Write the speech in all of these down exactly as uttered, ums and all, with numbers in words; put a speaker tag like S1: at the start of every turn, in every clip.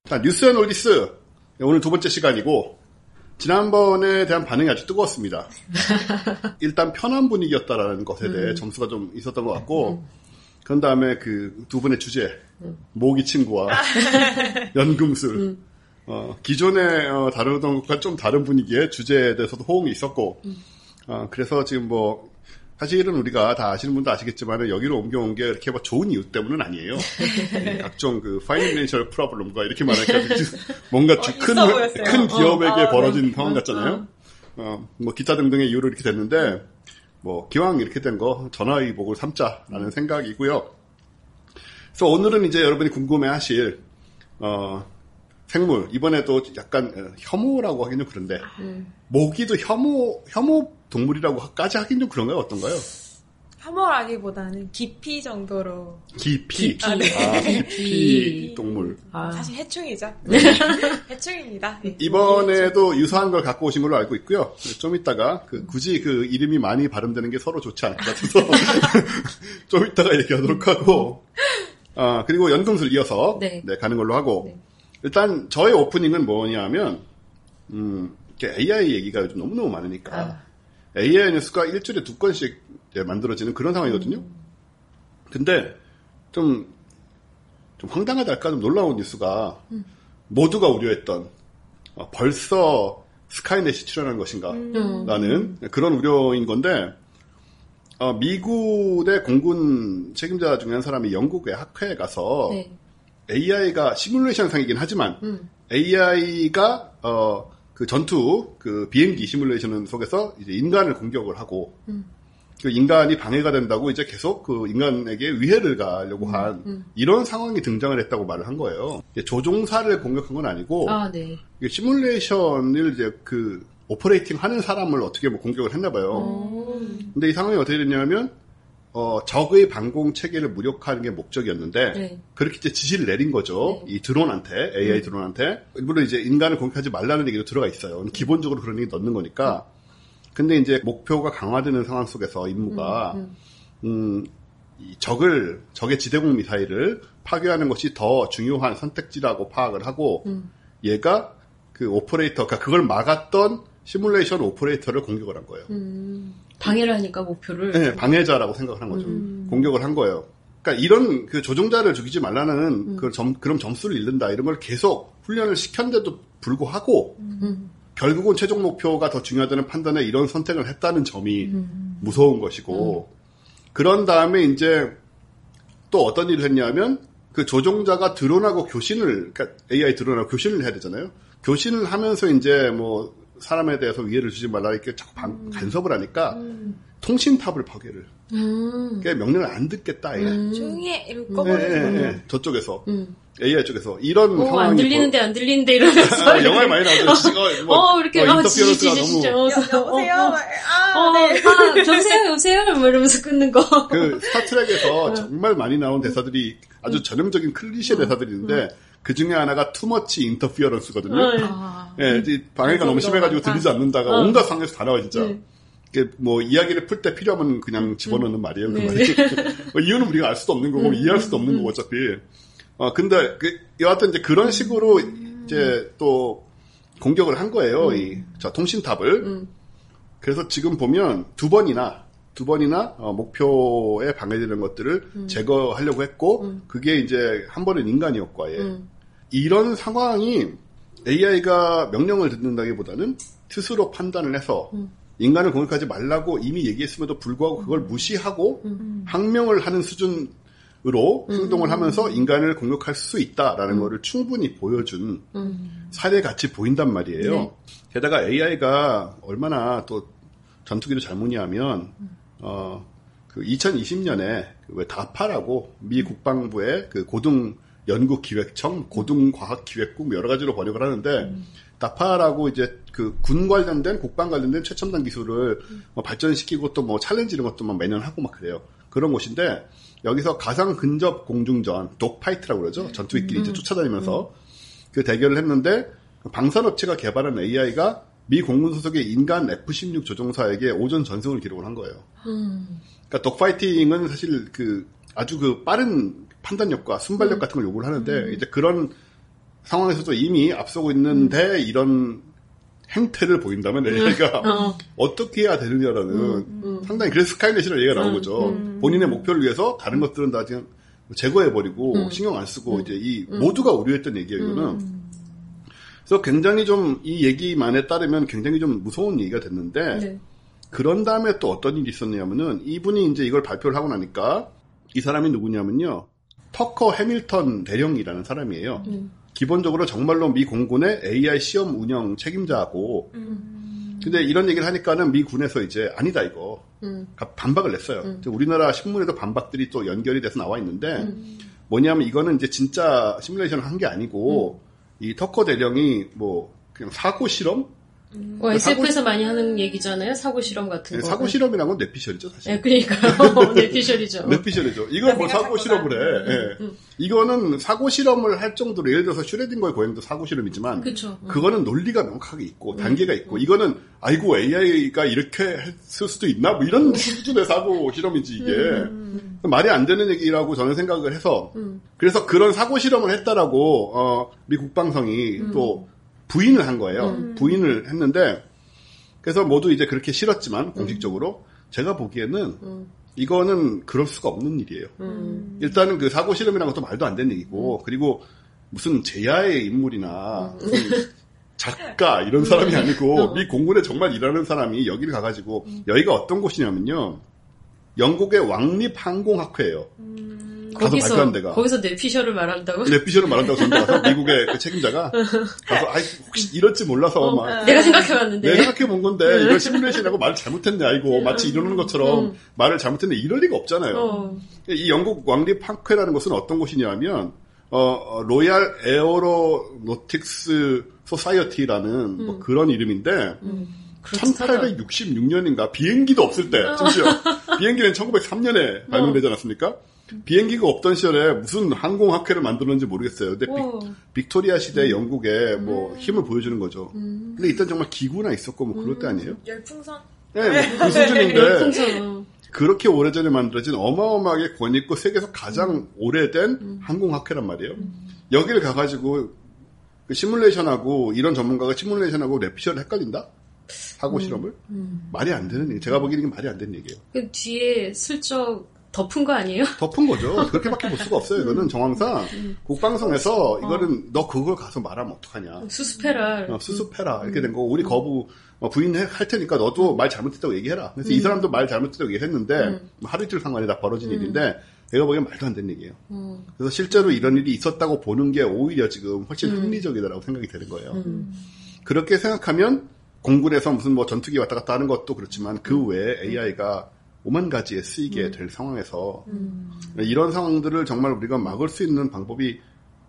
S1: 자, 뉴스 앤 올디스. 오늘 두 번째 시간이고, 지난번에 대한 반응이 아주 뜨거웠습니다. 일단 편한 분위기였다라는 것에 대해 음. 점수가 좀 있었던 것 같고, 음. 그런 다음에 그 두 분의 주제, 음. 모기 친구와 연금술, 음. 어, 기존에 어, 다루던 것과 좀 다른 분위기의 주제에 대해서도 호응이 있었고, 음. 어, 그래서 지금 뭐, 사실은 우리가 다 아시는 분도 아시겠지만 여기로 옮겨온 게 이렇게 뭐 좋은 이유 때문은 아니에요. 네, 각종 그 파이낸셜 프로블럼과 이렇게 말하니까 뭔가 어, 큰, 큰 기업에게 어, 벌어진 네. 상황 같잖아요. 어, 뭐 기타 등등의 이유로 이렇게 됐는데 뭐 기왕 이렇게 된 거 전화위복을 삼자라는 생각이고요. 그래서 오늘은 이제 여러분이 궁금해하실 어, 생물 이번에도 약간 혐오라고 하긴 좀 그런데 음. 모기도 혐오 혐오 동물이라고까지 하긴 좀 그런가요? 어떤가요?
S2: 혐오라기보다는 기피 정도로.
S1: 기피?
S2: 기피. 아, 네.
S1: 아, 기피 동물.
S2: 아. 사실 해충이죠. 네. 해충입니다. 네.
S1: 이번에도 유사한 걸 갖고 오신 걸로 알고 있고요. 좀 이따가 그 굳이 그 이름이 많이 발음되는 게 서로 좋지 않을 것 같아서 좀 이따가 얘기하도록 하고 아, 그리고 연금술 이어서 네. 네, 가는 걸로 하고 네. 일단 저의 오프닝은 뭐냐면 음, 에이아이 얘기가 요즘 너무너무 많으니까 아. 에이아이 뉴스가 일주일에 두 건씩 만들어지는 그런 상황이거든요. 음. 근데 좀, 좀 황당하달까 좀 놀라운 뉴스가 음. 모두가 우려했던 어, 벌써 스카이넷이 출연한 것인가 음. 라는 그런 우려인 건데 어, 미국의 공군 책임자 중에 한 사람이 영국의 학회에 가서 네. 에이아이가 시뮬레이션 상이긴 하지만 음. 에이아이가 어, 그 전투, 그 비행기 시뮬레이션 속에서 이제 인간을 공격을 하고, 음. 그 인간이 방해가 된다고 이제 계속 그 인간에게 위해를 가려고 음, 한 음. 이런 상황이 등장을 했다고 말을 한 거예요. 조종사를 공격한 건 아니고,
S2: 아, 네.
S1: 시뮬레이션을 이제 그 오퍼레이팅 하는 사람을 어떻게 뭐 공격을 했나 봐요. 오. 근데 이 상황이 어떻게 됐냐면, 어, 적의 방공 체계를 무력화하는 게 목적이었는데, 네. 그렇게 이제 지시를 내린 거죠. 네. 이 드론한테, 에이아이 음. 드론한테. 물론 이제 인간을 공격하지 말라는 얘기도 들어가 있어요. 기본적으로 그런 얘기 넣는 거니까. 음. 근데 이제 목표가 강화되는 상황 속에서 임무가, 음, 음. 음, 이 적을, 적의 지대공 미사일을 파괴하는 것이 더 중요한 선택지라고 파악을 하고, 음. 얘가 그 오퍼레이터, 그러니까 그걸 막았던 시뮬레이션 오퍼레이터를 공격을 한 거예요.
S2: 음. 방해를 하니까 목표를.
S1: 네, 방해자라고 생각을 한 거죠. 음. 공격을 한 거예요. 그러니까 이런 그 조종자를 죽이지 말라는 음. 그 점, 그럼 점수를 잃는다 이런 걸 계속 훈련을 시켰는데도 불구하고 음. 결국은 최종 목표가 더 중요하다는 판단에 이런 선택을 했다는 점이 음. 무서운 것이고 음. 그런 다음에 이제 또 어떤 일을 했냐면 그 조종자가 드론하고 교신을 그러니까 에이아이 드론하고 교신을 해야 되잖아요. 교신을 하면서 이제 뭐 사람에 대해서 위해를 주지 말라 이렇게 자꾸 반, 음. 간섭을 하니까 음. 통신탑을 파괴를. 음. 그러니까 명령을 안 듣겠다.
S2: 음. 조용히 해 이러고 꺼버리는
S1: 네, 네, 네. 저쪽에서 음. 에이아이 쪽에서 이런
S2: 어,
S1: 상황이
S2: 안 들리는데 뭐... 안 들리는데 이러면서
S1: 아, 영화에 많이 나오죠. 어, 뭐,
S2: 어 이렇게
S1: 뭐,
S2: 아 진짜 진짜
S1: 너무...
S2: 여보세요.
S3: 어, 어, 아,
S2: 어,
S3: 네.
S2: 아, 여보세요 여보세요 이러면서 끊는 거.
S1: 그 스타트랙에서 정말 많이 나온 대사들이 아주 전형적인 클리셰 대사들이 있는데. 그 중에 하나가 투머치 인터피어런스거든요.
S2: 아,
S1: 예, 방해가 너무 심해가지고 들리지 않는다가 아. 온갖 상황에서 다 나와 진짜. 네. 뭐 이야기를 풀 때 필요하면 그냥 집어넣는 음. 말이에요. 그 네. 말이. 뭐 이유는 우리가 알 수도 없는 거고 음. 이해할 수도 없는 음. 거고 어차피. 어 근데 그 여하튼 이제 그런 식으로 음. 이제 또 공격을 한 거예요. 음. 이 저 통신탑을. 음. 그래서 지금 보면 두 번이나 두 번이나 어, 목표에 방해되는 것들을 음. 제거하려고 했고 음. 그게 이제 한 번은 인간이었고 아예. 음. 이런 상황이 에이아이가 명령을 듣는다기보다는 스스로 판단을 해서 음. 인간을 공격하지 말라고 이미 얘기했음에도 불구하고 그걸 무시하고 음. 항명을 하는 수준으로 행동을 음. 하면서 인간을 공격할 수 있다라는 음. 거를 충분히 보여준 음. 사례같이 보인단 말이에요. 네. 게다가 에이아이가 얼마나 또 전투기도 잘 무니하면 음. 어, 그 이천이십 년에 그 왜 다파라고 미 국방부의 그 고등 연구기획청, 고등과학기획국 여러 가지로 번역을 하는데 음. 다파라고 이제 그 군 관련된 국방 관련된 최첨단 기술을 음. 뭐 발전시키고 또 뭐 챌린지 이런 것도 막 매년 하고 막 그래요. 그런 곳인데 여기서 가상 근접 공중전, 독파이트라고 그러죠. 전투기끼리 음. 이제 쫓아다니면서 음. 그 대결을 했는데 방산업체가 개발한 에이아이가 미 공군 소속의 인간 에프 십육 조종사에게 오전 전승을 기록을 한 거예요. 음. 그러니까 독파이팅은 사실 그 아주 그 빠른 판단력과 순발력 음. 같은 걸 요구를 하는데 음. 이제 그런 상황에서도 이미 앞서고 있는데 음. 이런 행태를 보인다면 에이아이가 어. 어떻게 해야 되느냐라는 음, 음. 상당히 그래서 스카이넷이라는 얘기가 나온 거죠. 음, 본인의 목표를 위해서 다른 것들은 다 그냥 제거해버리고 음. 신경 안 쓰고 음. 이제 이 음. 모두가 우려했던 얘기예요. 이거는. 음. 그래서 굉장히 좀 이 얘기만에 따르면 굉장히 좀 무서운 얘기가 됐는데 네. 그런 다음에 또 어떤 일이 있었냐면은 이분이 이제 이걸 발표를 하고 나니까 이 사람이 누구냐면요. 터커 해밀턴 대령이라는 사람이에요. 음. 기본적으로 정말로 미 공군의 에이아이 시험 운영 책임자고 음. 근데 이런 얘기를 하니까는 미 군에서 이제 아니다 이거 음. 반박을 냈어요. 음. 우리나라 신문에도 반박들이 또 연결이 돼서 나와 있는데 음. 뭐냐면 이거는 이제 진짜 시뮬레이션을 한 게 아니고 음. 이 터커 대령이 뭐 그냥 사고 실험?
S3: 음. 어, 에스에프에서 사고... 많이 하는 얘기잖아요. 사고 실험 같은
S1: 네,
S3: 거.
S1: 사고 실험이란 건 뇌피셜이죠, 사실.
S3: 네, 그러니까요. 뇌피셜이죠.
S1: 뇌피셜이죠. 이건 뭐 사고 실험을 해. 네. 음. 이거는 사고 실험을 할 정도로 예를 들어서 슈레딩거의 고양이도 사고 실험이지만
S3: 그쵸. 음.
S1: 그거는 논리가 명확하게 있고 음. 단계가 있고 음. 이거는 아이고 에이아이가 이렇게 했을 수도 있나? 뭐 이런 수준의 사고 실험이지 이게. 음. 말이 안 되는 얘기라고 저는 생각을 해서 음. 그래서 그런 사고 실험을 했다라고 어, 미 국방성이 음. 또 부인을 한 거예요. 음. 부인을 했는데 그래서 모두 이제 그렇게 싫었지만 공식적으로 음. 제가 보기에는 음. 이거는 그럴 수가 없는 일이에요. 음. 일단은 그 사고 실험이라는 것도 말도 안 되는 얘기고 음. 그리고 무슨 제야의 인물이나 음. 무슨 작가 이런 사람이 아니고 어. 미 공군에 정말 일하는 사람이 여기를 가가지고 음. 여기가 어떤 곳이냐면요. 영국의 왕립항공학회예요. 음. 가서
S3: 거기서,
S1: 발표한 데가.
S3: 거기서 뇌피셜을 말한다고?
S1: 뇌피셜을 말한다고 전화가서 미국의 그 책임자가 가서 아이 혹시 이럴지 몰라서 어, 막
S3: 내가 생각해봤는데
S1: 내가 생각해본 건데 이걸 시뮬레이션이라고 말을 잘못했네 아이고 마치 이러는 것처럼 음. 말을 잘못했네 이럴 리가 없잖아요. 어. 이 영국 왕립학회라는 곳은 어떤 곳이냐면 어, 로얄 에어로노틱스 소사이어티라는 음. 뭐 그런 이름인데 음. 천팔백육십육 년인가 비행기도 없을 때 심지어 비행기는 천구백삼 년에 발명되지 않았습니까? 비행기가 없던 시절에 무슨 항공학회를 만들었는지 모르겠어요. 근데 빅, 빅토리아 시대 음. 영국에 뭐 음. 힘을 보여주는 거죠. 음. 근데 이때 정말 기구나 있었고 뭐 그럴 때 아니에요?
S2: 열풍선?
S1: 네, 뭐 그 수준인데 열풍선. 그렇게 오래전에 만들어진 어마어마하게 권위있고 세계에서 가장 음. 오래된 음. 항공학회란 말이에요. 음. 여기를 가가지고 그 시뮬레이션하고 이런 전문가가 시뮬레이션하고 뇌피셜을 헷갈린다? 하고 음. 실험을? 음. 말이 안 되는 얘기. 제가 보기에는 말이 안 되는 얘기예요.
S3: 그 뒤에 슬쩍 덮은 거 아니에요?
S1: 덮은 거죠. 그렇게밖에 볼 수가 없어요. 이거는 정황상 음. 국방성에서 이거는 어. 너 그걸 가서 말하면 어떡하냐.
S3: 수습해라.
S1: 어, 수습해라. 음. 이렇게 된 거고 우리 거부 어, 부인할 테니까 너도 음. 말 잘못했다고 얘기해라. 그래서 음. 이 사람도 말 잘못했다고 얘기했는데 음. 하루 이틀 상관에 다 벌어진 음. 일인데 내가 보기엔 말도 안 되는 얘기예요. 음. 그래서 실제로 이런 일이 있었다고 보는 게 오히려 지금 훨씬 음. 합리적이다라고 생각이 되는 거예요. 음. 그렇게 생각하면 공군에서 무슨 뭐 전투기 왔다 갔다 하는 것도 그렇지만 그 외에 에이아이가 오만 가지에 쓰이게 음. 될 상황에서 음. 이런 상황들을 정말 우리가 막을 수 있는 방법이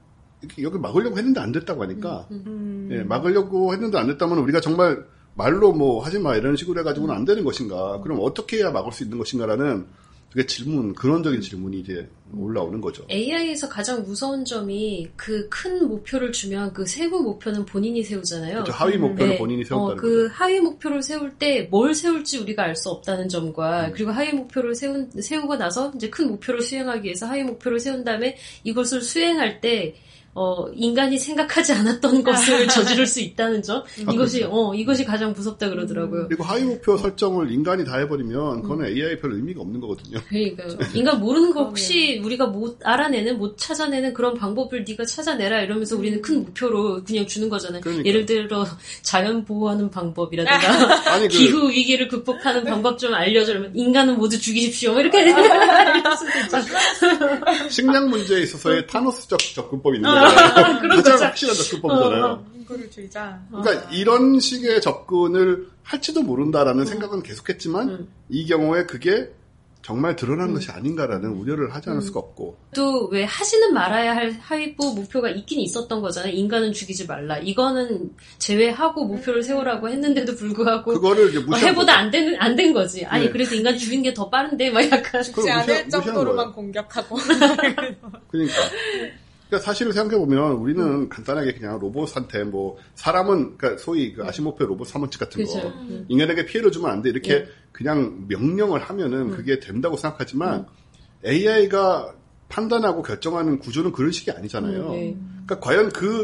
S1: 여기 막으려고 했는데 안 됐다고 하니까 음. 예, 막으려고 했는데 안 됐다면 우리가 정말 말로 뭐 하지 마 이런 식으로 해가지고는 안 되는 것인가? 그럼 어떻게 해야 막을 수 있는 것인가라는 그게 질문, 근원적인 질문이 이제 올라오는 거죠.
S3: 에이아이에서 가장 무서운 점이 그 큰 목표를 주면 그 세부 목표는 본인이 세우잖아요.
S1: 그렇죠. 하위 목표는 네. 본인이 세운다는
S3: 어, 그 거죠. 하위 목표를 세울 때 뭘 세울지 우리가 알 수 없다는 점과 음. 그리고 하위 목표를 세운, 세우고 나서 이제 큰 목표를 수행하기 위해서 하위 목표를 세운 다음에 이것을 수행할 때 어, 인간이 생각하지 않았던 것을 저지를 수 있다는 점. 아, 이것이, 그렇죠. 어, 이것이 가장 무섭다 그러더라고요.
S1: 그리고 하위 목표 설정을 인간이 다 해버리면, 그거는 음. 에이아이 별 의미가 없는 거거든요.
S3: 그러니까요. 인간 모르는 거 혹시 우리가 못 알아내는, 못 찾아내는 그런 방법을 네가 찾아내라 이러면서 우리는 큰 목표로 그냥 주는 거잖아요. 그러니까. 예를 들어, 자연 보호하는 방법이라든가, 아니, 그... 기후 위기를 극복하는 방법 좀 알려줘. 이러면 인간은 모두 죽이십시오. 이렇게 알려줄 수도 있잖아.
S1: 식량 문제에 있어서의 타노스적 접근법이 있는 거예요. 가장 확실한 접근법이잖아요.
S2: 어, 어. 인구를 줄이자.
S1: 그러니까 어. 이런 식의 접근을 할지도 모른다라는 음. 생각은 계속했지만 음. 이 경우에 그게 정말 드러난 음. 것이 아닌가라는 우려를 하지 않을 음. 수가 없고.
S3: 또 왜 하지는 말아야 할 하위부 목표가 있긴 있었던 거잖아요. 인간은 죽이지 말라. 이거는 제외하고 목표를 세우라고 했는데도 불구하고
S1: 그거를 이제 무시한
S3: 어, 해보다 안 된 안 된 거지. 아니 네. 그래도 인간 죽이는 게 더 빠른데 막 약간
S2: 죽지 않을 정도로만 공격하고.
S1: 그러니까. 그러니까 사실을 생각해보면 우리는 음. 간단하게 그냥 로봇한테 뭐 사람은 그러니까 소위 그 아시모프의 로봇 사무치 같은
S3: 그쵸.
S1: 거
S3: 음.
S1: 인간에게 피해를 주면 안 돼 이렇게 네. 그냥 명령을 하면은 음. 그게 된다고 생각하지만 음. 에이아이가 판단하고 결정하는 구조는 그런 식이 아니잖아요. 음, 네. 그러니까 과연 그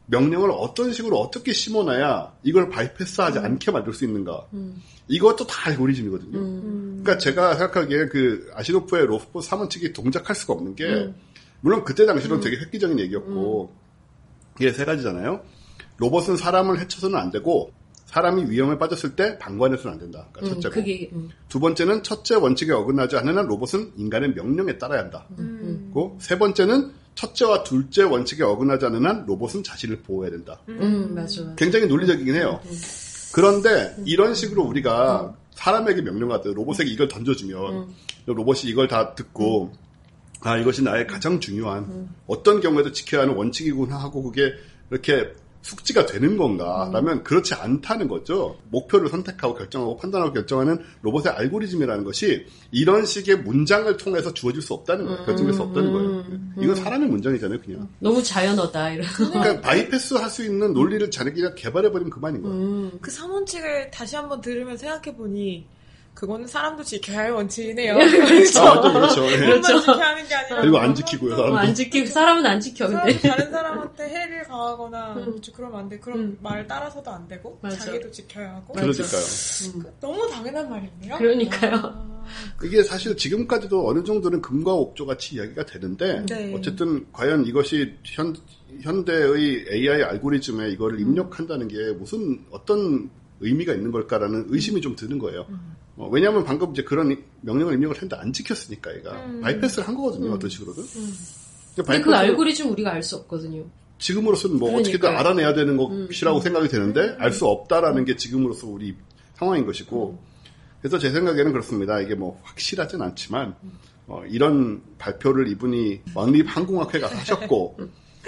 S1: 명령을 어떤 식으로 어떻게 심어놔야 이걸 바이패스하지 음. 않게 만들 수 있는가. 음. 이것도 다 알고리즘이거든요. 음. 그러니까 제가 생각하기에 그 아시노프의 로봇 삼 원칙이 동작할 수가 없는 게 음. 물론 그때 당시로는 음. 되게 획기적인 얘기였고 음. 이게 세 가지잖아요. 로봇은 사람을 해쳐서는 안 되고 사람이 위험에 빠졌을 때 방관해서는 안 된다. 그러니까
S3: 음,
S1: 첫째고.
S3: 그게, 음.
S1: 두 번째는 첫째 원칙에 어긋나지 않는 한 로봇은 인간의 명령에 따라야 한다.
S3: 음.
S1: 그리고 세 번째는 첫째와 둘째 원칙에 어긋나지 않는 한 로봇은 자신을 보호해야 된다.
S3: 음, 맞아, 맞아.
S1: 굉장히 논리적이긴 해요.
S3: 음.
S1: 그런데 이런 식으로 우리가 사람에게 명령하듯 로봇에게 이걸 던져주면
S3: 음.
S1: 로봇이 이걸 다 듣고 아 이것이 나의 가장 중요한 음. 어떤 경우에도 지켜야 하는 원칙이구나 하고 그게 이렇게 숙지가 되는 건가? 라면 그렇지 않다는 거죠. 목표를 선택하고 결정하고 판단하고 결정하는 로봇의 알고리즘이라는 것이 이런 식의 문장을 통해서 주어질 수 없다는 거예요. 결정될 수 없다는 거예요. 이건 사람의 문장이잖아요, 그냥.
S3: 너무 자연어다, 이런.
S1: 그러니까 바이패스 할 수 있는 논리를 자기가 개발해버리면 그만인 거예요.
S2: 음. 그 삼원칙을 다시 한번 들으면 생각해보니 그거는 사람도 지켜야 할 원칙이네요.
S1: 그렇죠. 아, 완전 그렇죠. 네.
S2: 그렇죠. 지켜야 하는 게 아니라.
S1: 그리고 안 지키고요, 사람도.
S3: 안 지키고, 사람은 안 지켜, 근데.
S2: 다른 사람한테 해를 가하거나,
S3: 음.
S2: 그렇죠. 그러면 안 돼. 그럼
S3: 음.
S2: 말 따라서도 안 되고,
S3: 맞아.
S2: 자기도 지켜야 하고.
S1: 그러니까요.
S3: 음.
S2: 너무 당연한 말이네요.
S3: 그러니까요.
S2: 아.
S1: 이게 사실 지금까지도 어느 정도는 금과 옥조 같이 이야기가 되는데,
S2: 네.
S1: 어쨌든 과연 이것이 현, 현대의 에이아이 알고리즘에 이거를 입력한다는 게 무슨, 어떤 의미가 있는 걸까라는 의심이 좀 드는 거예요.
S2: 음.
S1: 어, 왜냐하면 방금 이제 그런 명령을 입력을 했는데 안 지켰으니까 얘가
S2: 음.
S1: 바이패스를 한 거거든요.
S3: 음.
S1: 어떤 식으로든.
S3: 음. 근데 그 알고리즘 우리가 알 수 없거든요.
S1: 지금으로서는 뭐
S3: 그러니까요.
S1: 어떻게든 알아내야 되는 것이라고
S3: 음.
S1: 생각이 되는데
S2: 음.
S1: 알 수 없다라는 게 지금으로서 우리 상황인 것이고 그래서 제 생각에는 그렇습니다. 이게 뭐 확실하진 않지만 어, 이런 발표를 이분이 왕립 항공학회 가서 하셨고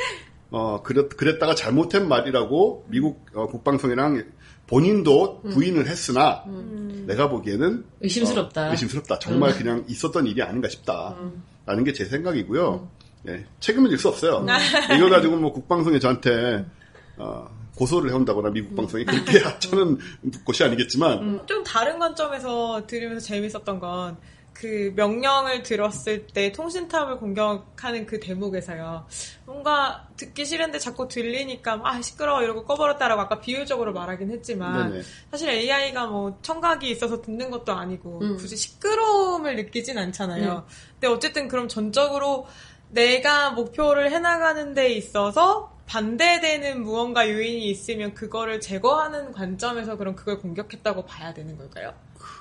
S1: 어, 그랬, 그랬다가 잘못한 말이라고 미국 어, 국방성이랑 본인도 부인을 했으나
S2: 음.
S1: 내가 보기에는
S3: 의심스럽다.
S1: 어, 의심스럽다. 정말
S3: 음.
S1: 그냥 있었던 일이 아닌가 싶다.
S3: 음.
S1: 라는 게 제 생각이고요. 네, 책임을 질 수 없어요. 이걸 가지고 뭐 국방성이 저한테 어, 고소를 해온다거나 미국 방송이 그렇게 저는 것이 아니겠지만
S2: 음, 좀 다른 관점에서 들으면서 재밌었던 건 그 명령을 들었을 때 통신탑을 공격하는 그 대목에서요. 뭔가 듣기 싫은데 자꾸 들리니까 아 시끄러워 이러고 꺼버렸다라고 아까 비유적으로 말하긴 했지만 네네. 사실 에이아이가 뭐 청각이 있어서 듣는 것도 아니고 음. 굳이 시끄러움을 느끼진 않잖아요. 음. 근데 어쨌든 그럼 전적으로 내가 목표를 해나가는 데 있어서 반대되는 무언가 요인이 있으면 그거를 제거하는 관점에서 그럼 그걸 공격했다고 봐야 되는 걸까요?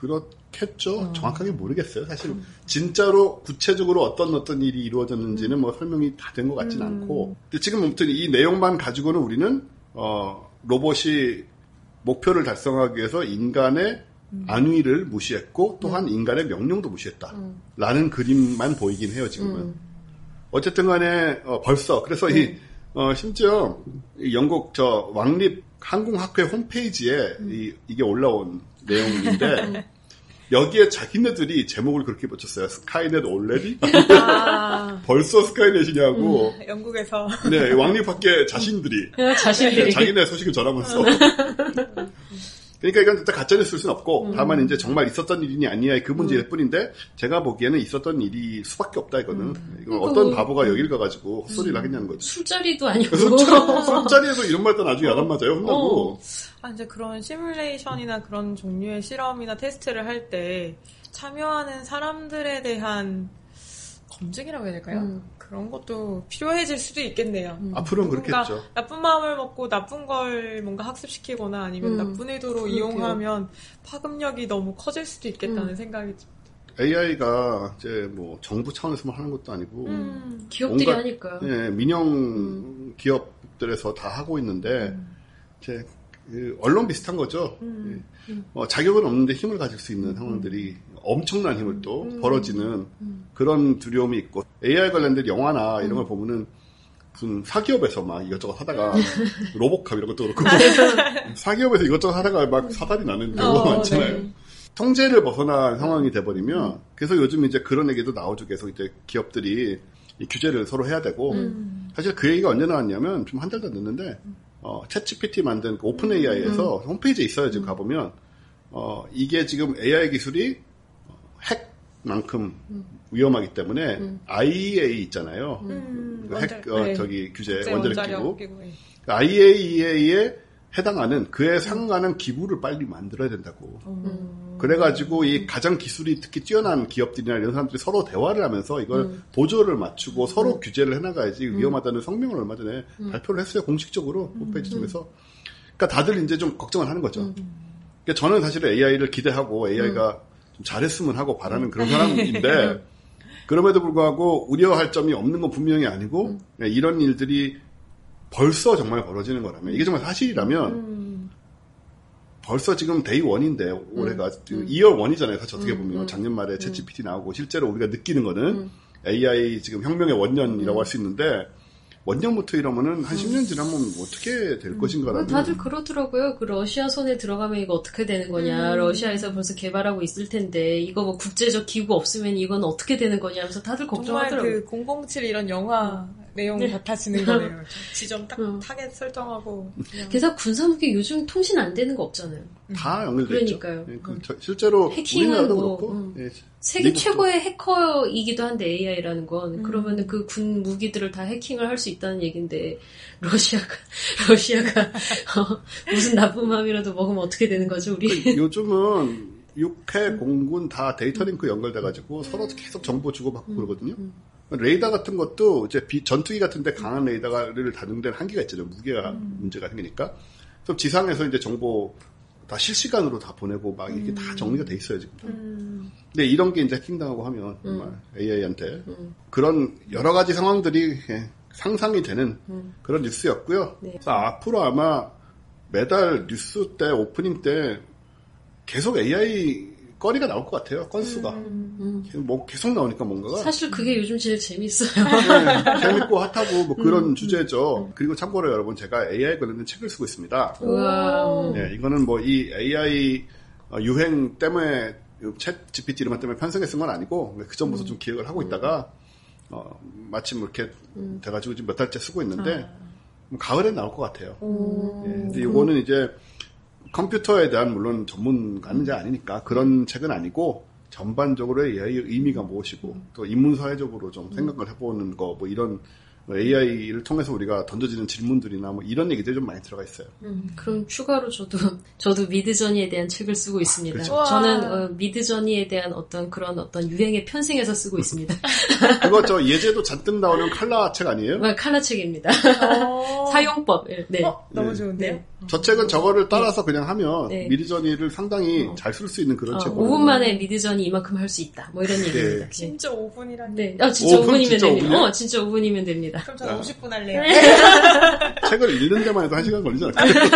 S1: 그렇겠죠.
S2: 음.
S1: 정확하게 모르겠어요. 사실 진짜로 구체적으로 어떤 어떤 일이 이루어졌는지는 뭐 설명이 다 된 것 같지는
S2: 음.
S1: 않고 근데 지금 아무튼 이 내용만 가지고는 우리는 어, 로봇이 목표를 달성하기 위해서 인간의 음. 안위를 무시했고 또한 음. 인간의 명령도 무시했다. 음. 라는 그림만 보이긴 해요. 지금은. 음. 어쨌든 간에 어, 벌써 그래서 음. 이 어, 심지어 이 영국 저 왕립 항공학회 홈페이지에 음. 이, 이게 올라온 내용인데 여기에 자기네들이 제목을 그렇게 붙였어요. 스카이넷 올레디? 아. 벌써 스카이넷이냐고.
S2: 음, 영국에서.
S1: 네, 왕립학회 자신들이.
S3: 자신들이.
S1: 자기네 소식을 전하면서. 그러니까 이건 진짜 가짜뉴스일 수는 없고, 음. 다만 이제 정말 있었던 일이니 아니냐의 그 문제일 음. 뿐인데, 제가 보기에는 있었던 일일 수밖에 없다, 이거는. 음. 이건 어떤 바보가 여길 가가지고 헛소리를 음. 하겠냐는 거죠.
S3: 술자리도 아니고.
S1: 술자리, 술자리에서 이런 말도 나중에 야단 맞아요, 혼나고.
S2: 어. 아, 이제 그런 시뮬레이션이나 그런 종류의 실험이나 테스트를 할 때, 참여하는 사람들에 대한 검증이라고 해야 될까요? 음. 그런 것도 필요해질 수도 있겠네요.
S1: 음. 앞으로는 그렇겠죠.
S2: 나쁜 마음을 먹고 나쁜 걸 뭔가 학습시키거나 아니면 음. 나쁜 의도로 그렇게요. 이용하면 파급력이 너무 커질 수도 있겠다는 음. 생각이 듭니다.
S1: 에이아이가 이제 뭐 정부 차원에서만 하는 것도 아니고
S3: 음. 기업들이 온갖, 하니까
S1: 예, 민영 음. 기업들에서 다 하고 있는데
S2: 음.
S1: 이제 그 언론 비슷한 거죠.
S2: 음.
S1: 예. 어, 자격은 없는데 힘을 가질 수 있는 상황들이 엄청난 힘을 또
S2: 음.
S1: 벌어지는
S2: 음.
S1: 그런 두려움이 있고 에이아이 관련된 영화나 이런 걸 보면은 무슨 사기업에서 막 이것저것 하다가 로봇캅 이런 것도 그렇고 사기업에서 이것저것 하다가 막 사달이 나는 경우가
S2: 어,
S1: 많잖아요.
S2: 네.
S1: 통제를 벗어난 상황이 돼버리면 그래서 요즘 이제 그런 얘기도 나오죠. 계속 이제 기업들이 이 규제를 서로 해야 되고
S2: 음.
S1: 사실 그 얘기가 언제 나왔냐면 좀 한 달도 안 됐는데 어, 챗지피티 만든 그 오픈 에이아이에서 음. 홈페이지에 있어요. 지금 가보면 어, 이게 지금 에이아이 기술이 핵만큼 음. 위험하기 때문에 음. 아이이에이 있잖아요.
S2: 음.
S1: 그 핵
S2: 원자,
S1: 어,
S2: 네.
S1: 저기 규제 원자력 기구.
S2: 기구.
S1: 아이에이이에이에 해당하는 그에 상응하는 기구를 빨리 만들어야 된다고. 음. 그래가지고 이 가장 기술이 특히 뛰어난 기업들이나 이런 사람들이 서로 대화를 하면서 이걸 음. 보조를 맞추고 서로 음. 규제를 해나가야지 음. 위험하다는 성명을 얼마 전에 음. 발표를 했어요. 공식적으로 홈페이지 통해서. 음. 그러니까 다들 이제 좀 걱정을 하는 거죠. 음. 그러니까 저는 사실 에이아이를 기대하고 에이아이가 음. 좀 잘했으면 하고 바라는 그런 사람인데 그럼에도 불구하고 우려할 점이 없는 건 분명히 아니고 음. 이런 일들이 벌써 정말 벌어지는 거라면 이게 정말 사실이라면 음. 벌써 지금 데이 원인데 올해가 음. 이월 원이잖아요. 사실 어떻게 보면 음. 작년 말에 음. 챗지피티 나오고 실제로 우리가 느끼는 거는 음. 에이아이 지금 혁명의 원년이라고 음. 할 수 있는데 원년부터 이러면은 한 십 년 지나면 어떻게 될 음. 것인가라는.
S3: 다들 그러더라고요. 그 러시아 손에 들어가면 이거 어떻게 되는 거냐. 음. 러시아에서 벌써 개발하고 있을 텐데 이거 뭐 국제적 기구 없으면 이건 어떻게 되는 거냐 하면서 다들 걱정하더라고요.
S2: 정말 그 공공칠 이런 영화 음. 내용 네. 같아지는 거네요. 지점 딱 음. 타겟 설정하고.
S3: 게다가 군사무기 요즘 통신 안 되는 거 없잖아요.
S1: 다 연결돼 있죠.
S3: 그러니까요.
S1: 네, 그, 저, 실제로
S3: 해킹은 뭐 그렇고, 음. 네, 세계 미국도. 최고의 해커이기도 한데 에이아이라는 건 음. 그러면은 그 군 무기들을 다 해킹을 할 수 있다는 얘긴데 러시아가 러시아가 어, 무슨 나쁜 마음이라도 먹으면 어떻게 되는 거죠, 우리?
S1: 그, 요즘은 육해, 공군 다 데이터 링크 연결돼가지고 음. 서로 계속 정보 주고받고 음. 그러거든요. 음. 레이더 같은 것도 이제 비, 전투기 같은데 강한 레이더를 다는 데는 한계가 있잖아요. 무게가 음. 문제가 생기니까. 그럼 지상에서 이제 정보 다 실시간으로 다 보내고 막 이렇게 음. 다 정리가 돼 있어요 지금. 음. 근데 이런 게 이제 해킹당하고 하면 정말 음. 에이아이한테 음. 그런 여러 가지 상황들이 상상이 되는 음. 그런 뉴스였고요. 네. 그래서 앞으로 아마 매달 뉴스 때 오프닝 때 계속 에이아이 거리가 나올 것 같아요. 건수가. 음, 음. 뭐 계속 나오니까 뭔가가.
S3: 사실 그게 요즘 제일 재밌어요.
S1: 네, 재밌고 핫하고 뭐 그런 음, 여러분. 음. 그리고 참고로 여러분 제가 에이아이 관련된 책을 쓰고 있습니다.
S3: 우와.
S1: 네, 이거는 뭐 이 에이아이 유행 때문에 챗 지피티 이런 것 때문에 편성해 쓴 건 아니고 그 전부터 음. 좀 기획을 하고 있다가 어, 마침 이렇게 음. 돼가지고 지금 몇 달째 쓰고 있는데 아. 뭐 가을에 나올 것 같아요. 네, 근데 이거는 이제 컴퓨터에 대한 물론 전문가는 잘 아니니까 그런 책은 아니고 전반적으로 에이아이의 의미가 무엇이고 또 인문사회적으로 좀 생각을 해보는 거 뭐 이런 에이아이를 통해서 우리가 던져지는 질문들이나 뭐 이런 얘기들이 좀 많이 들어가 있어요.
S3: 음, 그럼 추가로 저도 저도 미드저니에 대한 책을 쓰고 있습니다.
S1: 그렇죠.
S3: 저는 어, 미드저니에 대한 어떤 그런 어떤 유행에 편승해서 쓰고 있습니다.
S1: 그거 저 예제도 잔뜩 나오는 칼라 책 아니에요?
S3: 네, 칼라 책입니다. 사용법. 네.
S2: 어, 너무 좋은데요? 네.
S1: 저 책은 저거를 따라서 네. 그냥 하면 네. 미드저니를 상당히 어. 잘 쓸 수 있는 그런
S3: 어,
S1: 책.
S3: 오 분 만에 미드저니 이만큼 할 수 있다. 뭐 이런 얘기입니다.
S2: 네. 진짜 오 분이라니.
S3: 네. 아, 진짜
S1: 오 분?
S3: 오 분이면
S1: 진짜
S3: 됩니다.
S1: 오 분이요?
S3: 어, 진짜 오 분이면 됩니다.
S2: 그럼 저는 오십 분 할래요.
S1: 책을 읽는 데만 해도 한 시간 걸리잖아요.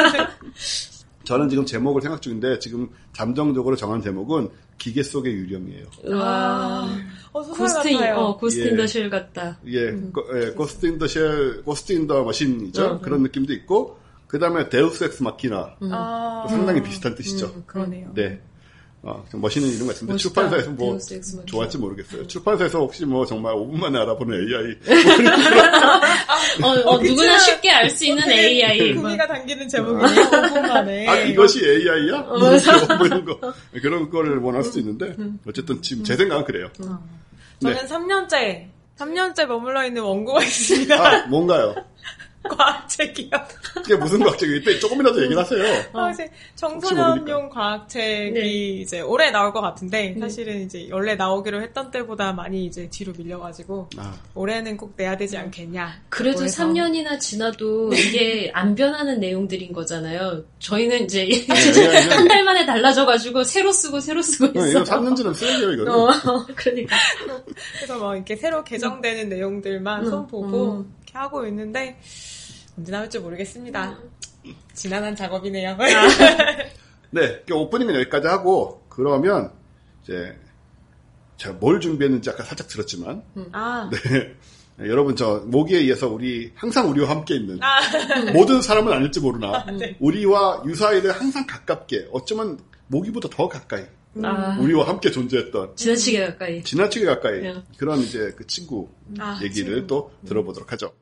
S1: 저는 지금 제목을 생각 중인데 지금 잠정적으로 정한 제목은 기계 속의 유령이에요.
S3: 와,
S2: 어, 고스트 인,
S3: 어, 고스트 인 더 쉘 같다.
S1: 예,
S3: 음.
S1: 고, 예, 고스트 인 더 쉘, 고스트 인 더 머신이죠. 어, 그런 음. 느낌도 있고, 그 다음에 데우스 엑스 마키나. 음. 아, 상당히 음. 비슷한 뜻이죠.
S2: 음, 그러네요.
S1: 네. 어, 멋있는 이름 같은데 멋있다. 출판사에서 뭐 좋아할지 모르겠어요. 출판사에서 혹시 뭐 정말 오 분 만에 알아보는 에이아이.
S3: 어, 어, 어, 누구나 쉽게 알 수 있는 에이아이.
S2: 구미가 당기는 제목이에요. 오 분 만에.
S1: 아, 이것이 에이아이야? 어, 뭐 이런 거. 그런 거를 원할 수도 있는데 어쨌든 지금 제 생각은 그래요.
S2: 음. 저는 네. 삼 년째 삼 년째 머물러 있는 원고가 있습니다.
S1: 아, 뭔가요?
S2: 과학책이요.
S1: 그게 무슨 과학책이? 이때 조금이라도 얘기를 하세요.
S2: 어, 이제 청소년용 과학책이 네. 이제 올해 나올 것 같은데, 사실은 이제 원래 나오기로 했던 때보다 많이 이제 뒤로 밀려가지고, 아. 올해는 꼭 내야 되지 않겠냐.
S3: 그래도 삼 년이나 지나도 이게 안 변하는 내용들인 거잖아요. 저희는 이제 네, 한 달 만에 달라져가지고, 새로 쓰고 새로 쓰고 있어요.
S1: 이거 삼 년 지나면 쓰레기예요, 이거는.
S3: 어, 그러니까.
S2: 그래서 뭐 이렇게 새로 개정되는 음. 내용들만 음. 손보고, 음. 이렇게 하고 있는데, 언제 나올지 모르겠습니다. 지난한 작업이네요.
S1: 네, 오프닝은 여기까지 하고 그러면 이제 제가 뭘 준비했는지 아까 살짝 들었지만,
S2: 음. 아.
S1: 네, 여러분 저 모기에 의해서 우리 항상 우리와 함께 있는 아. 모든 사람은 아닐지 모르나
S2: 아, 네.
S1: 우리와 유사일을 항상 가깝게 어쩌면 모기보다 더 가까이 아. 우리와 함께 존재했던
S3: 지나치게 가까이
S1: 지나치게 가까이 네. 그런 이제 그 친구 아, 얘기를 친구. 또 들어보도록 하죠.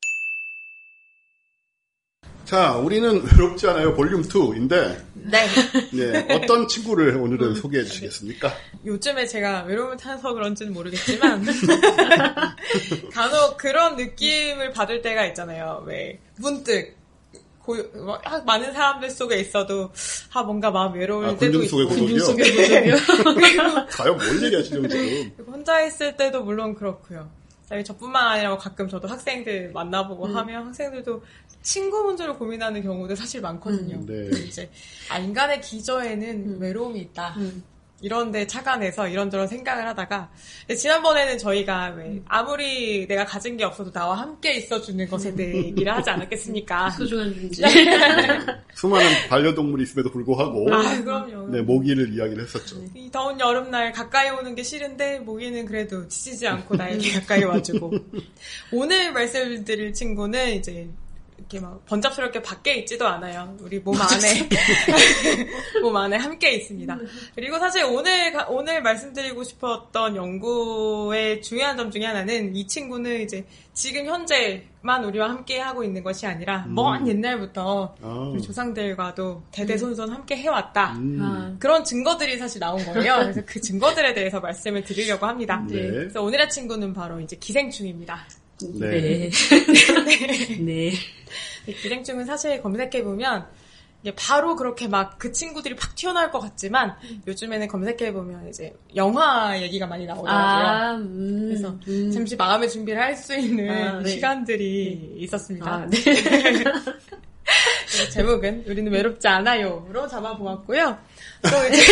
S1: 자, 우리는 외롭지 않아요. 볼륨 이인데.
S2: 네.
S1: 네. 어떤 친구를 오늘은 소개해 주시겠습니까?
S2: 요즘에 제가 외로움을 타서 그런지는 모르겠지만, 간혹 그런 느낌을 받을 때가 있잖아요. 왜, 문득, 고, 막 많은 사람들 속에 있어도 아 뭔가 마음 외로울
S1: 아,
S2: 때도
S1: 있고
S2: 군중
S1: 속의
S2: 고독이요.
S1: 과연 뭘 얘기하시려고 지금?
S2: 혼자 있을 때도 물론 그렇고요. 저뿐만 아니라 가끔 저도 학생들 만나보고 음. 하면 학생들도 친구 문제를 고민하는 경우도 사실 많거든요.
S1: 음, 네.
S2: 이제 아 인간의 기저에는 음. 외로움이 있다. 음. 이런데 착안해서 이런저런 생각을 하다가 지난번에는 저희가 왜 아무리 내가 가진 게 없어도 나와 함께 있어주는 것에 대해 얘기를 하지 않았겠습니까?
S3: 소중한 존재.
S1: 수많은 반려동물이 있음에도 불구하고
S2: 아 그럼요.
S1: 네, 모기를 이야기를 했었죠.
S2: 이 더운 여름날 가까이 오는 게 싫은데 모기는 그래도 지치지 않고 나에게 가까이 와주고 오늘 말씀드릴 친구는 이제 이렇게 막 번잡스럽게 밖에 있지도 않아요. 우리 몸 안에 몸 안에 함께 있습니다. 그리고 사실 오늘 오늘 말씀드리고 싶었던 연구의 중요한 점 중에 하나는 이 친구는 이제 지금 현재만 우리와 함께 하고 있는 것이 아니라 음. 먼 옛날부터 아. 우리 조상들과도 대대손손 함께 해왔다. 음. 그런 증거들이 사실 나온 거예요. 그래서 그 증거들에 대해서 말씀을 드리려고 합니다.
S1: 네.
S2: 그래서 오늘의 친구는 바로 이제 기생충입니다.
S3: 네.
S2: 네.
S3: 네.
S2: 기생충은 사실 검색해보면 이게 바로 그렇게 막 그 친구들이 팍 튀어나올 것 같지만 요즘에는 검색해보면 이제 영화 얘기가 많이 나오더라고요.
S3: 아, 음,
S2: 그래서
S3: 음.
S2: 잠시 마음의 준비를 할 수 있는
S3: 아, 네.
S2: 시간들이 네. 있었습니다.
S3: 아, 네.
S2: 제목은 우리는 외롭지 않아요로 잡아보았고요. 또 이제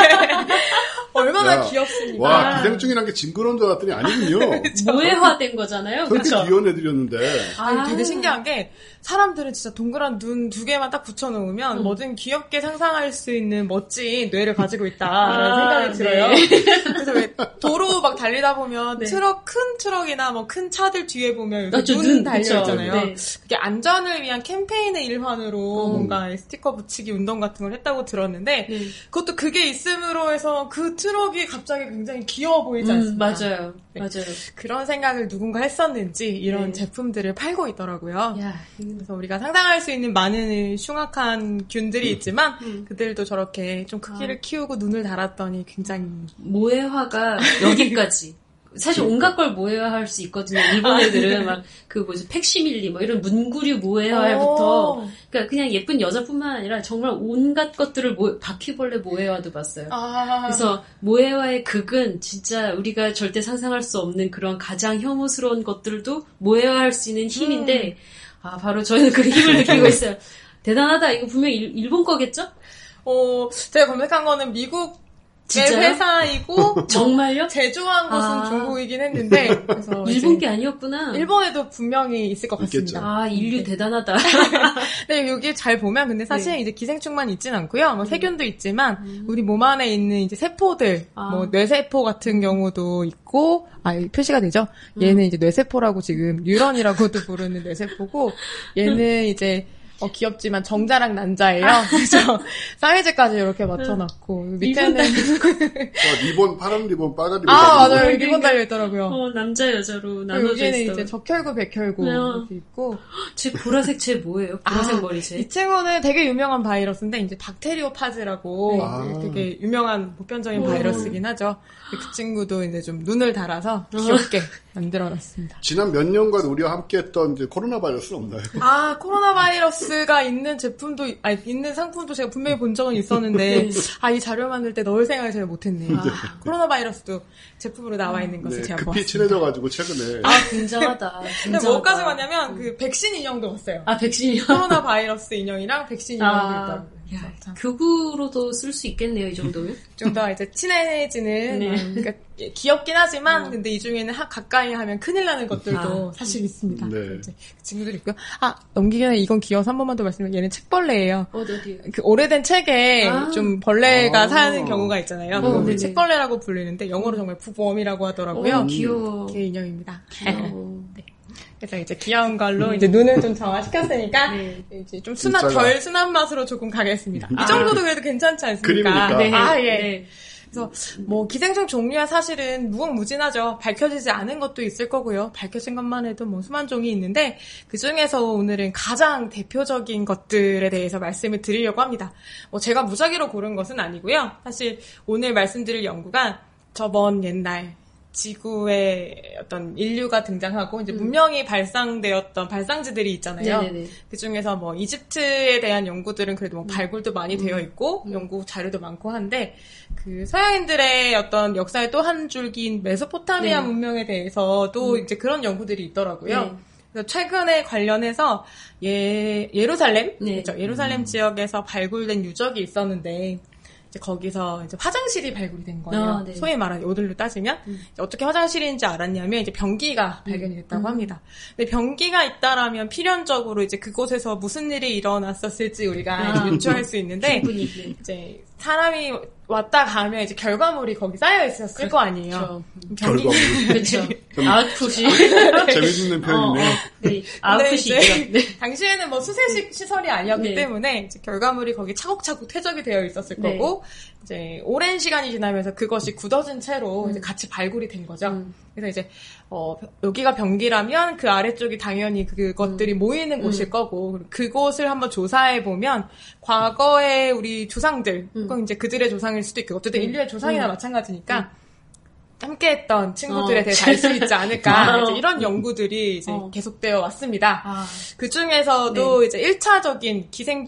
S2: 얼마나
S1: 야,
S2: 귀엽습니까?
S1: 와, 기생충이란 게 징그러운 줄 알았더니 아니군요.
S3: 모해화된 거잖아요.
S1: 그렇게
S3: 그렇죠?
S1: 귀여워내드렸는데.
S2: 아, 되게 신기한 게 사람들은 진짜 동그란 눈 두 개만 딱 붙여놓으면
S3: 음.
S2: 뭐든 귀엽게 상상할 수 있는 멋진 뇌를 가지고 있다라는
S3: 아,
S2: 생각이 들어요.
S3: 네.
S2: 그래서 왜 도로 막 달리다 보면
S3: 네.
S2: 트럭 큰 트럭이나 뭐 큰 차들 뒤에 보면 이렇게
S3: 맞죠,
S2: 눈,
S3: 눈
S2: 달려
S3: 그쵸.
S2: 있잖아요.
S3: 네.
S2: 그게 안전을 위한 캠페인의 일환으로
S3: 음.
S2: 뭔가 스티커 붙이기 운동 같은 걸 했다고 들었는데
S3: 네.
S2: 그것도 그게 있음으로 해서 그 트럭이 갑자기 굉장히 귀여워 보이지 않습니까?
S3: 음, 맞아요.
S2: 네.
S3: 맞아요.
S2: 그런 생각을 누군가 했었는지 이런
S3: 네.
S2: 제품들을 팔고 있더라고요.
S3: 야,
S2: 그래서 우리가 상상할 수 있는 많은 흉악한 균들이 있지만
S3: 음.
S2: 그들도 저렇게 좀 크기를 아. 키우고 눈을 달았더니 굉장히
S3: 모해화가 여기까지. 사실 온갖 걸 모해화할 수 있거든요. 일본 애들은 막 그 뭐지 팩시밀리 뭐 이런 문구류 모해화부터 그러니까 그냥 예쁜 여자뿐만 아니라 정말 온갖 것들을 모, 바퀴벌레 모해화도 봤어요.
S2: 아.
S3: 그래서 모해화의 극은 진짜 우리가 절대 상상할 수 없는 그런 가장 혐오스러운 것들도 모해화할 수 있는 힘인데 음. 아 바로 저희는 그 힘을 느끼고 있어요. 대단하다. 이거 분명 일, 일본 거겠죠?
S2: 어 제가 검색한 거는 미국
S3: 진짜요?
S2: 회사이고
S3: 정말요?
S2: 제조한 곳은
S3: 아.
S2: 중국이긴 했는데 그래서
S3: 일본 게 아니었구나.
S2: 일본에도 분명히 있을 것
S1: 있겠죠.
S2: 같습니다.
S3: 아 인류 네. 대단하다.
S2: 근데 여기 잘 보면 근데 사실
S3: 네.
S2: 이제 기생충만 있진 않고요. 뭐
S3: 음.
S2: 세균도 있지만
S3: 음.
S2: 우리 몸 안에 있는 이제 세포들,
S3: 아.
S2: 뭐 뇌세포 같은 경우도 있고, 아 표시가 되죠. 얘는 음. 이제 뇌세포라고 지금 뉴런이라고도 부르는 뇌세포고, 얘는 이제 어, 귀엽지만 정자랑 난자예요. 그래서 사이즈까지 이렇게 맞춰놨고 밑에는
S1: 어, 리본 파란 리본 빨간 리본
S2: 아 맞아요 리본, 리본 달려 있더라고요.
S3: 어, 남자 여자로 나눠져
S2: 여기는
S3: 있어.
S2: 이제 적혈구 백혈구
S3: 네.
S2: 이렇게 있고
S3: 제 보라색 쟤 뭐예요? 보라색 아, 머리 쟤.
S2: 이 친구는 되게 유명한 바이러스인데 이제 박테리오파즈라고
S1: 아.
S2: 되게 유명한 보편적인 오. 바이러스긴 하죠. 그 친구도 이제 좀 눈을 달아서 귀엽게 만들어놨습니다.
S1: 지난 몇 년간 우리와 함께했던 이제 코로나 바이러스는 없나요?
S2: 아 코로나 바이러스가 있는 제품도 아니 있는 상품도 제가 분명히 본 적은 있었는데 아 이 자료 만들 때 넣을 생각을 제가 못했네요. 아, 코로나 바이러스도 제품으로 나와 있는 것을
S1: 네,
S2: 제가
S1: 급히
S2: 보았습니다.
S1: 친해져가지고 최근에
S3: 아 굉장하다.
S2: 근데 뭐까지 왔냐면 그 백신 인형도 왔어요.
S3: 아 백신이요?
S2: 코로나 바이러스 인형이랑 백신 인형도
S3: 아,
S2: 있더라고요.
S3: 야, 교구로도 쓸 수 있겠네요, 이 정도면.
S2: 좀 더 이제 친해지는,
S3: 네.
S2: 음, 그러니까 귀엽긴 하지만,
S3: 어.
S2: 근데 이 중에는 하, 가까이 하면 큰일 나는 것들도 아. 사실 있습니다.
S1: 네.
S2: 이제 그 친구들이 있고요. 아, 넘기기 전에 이건 귀여워서 한 번만 더 말씀드리면, 얘는 책벌레예요.
S3: 어, 어디요?
S2: 그 오래된 책에
S3: 아.
S2: 좀 벌레가
S1: 아.
S2: 사는 경우가 있잖아요.
S3: 어,
S2: 그 책벌레라고 불리는데, 영어로 정말 북웜이라고 하더라고요.
S3: 어, 귀여워.
S2: 그 인형입니다.
S3: 귀여워.
S2: 네. 그래서 이제 귀여운 걸로 이제 눈을 좀 정화시켰으니까
S3: 네.
S2: 이제 좀 순한 덜 순한 맛으로 조금 가겠습니다.
S3: 아.
S2: 이 정도도 그래도 괜찮지 않습니까?
S1: 그림이니까.
S3: 네.
S2: 아 예.
S3: 네.
S2: 그래서 뭐 기생충 종류야 사실은 무궁무진하죠. 밝혀지지 않은 것도 있을 거고요. 밝혀진 것만 해도 뭐 수만 종이 있는데 그 중에서 오늘은 가장 대표적인 것들에 대해서 말씀을 드리려고 합니다. 뭐 제가 무작위로 고른 것은 아니고요. 사실 오늘 말씀드릴 연구가 저 먼 옛날 지구에 어떤 인류가 등장하고 이제 음. 문명이 발상되었던 발상지들이 있잖아요. 네네네. 그 중에서 뭐 이집트에 대한 연구들은 그래도 뭐 발굴도 많이 음. 되어 있고 음. 연구 자료도 많고 한데 그 서양인들의 어떤 역사의 또 한 줄기인 메소포타미아 네. 문명에 대해서도 음. 이제 그런 연구들이 있더라고요. 네. 그래서 최근에 관련해서 예 예루살렘 네. 그렇죠? 예루살렘 음. 지역에서 발굴된 유적이 있었는데. 이제 거기서 이제 화장실이 발굴이 된 거예요. 아, 네. 소위 말하는 요들로 따지면 음. 어떻게 화장실인지 알았냐면 이제 변기가 음. 발견이 됐다고 음. 합니다. 근데 변기가 있다라면 필연적으로 이제 그곳에서 무슨 일이 일어났었을지 우리가 아. 유추할 수 있는데 이제 사람이 왔다 가면 이제 결과물이 거기 쌓여 있었을 그, 거 아니에요.
S1: 변기
S3: 그렇죠. 아웃풋이
S1: 재밌는 표현이네.
S3: 어, 어. 네. 아웃풋이 있죠. 네.
S2: 당시에는 뭐 수세식 시설이 아니었기 네. 때문에 이제 결과물이 거기 차곡차곡 퇴적이 되어 있었을 네. 거고 이제 오랜 시간이 지나면서 그것이 굳어진 채로 음. 이제 같이 발굴이 된 거죠. 음. 그래서 이제 어 여기가 변기라면 그 아래쪽이 당연히 그것들이 음. 모이는 곳일 음. 거고 그곳을 한번 조사해 보면 과거의 우리 조상들 음. 혹은 이제 그들의 조상일 수도 있고 어쨌든 음. 인류의 조상이나 음. 마찬가지니까 함께했던 친구들에
S3: 어.
S2: 대해 알 수 있지 않을까 이제 이런 연구들이 이제 어. 계속되어 왔습니다. 아. 그 중에서도 네. 이제 일 차적인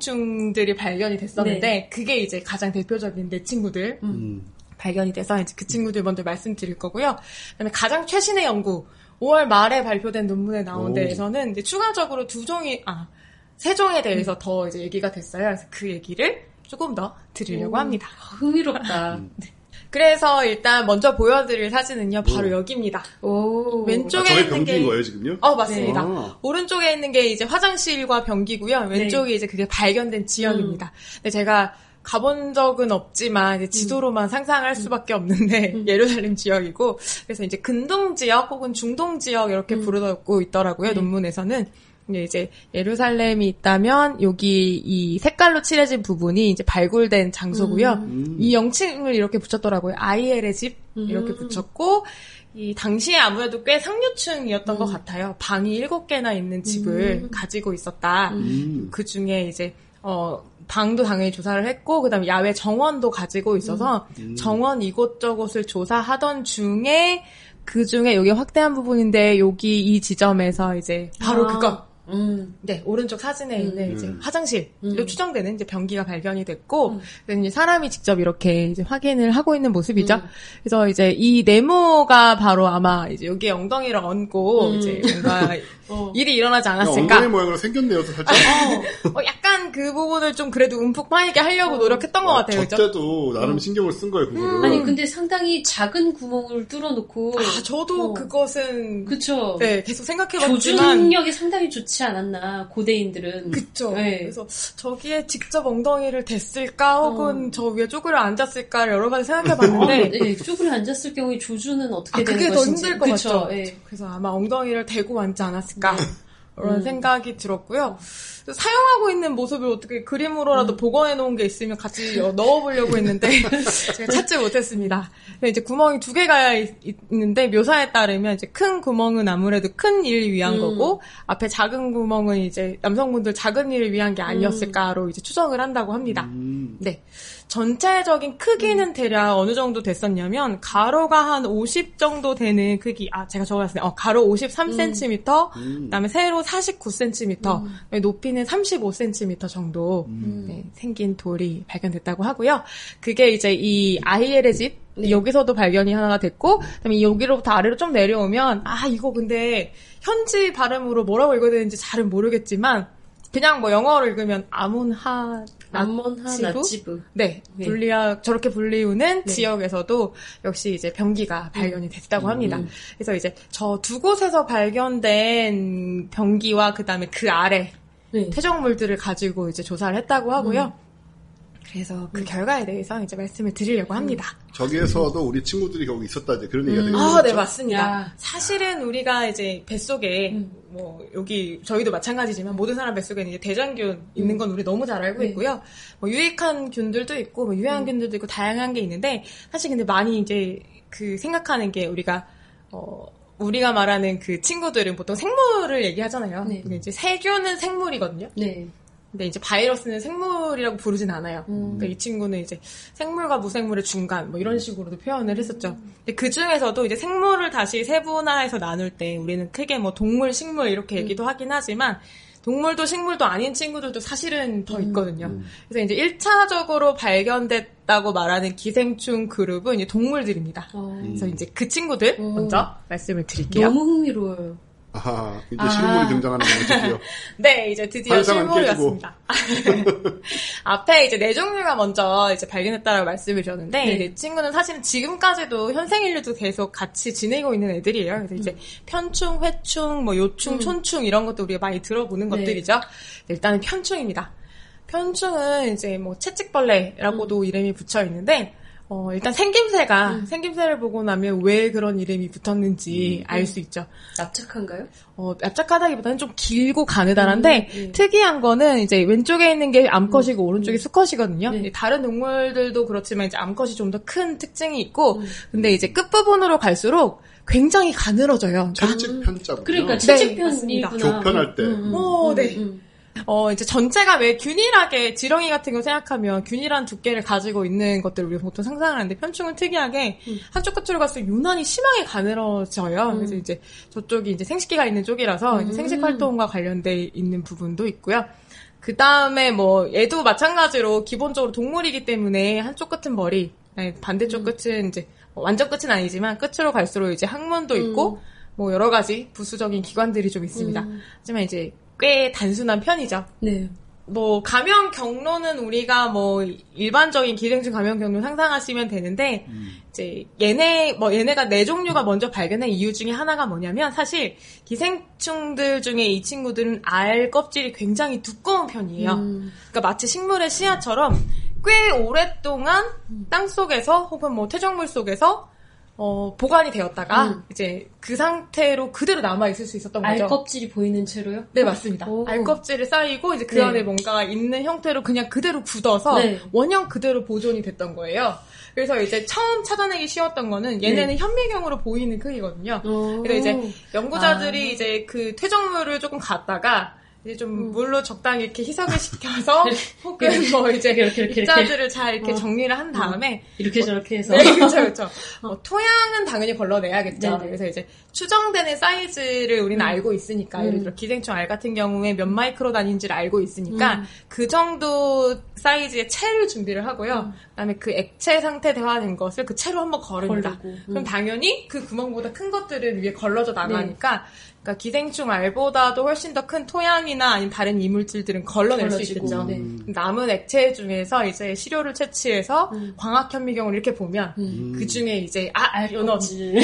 S2: 기생충들이 발견이 됐었는데 네. 그게 이제 가장 대표적인 내 친구들. 음. 발견이 돼서 이제 그 친구들 먼저 말씀드릴 거고요. 그다음에 가장 최신의 연구, 오월 말에 발표된 논문에 나온 오. 데에서는 이제 추가적으로 두 종이, 아, 세 종에 대해서 음. 더 이제 얘기가 됐어요. 그래서 그 얘기를 조금 더 드리려고 오. 합니다.
S3: 흥미롭다.
S2: 네. 그래서 일단 먼저 보여드릴 사진은요, 바로 오. 여기입니다. 오. 왼쪽에
S1: 아,
S2: 있는 게.
S1: 거예요, 지금요?
S2: 어, 맞습니다.
S1: 아.
S2: 오른쪽에 있는 게 이제 화장실과 변기고요. 왼쪽이 네. 이제 그게 발견된 지역입니다. 음. 근데 제가 가본 적은 없지만 이제 지도로만 음. 상상할 수밖에 없는데 음. 예루살렘 지역이고 그래서 이제 근동 지역 혹은 중동 지역 이렇게 음. 부르고 있더라고요. 네. 논문에서는 이제 예루살렘이 있다면 여기 이 색깔로 칠해진 부분이 이제 발굴된 장소고요. 음. 이 명칭을 이렇게 붙였더라고요. 아이엘의 집 이렇게 음. 붙였고 이 당시에 아무래도 꽤 상류층이었던 음. 것 같아요. 방이 일곱 개나 있는 집을 음. 가지고 있었다. 음. 그 중에 이제 어 방도 당연히 조사를 했고 그다음에 야외 정원도 가지고 있어서 음. 정원 이곳저곳을 조사하던 중에 그 중에 여기 확대한 부분인데 여기 이 지점에서 이제 바로 아. 그거 음. 네, 오른쪽 사진에 음. 있는 이제 화장실로 음. 추정되는 이제 변기가 발견이 됐고, 음. 이제 사람이 직접 이렇게 이제 확인을 하고 있는 모습이죠. 음. 그래서 이제 이 네모가 바로 아마 이제 여기에 엉덩이를 얹고 음. 이제 뭔가 어. 일이 일어나지 않았을까.
S1: 엉덩이 모양으로 생겼네요, 살짝.
S2: 어, 어, 약간 그 부분을 좀 그래도 움푹 파이게 하려고 어. 노력했던 것 같아요, 그죠?
S1: 저때도 나름 신경을 쓴 거예요, 그거를.
S3: 음. 아니, 근데 상당히 작은 구멍을 뚫어놓고.
S2: 아, 저도 어. 그것은.
S3: 그쵸.
S2: 네, 계속 생각해봤지만.
S3: 조준력이 상당히 좋지 않았나, 고대인들은.
S2: 그쵸. 네. 그래서 저기에 직접 엉덩이를 댔을까, 혹은 어. 저 위에 쪼그려 앉았을까를 여러 가지 생각해봤는데.
S3: 어, 네, 쪼그려 앉았을 경우에 조준은 어떻게
S2: 아,
S3: 되는
S2: 그게
S3: 것인지.
S2: 그게 더 힘들 것 그쵸. 같죠. 네. 그래서 아마 엉덩이를 대고 앉지 않았을까. 네. 그런 음. 생각이 들었고요. 사용하고 있는 모습을 어떻게 그림으로라도 음. 복원해 놓은 게 있으면 같이 넣어보려고 했는데 제가 찾지 못했습니다. 이제 구멍이 두 개가 있, 있는데 묘사에 따르면 이제 큰 구멍은 아무래도 큰 일을 위한 음. 거고 앞에 작은 구멍은 이제 남성분들 작은 일을 위한 게 아니었을까로 이제 추정을 한다고 합니다. 음. 네. 전체적인 크기는 음. 대략 어느 정도 됐었냐면 가로가 한 오십 정도 되는 크기. 아 제가 적어놨어요. 어, 가로 오십삼 센티미터, 음. 그다음에 세로 사십구 센티미터, 음. 높이는 삼십오 센티미터 정도 음. 네, 생긴 돌이 발견됐다고 하고요. 그게 이제 이 아이엘의 집 네. 여기서도 발견이 하나가 됐고, 그다음에 여기로부터 아래로 좀 내려오면 아 이거 근데 현지 발음으로 뭐라고 읽어야 되는지 잘은 모르겠지만. 그냥 뭐 영어로 읽으면 아몬하
S3: 아몬하 나치브
S2: 네, 네. 분리하 저렇게 분리우는 네. 지역에서도 역시 이제 변기가 발견이 됐다고 합니다. 음. 그래서 이제 저 두 곳에서 발견된 변기와 그다음에 그 아래 네. 퇴적물들을 가지고 이제 조사를 했다고 하고요. 음. 그래서 그 음. 결과에 대해서 이제 말씀을 드리려고 합니다.
S1: 저기에서도 우리 친구들이 거기 있었다 이제 그런 얘기가
S2: 음.
S1: 되는
S2: 거죠.
S1: 아,
S2: 네, 맞습니다. 야. 사실은 우리가 이제 뱃속에 음. 뭐 여기 저희도 마찬가지지만 모든 사람 뱃속에는 이제 대장균 있는 건 우리 너무 잘 알고 네. 있고요. 뭐 유익한 균들도 있고 뭐 유해한 음. 균들도 있고 다양한 게 있는데 사실 근데 많이 이제 그 생각하는 게 우리가 어 우리가 말하는 그 친구들은 보통 생물을 얘기하잖아요. 네. 근데 이제 세균은 생물이거든요.
S3: 네.
S2: 근데 이제 바이러스는 생물이라고 부르진 않아요.
S3: 음.
S2: 그러니까 이 친구는 이제 생물과 무생물의 중간 뭐 이런 식으로도 표현을 했었죠. 근데 그 중에서도 이제 생물을 다시 세분화해서 나눌 때 우리는 크게 뭐 동물, 식물 이렇게 얘기도 하긴 하지만 동물도 식물도 아닌 친구들도 사실은 더 있거든요. 음. 그래서 이제 일 차적으로 발견됐다고 말하는 기생충 그룹은 이제 동물들입니다. 어. 그래서 이제 그 친구들 오. 먼저 말씀을 드릴게요.
S3: 너무 흥미로워요.
S1: 아하, 이제 아. 실물이 등장하는 건 드디어.
S2: 네, 이제 드디어 실물이었습니다. 앞에 이제 네 종류가 먼저 이제 발견했다라고 말씀을 드렸는데, 네. 이 친구는 사실은 지금까지도 현생인류도 계속 같이 지내고 있는 애들이에요. 그래서 음. 이제 편충, 회충, 뭐 요충, 음. 촌충 이런 것도 우리가 많이 들어보는 네. 것들이죠. 일단은 편충입니다. 편충은 이제 뭐 채찍벌레라고도 음. 이름이 붙여 있는데, 어, 일단 생김새가, 음. 생김새를 보고 나면 왜 그런 이름이 붙었는지 음. 알 수 있죠.
S3: 납작한가요?
S2: 어, 납작하다기보다는 좀 길고 가느다란데, 음. 음. 특이한 거는 이제 왼쪽에 있는 게 암컷이고 음. 오른쪽이 수컷이거든요. 네. 다른 동물들도 그렇지만 이제 암컷이 좀 더 큰 특징이 있고, 음. 근데 이제 끝부분으로 갈수록 굉장히 가늘어져요.
S1: 채찍 편자군요.
S3: 그러니까 채찍편이구나.
S1: 네, 교편할 때.
S2: 음. 오, 네. 음. 어, 이제 전체가 왜 균일하게, 지렁이 같은 거 생각하면 균일한 두께를 가지고 있는 것들을 우리가 보통 상상을 하는데 편충은 특이하게 음. 한쪽 끝으로 갈수록 유난히 심하게 가늘어져요. 음. 그래서 이제 저쪽이 이제 생식기가 있는 쪽이라서 음. 이제 생식 활동과 관련돼 있는 부분도 있고요. 그 다음에 뭐, 얘도 마찬가지로 기본적으로 동물이기 때문에 한쪽 끝은 머리, 아니, 반대쪽 음. 끝은 이제, 완전 끝은 아니지만 끝으로 갈수록 이제 항문도 있고, 음. 뭐 여러 가지 부수적인 기관들이 좀 있습니다. 음. 하지만 이제 꽤 단순한 편이죠.
S3: 네.
S2: 뭐 감염 경로는 우리가 뭐 일반적인 기생충 감염 경로 상상하시면 되는데 음. 이제 얘네 뭐 얘네가 네 종류가 먼저 발견한 이유 중에 하나가 뭐냐면 사실 기생충들 중에 이 친구들은 알 껍질이 굉장히 두꺼운 편이에요. 음. 그러니까 마치 식물의 씨앗처럼 꽤 오랫동안 음. 땅 속에서 혹은 뭐 퇴적물 속에서 어, 보관이 되었다가, 음. 이제 그 상태로 그대로 남아있을 수 있었던 거죠.
S3: 알껍질이 보이는 채로요?
S2: 네, 맞습니다. 오. 알껍질이 쌓이고, 이제 그 네. 안에 뭔가 있는 형태로 그냥 그대로 굳어서, 네. 원형 그대로 보존이 됐던 거예요. 그래서 이제 처음 찾아내기 쉬웠던 거는 얘네는 네. 현미경으로 보이는 크기거든요. 오. 그래서 이제 연구자들이 아. 이제 그 퇴적물을 조금 갖다가, 이제 좀 음. 물로 적당히 이렇게 희석을 시켜서 혹은 뭐 이제 이렇게, 이렇게, 입자들을 이렇게. 잘 이렇게 어. 정리를 한 다음에
S3: 이렇게 뭐, 저렇게 해서
S2: 네, 그렇죠, 그렇죠. 어. 뭐 토양은 당연히 걸러내야겠죠. 네네. 그래서 이제 추정되는 사이즈를 우리는 음. 알고 있으니까 음. 예를 들어 기생충 알 같은 경우에 몇 마이크로 단위인지를 알고 있으니까 음. 그 정도 사이즈의 채를 준비를 하고요. 음. 그다음에 그 액체 상태화된 것을 그 채로 한번 거릅니다. 음. 그럼 당연히 그 구멍보다 큰 것들은 위에 걸러져 나가니까. 네. 그러니까 기생충 알보다도 훨씬 더 큰 토양이나 아니면 다른 이물질들은 걸러낼 걸러지고. 수 있겠죠. 네. 남은 액체 중에서 이제 시료를 채취해서 음. 광학 현미경을 이렇게 보면 음. 그 중에 이제 아 요놈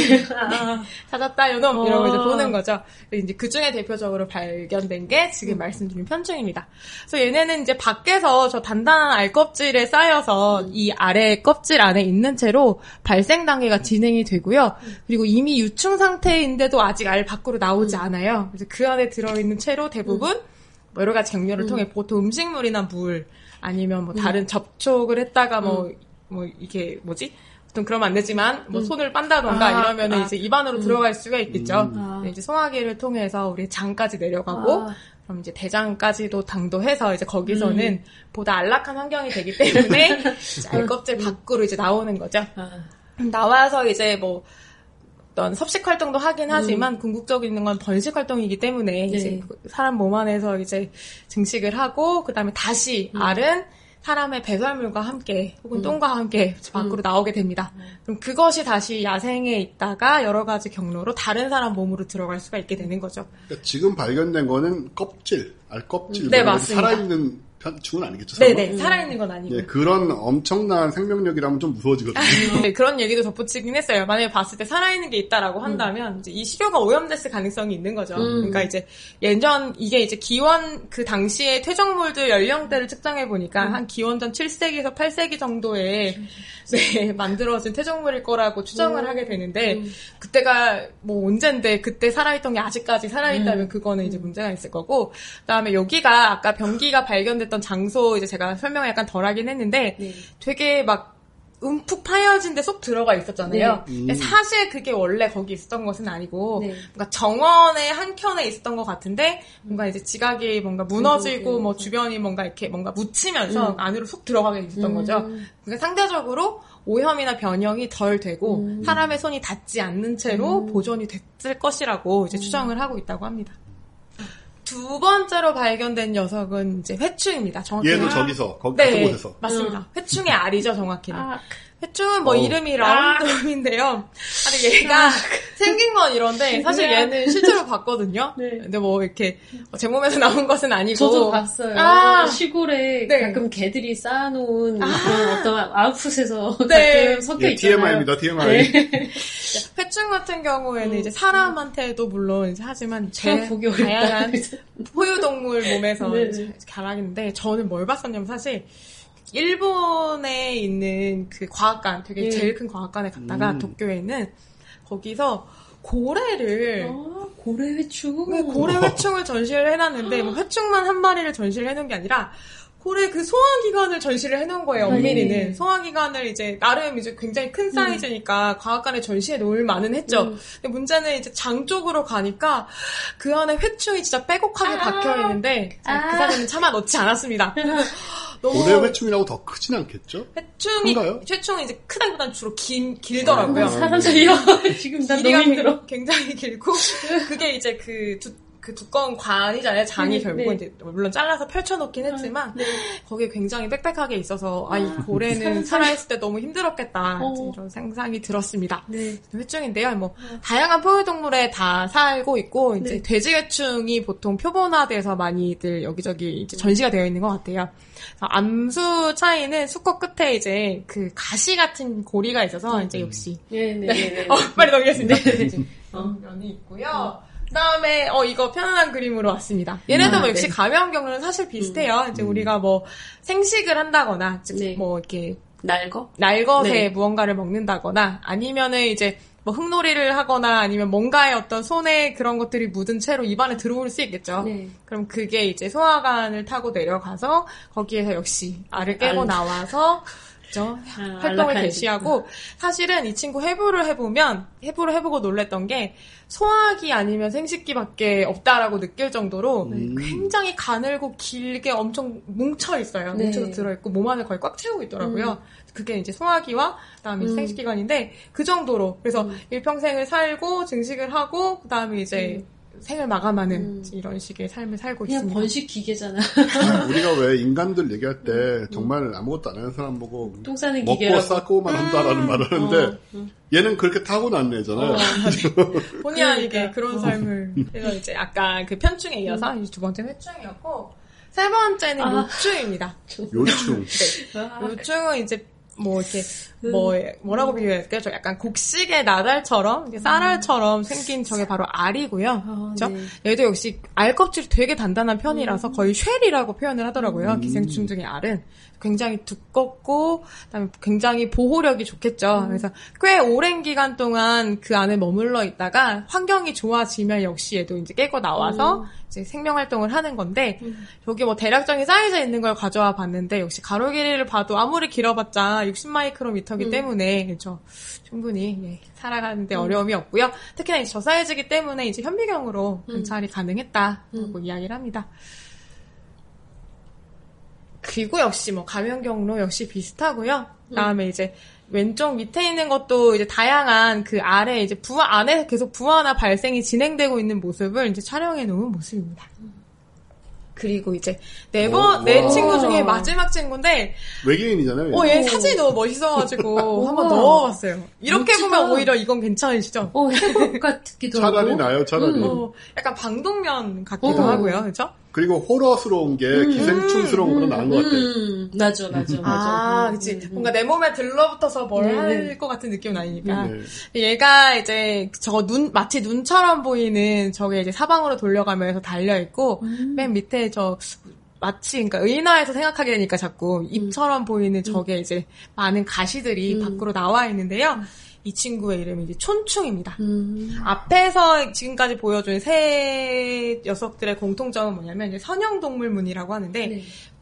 S2: 아, 찾았다 요놈 이런 거 이제 보는 거죠. 이제 그 중에 대표적으로 발견된 게 지금 음. 말씀드린 편충입니다. 그래서 얘네는 이제 밖에서 저 단단한 알 껍질에 쌓여서 음. 이 아래 껍질 안에 있는 채로 발생 단계가 진행이 되고요. 그리고 이미 유충 상태인데도 아직 알 밖으로 나오지 음. 않아요. 그래서 그 안에 들어있는 채로 대부분 음. 뭐 여러 가지 경로를 음. 통해 보통 음식물이나 물 아니면 뭐 다른 음. 접촉을 했다가 뭐, 음. 뭐 이게 뭐지? 보통 그러면 안 되지만 뭐 음. 손을 빤다던가 아, 이러면은 아. 이제 입안으로 음. 들어갈 수가 있겠죠. 음. 아. 이제 소화기를 통해서 우리 장까지 내려가고 아. 그럼 이제 대장까지도 당도해서 이제 거기서는 음. 보다 안락한 환경이 되기 때문에 이제 알껍질 밖으로 이제 나오는 거죠. 아. 나와서 이제 뭐 어떤 섭식 활동도 하긴 하지만 음. 궁극적인 건 번식 활동이기 때문에 네. 이제 사람 몸 안에서 이제 증식을 하고 그다음에 다시 음. 알은 사람의 배설물과 함께 혹은 음. 똥과 함께 밖으로 음. 나오게 됩니다. 음. 그럼 그것이 다시 야생에 있다가 여러 가지 경로로 다른 사람 몸으로 들어갈 수가 있게 되는 거죠.
S1: 그러니까 지금 발견된 거는 껍질, 알 껍질,
S2: 네, 맞습니다.
S1: 살아있는 편충은 아니겠죠? 설마?
S2: 네네, 살아있는 건 아니고.
S1: 네, 그런 엄청난 생명력이라면 좀 무서워지거든요.
S2: 네, 그런 얘기도 덧붙이긴 했어요. 만약에 봤을 때 살아있는 게 있다라고 한다면, 음. 이제 이 시료가 오염됐을 가능성이 있는 거죠. 음. 그러니까 이제, 예전, 이게 이제 기원, 그 당시에 퇴적물들 연령대를 측정해보니까, 음. 한 기원전 칠 세기에서 팔 세기 정도에, 음. 네, 만들어진 퇴적물일 거라고 추정을 음. 하게 되는데, 음. 그때가 뭐 언젠데, 그때 살아있던 게 아직까지 살아있다면 음. 그거는 이제 문제가 있을 거고, 그 다음에 여기가 아까 병기가 발견됐 했던 장소 이제 제가 설명을 약간 덜 하긴 했는데 네. 되게 막 움푹 파여진 데 쏙 들어가 있었잖아요.
S3: 네.
S2: 근데 사실 그게 원래 거기 있었던 것은 아니고
S3: 네.
S2: 뭔가 정원의 한켠에 있었던 것 같은데 뭔가 이제 지각이 뭔가 무너지고 음, 뭐 주변이 뭔가 이렇게 뭔가 묻히면서 음. 안으로 쏙 들어가게 있었던 음. 거죠. 그러니까 상대적으로 오염이나 변형이 덜 되고 음. 사람의 손이 닿지 않는 채로 음. 보존이 됐을 것이라고 이제 추정을 하고 있다고 합니다. 두 번째로 발견된 녀석은 이제 회충입니다. 정확히
S1: 얘도 저기서 거기 같은
S2: 네,
S1: 곳에서.
S2: 맞습니다. 음. 회충의 알이죠, 정확히는. 아. 회충은 뭐 어우. 이름이 라운드홈인데요. 아니 얘가 아. 생긴 건 이런데 사실 얘는 실제로 봤거든요. 네. 근데 뭐 이렇게 제 몸에서 나온 것은 아니고.
S3: 저도 봤어요. 아. 시골에 네. 가끔 개들이 쌓아놓은 아. 그런 어떤 아웃풋에서 네. 가끔 섞여
S1: 예,
S3: 있잖아요.
S1: 티엠아이입니다. 티엠아이.
S2: 네. 회충 같은 경우에는 음. 이제 사람한테도 물론 이제 하지만 제 다양한 포유동물 몸에서 네. 자라는데 저는 뭘 봤었냐면 사실 일본에 있는 그 과학관, 되게 네. 제일 큰 과학관에 갔다가 음. 도쿄에 있는 거기서 고래를
S3: 아, 고래 회충?
S2: 네, 고래 회충을 전시를 해놨는데 뭐 회충만 한 마리를 전시를 해놓은 게 아니라 고래 그 소화기관을 전시를 해놓은 거예요. 엄밀히는 네. 소화기관을 이제 나름 이제 굉장히 큰 사이즈니까 음. 과학관에 전시해 놓을 만은 했죠. 음. 근데 문제는 이제 장 쪽으로 가니까 그 안에 회충이 진짜 빼곡하게 아~ 박혀 있는데 아~ 그 사진은 차마 넣지 않았습니다.
S1: 너무 고래 회충이라고 더 크진 않겠죠?
S2: 회충이 큰가요? 회충은 이제 크다기보다는 주로 긴 길더라고요.
S3: 아, 사람들이요. 지금 나 너무 힘들어.
S2: 굉장히 길고 그게 이제 그 두, 그 두꺼운 관이잖아요. 장이 네, 결국은 네. 이제 물론 잘라서 펼쳐놓긴 했지만 네. 거기에 굉장히 빽빽하게 있어서 아, 이 고래는 살아있을 때 너무 힘들었겠다 어. 이런 상상이 들었습니다. 네. 회충인데요. 뭐 어. 다양한 포유동물에 다 살고 있고 이제 네. 돼지 회충이 보통 표본화돼서 많이들 여기저기 이제 전시가 되어 있는 것 같아요. 암수 차이는 수컷 끝에 이제 그 가시 같은 고리가 있어서 이제 역시
S3: 네네 네. 네.
S2: 어, 빨리 넘기겠습니다. 네. 어. 면이 있고요. 그다음에 어 이거 편안한 그림으로 왔습니다. 얘네도 아, 뭐 역시 네. 감염경로는 사실 비슷해요. 음. 이제 음. 우리가 뭐 생식을 한다거나 네. 뭐 이렇게
S3: 날거
S2: 날것에
S3: 네.
S2: 무언가를 먹는다거나 아니면은 이제 뭐 흙놀이를 하거나 아니면 뭔가의 어떤 손에 그런 것들이 묻은 채로 입안에 들어올 수 있겠죠. 네. 그럼 그게 이제 소화관을 타고 내려가서 거기에서 역시 알을 깨고 알... 나와서 그죠? 아, 활동을 개시하고 사실은 이 친구 해부를 해보면 해부를 해보고 놀랬던 게 소화기 아니면 생식기밖에 없다라고 느낄 정도로 음. 굉장히 가늘고 길게 엄청 뭉쳐 있어요. 네. 뭉쳐서 들어있고 몸 안을 거의 꽉 채우고 있더라고요. 음. 그게 이제 소화기와 그다음에 음. 생식기관인데 그 정도로 그래서 음. 일평생을 살고 증식을 하고 그다음에 이제 음. 생을 마감하는 음. 이런 식의 삶을 살고
S3: 그냥
S2: 있습니다.
S3: 그냥 번식 기계잖아.
S1: 우리가 왜 인간들 얘기할 때 음. 정말 아무것도 안 하는 사람 보고
S3: 똥 싸는
S1: 먹고
S3: 기계라고.
S1: 싸고만 한다라는 음. 말을 하는데 어. 음. 얘는 그렇게 타고난 애잖아요. 어,
S2: 본의 아니게 그런 어. 삶을 그래서 이제 아까 그 편충에 이어서 음. 두 번째는 회충이었고 세 번째는 아. 요충입니다.
S1: 요충.
S2: 네. 아. 요충은 이제 뭐 이렇게 뭐 뭐라고 비유할까요? 저 약간 곡식의 나달처럼 쌀알처럼 생긴 저게 바로 알이고요. 아, 그렇죠? 네. 얘도 역시 알 껍질이 되게 단단한 편이라서 거의 쉘이라고 표현을 하더라고요. 음. 기생충 중의 알은 굉장히 두껍고 그다음에 굉장히 보호력이 좋겠죠. 음. 그래서 꽤 오랜 기간 동안 그 안에 머물러 있다가 환경이 좋아지면 역시 얘도 이제 깨고 나와서 음. 이제 생명 활동을 하는 건데 음. 여기 뭐 대략적인 사이즈에 있는 걸 가져와 봤는데 역시 가로 길이를 봐도 아무리 길어봤자 육십 마이크로미터이기 음. 때문에 그렇죠. 충분히 예, 살아가는데 음. 어려움이 없고요. 특히나 이제 저 사이즈이기 때문에 이제 현미경으로 관찰이 음. 가능했다라고 음. 이야기를 합니다. 그리고 역시 뭐 감염경로 역시 비슷하고요. 그다음에 음. 이제 왼쪽 밑에 있는 것도 이제 다양한 그 아래 이제 부화 안에 계속 부화나 발생이 진행되고 있는 모습을 이제 촬영해 놓은 모습입니다. 그리고 이제 네 번 네 친구 중에 마지막 친구인데
S1: 외계인이잖아요.
S2: 어, 얘 사진이 너무 멋있어가지고 한번 넣어봤어요. 이렇게 멋지다. 보면 오히려 이건 괜찮으시죠?
S3: 어, 해볼 것 같기도 하고.
S1: 차라리 나요, 차라리.
S2: 음, 어, 약간 방독면 같기도
S3: 어.
S2: 하고요, 그렇죠?
S1: 그리고 호러스러운 게 음, 기생충스러운 거는 음, 나은 것 같아.
S3: 음, 맞아, 맞아, 맞아.
S2: 아, 그치. 음, 뭔가 내 몸에 들러붙어서 뭘 할 것 네. 같은 느낌은 아니니까. 네. 얘가 이제 저거 눈, 마치 눈처럼 보이는 저게 이제 사방으로 돌려가면서 달려있고, 음. 맨 밑에 저, 마치, 그러니까 의인화해서 생각하게 되니까 자꾸 입처럼 음. 보이는 저게 음. 이제 많은 가시들이 음. 밖으로 나와 있는데요. 이 친구의 이름이 이제 촌충입니다. 음. 앞에서 지금까지 보여준 새 녀석들의 공통점은 뭐냐면 이제 선형동물문이라고 하는데 네.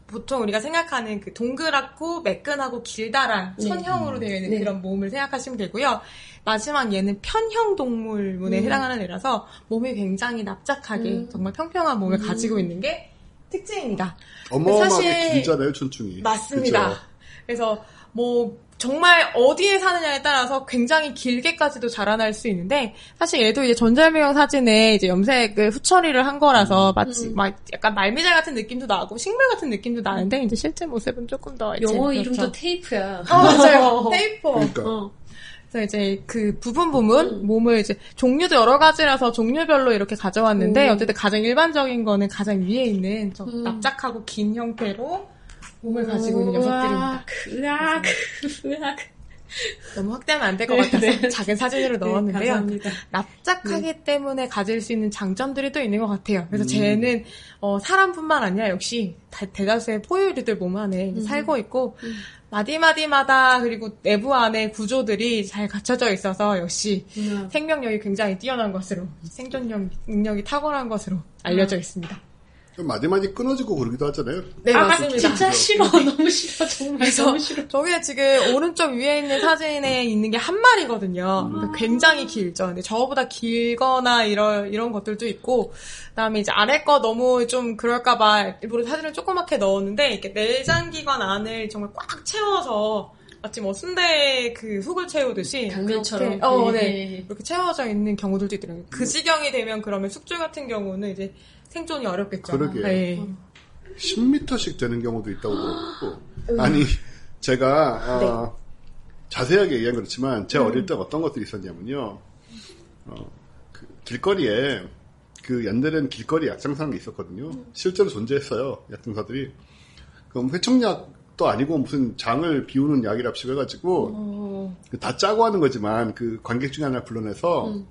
S2: 보통 우리가 생각하는 그 동그랗고 매끈하고 길다란 네. 선형으로 되어 있는 네. 그런 몸을 생각하시면 되고요. 마지막 얘는 편형 동물문에 음. 해당하는 애라서 몸이 굉장히 납작하게 음. 정말 평평한 몸을 음. 가지고 있는 게 특징입니다.
S1: 어마어마하게 길잖아요, 촌충이.
S2: 맞습니다. 그쵸? 그래서 뭐 정말 어디에 사느냐에 따라서 굉장히 길게까지도 자라날 수 있는데 사실 얘도 이제 전자현미경 사진에 이제 염색을 후처리를 한 거라서 음. 마치 막 약간 말미잘 같은 느낌도 나고 식물 같은 느낌도 나는데 이제 실제 모습은 조금 더
S3: 영어 이제, 이름도 그렇죠. 테이프야.
S2: 어, 맞아요. 테이프.
S1: 그러니까.
S2: 어. 그래서 이제 그 부분 부분 음. 몸을 이제 종류도 여러 가지라서 종류별로 이렇게 가져왔는데 음. 어쨌든 가장 일반적인 거는 가장 위에 있는 저 음. 납작하고 긴 형태로 몸을 가지고 있는 녀석들입니다.
S3: 으악, 으악.
S2: 너무 확대하면 안 될 것 같아서 네. 작은 사진으로 넣었는데요.
S3: 네,
S2: 납작하기 네. 때문에 가질 수 있는 장점들이 또 있는 것 같아요. 그래서 음. 쟤는 어, 사람뿐만 아니라 역시 다, 대다수의 포유류들 몸 안에 음. 살고 있고 음. 마디마디마다 그리고 내부 안에 구조들이 잘 갖춰져 있어서 역시 음. 생명력이 굉장히 뛰어난 것으로 생존력 능력이 탁월한 것으로 알려져 음. 있습니다.
S1: 마디마디 끊어지고 그러기도 하잖아요.
S2: 네,
S3: 아,
S2: 맞습니다.
S3: 진짜 싫어. 너무 싫어. 정말 너무 싫어.
S2: 저게 지금 오른쪽 위에 있는 사진에 있는 게 한 마리거든요. 음. 굉장히 길죠. 근데 저보다 길거나 이런, 이런 것들도 있고, 그 다음에 이제 아래 거 너무 좀 그럴까봐 일부러 사진을 조그맣게 넣었는데, 이렇게 내장기관 안을 정말 꽉 채워서, 마치 뭐 순대 그 속을 채우듯이.
S3: 당면처럼.
S2: 어, 네. 이렇게 채워져 있는 경우들도 있더라고요. 그 지경이 되면 그러면 숙주 같은 경우는 이제 생존이 어렵겠죠.
S1: 그러게요.
S2: 네.
S1: 십 미터씩 되는 경우도 있다고 그러고. 음. 아니, 제가, 어, 네. 자세하게 얘기한 그렇지만, 제 음. 어릴 때 어떤 것들이 있었냐면요. 어, 그 길거리에, 그 옛날에는 길거리 약장사라는 게 있었거든요. 음. 실제로 존재했어요. 약장사들이. 그럼 회충약도 아니고 무슨 장을 비우는 약이랍시고 해가지고, 어. 다 짜고 하는 거지만, 그 관객 중에 하나 불러내서, 음.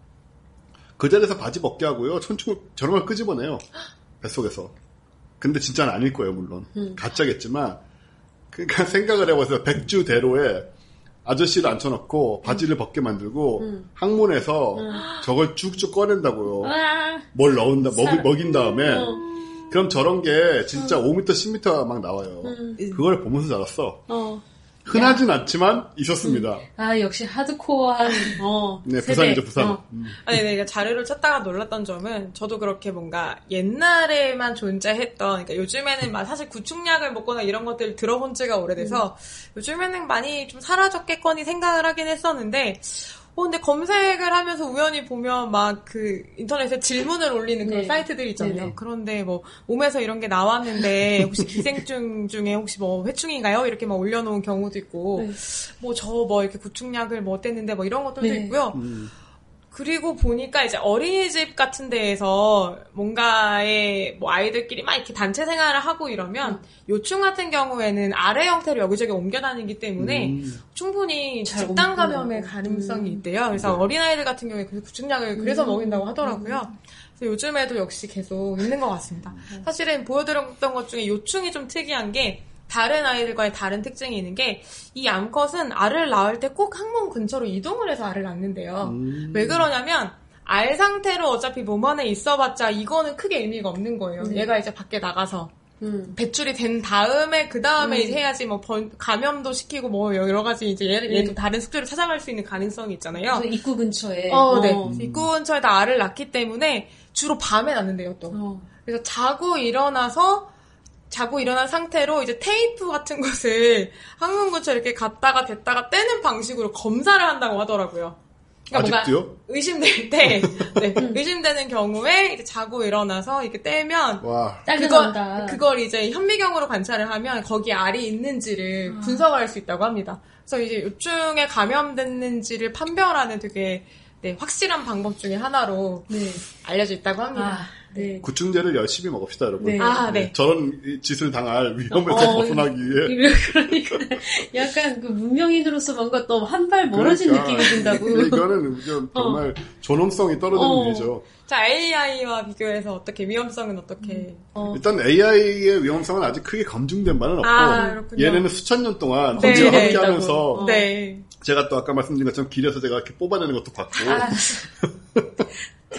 S1: 그 자리에서 바지 벗게 하고요. 촌충을 저런 걸 끄집어내요. 뱃속에서. 근데 진짜는 아닐 거예요, 물론. 음. 가짜겠지만. 그러니까 생각을 해보세요. 백주대로에 아저씨를 앉혀놓고 바지를 음. 벗게 만들고 음. 항문에서 음. 저걸 쭉쭉 꺼낸다고요. 아. 뭘 넣은다, 먹, 먹인 다음에. 음. 그럼 저런 게 진짜 음. 오 미터, 십 미터 막 나와요. 음. 그걸 보면서 자랐어. 어. 흔하진 야. 않지만 있었습니다. 음.
S3: 아 역시 하드코어한 어,
S1: 네 세대. 부산이죠 부산. 어.
S2: 음. 아니 내가 자료를 찾다가 놀랐던 점은 저도 그렇게 뭔가 옛날에만 존재했던 그러니까 요즘에는 막 사실 구충약을 먹거나 이런 것들을 들어본 지가 오래돼서 음. 요즘에는 많이 좀 사라졌겠거니 생각을 하긴 했었는데 어, 근데 검색을 하면서 우연히 보면 막 그 인터넷에 질문을 올리는 그런 네. 사이트들이 있잖아요. 네네. 그런데 뭐 몸에서 이런 게 나왔는데 혹시 기생충 중에 혹시 뭐 회충인가요? 이렇게 막 올려놓은 경우도 있고 네. 뭐 저 뭐 이렇게 구충약을 뭐 어땠는데 뭐 이런 것들도 네. 있고요. 음. 그리고 보니까 이제 어린이집 같은 데에서 뭔가의 뭐 아이들끼리 막 이렇게 단체 생활을 하고 이러면 음. 요충 같은 경우에는 아래 형태로 여기저기 옮겨 다니기 때문에 음. 충분히 집단 감염의 가능성이 있대요. 그래서 네. 어린아이들 같은 경우에 그 구충약을 그래서 음. 먹인다고 하더라고요. 그래서 요즘에도 역시 계속 있는 것 같습니다. 음. 사실은 보여드렸던 것 중에 요충이 좀 특이한 게 다른 아이들과의 다른 특징이 있는 게 이 암컷은 알을 낳을 때 꼭 항문 근처로 이동을 해서 알을 낳는데요. 음. 왜 그러냐면 알 상태로 어차피 몸 안에 있어봤자 이거는 크게 의미가 없는 거예요. 음. 얘가 이제 밖에 나가서 음. 배출이 된 다음에 그 다음에 음. 이제 해야지 뭐 번, 감염도 시키고 뭐 여러 가지 이제 얘, 얘도 음. 다른 숙주를 찾아갈 수 있는 가능성이 있잖아요.
S3: 입구 근처에.
S2: 어, 네. 어. 입구 근처에다 알을 낳기 때문에 주로 밤에 낳는데요, 또. 어. 그래서 자고 일어나서 자고 일어난 상태로 이제 테이프 같은 것을 항문 근처에 이렇게 갔다가 댔다가 떼는 방식으로 검사를 한다고 하더라고요.
S1: 그러니까 아직도요?
S2: 뭔가 의심될 때, 네, 의심되는 경우에 이제 자고 일어나서 이렇게 떼면
S1: 와.
S2: 그걸, 그걸 이제 현미경으로 관찰을 하면 거기에 알이 있는지를 아. 분석할 수 있다고 합니다. 그래서 이제 요충에 감염됐는지를 판별하는 되게 네, 확실한 방법 중에 하나로 네. 알려져 있다고 합니다. 아.
S1: 네. 구충제를 열심히 먹읍시다, 여러분.
S2: 네. 아, 네.
S1: 저런 짓을 당할 위험에서 어, 벗어나기 위해.
S3: 그러니까 약간 그 문명인으로서 뭔가 또 한 발 멀어진 그러니까, 느낌이 든다고.
S1: 이거는 정말 어. 존엄성이 떨어지는 어. 일이죠.
S2: 자, 에이아이와 비교해서 어떻게 위험성은 어떻게?
S3: 어.
S1: 일단 에이아이의 위험성은 아직 크게 검증된 바는 없고
S2: 아,
S1: 얘네는 수천 년 동안 검증을
S2: 네,
S1: 함께하면서
S2: 어. 네.
S1: 제가 또 아까 말씀드린 것처럼 길에서 제가 이렇게 뽑아내는 것도 봤고. 아.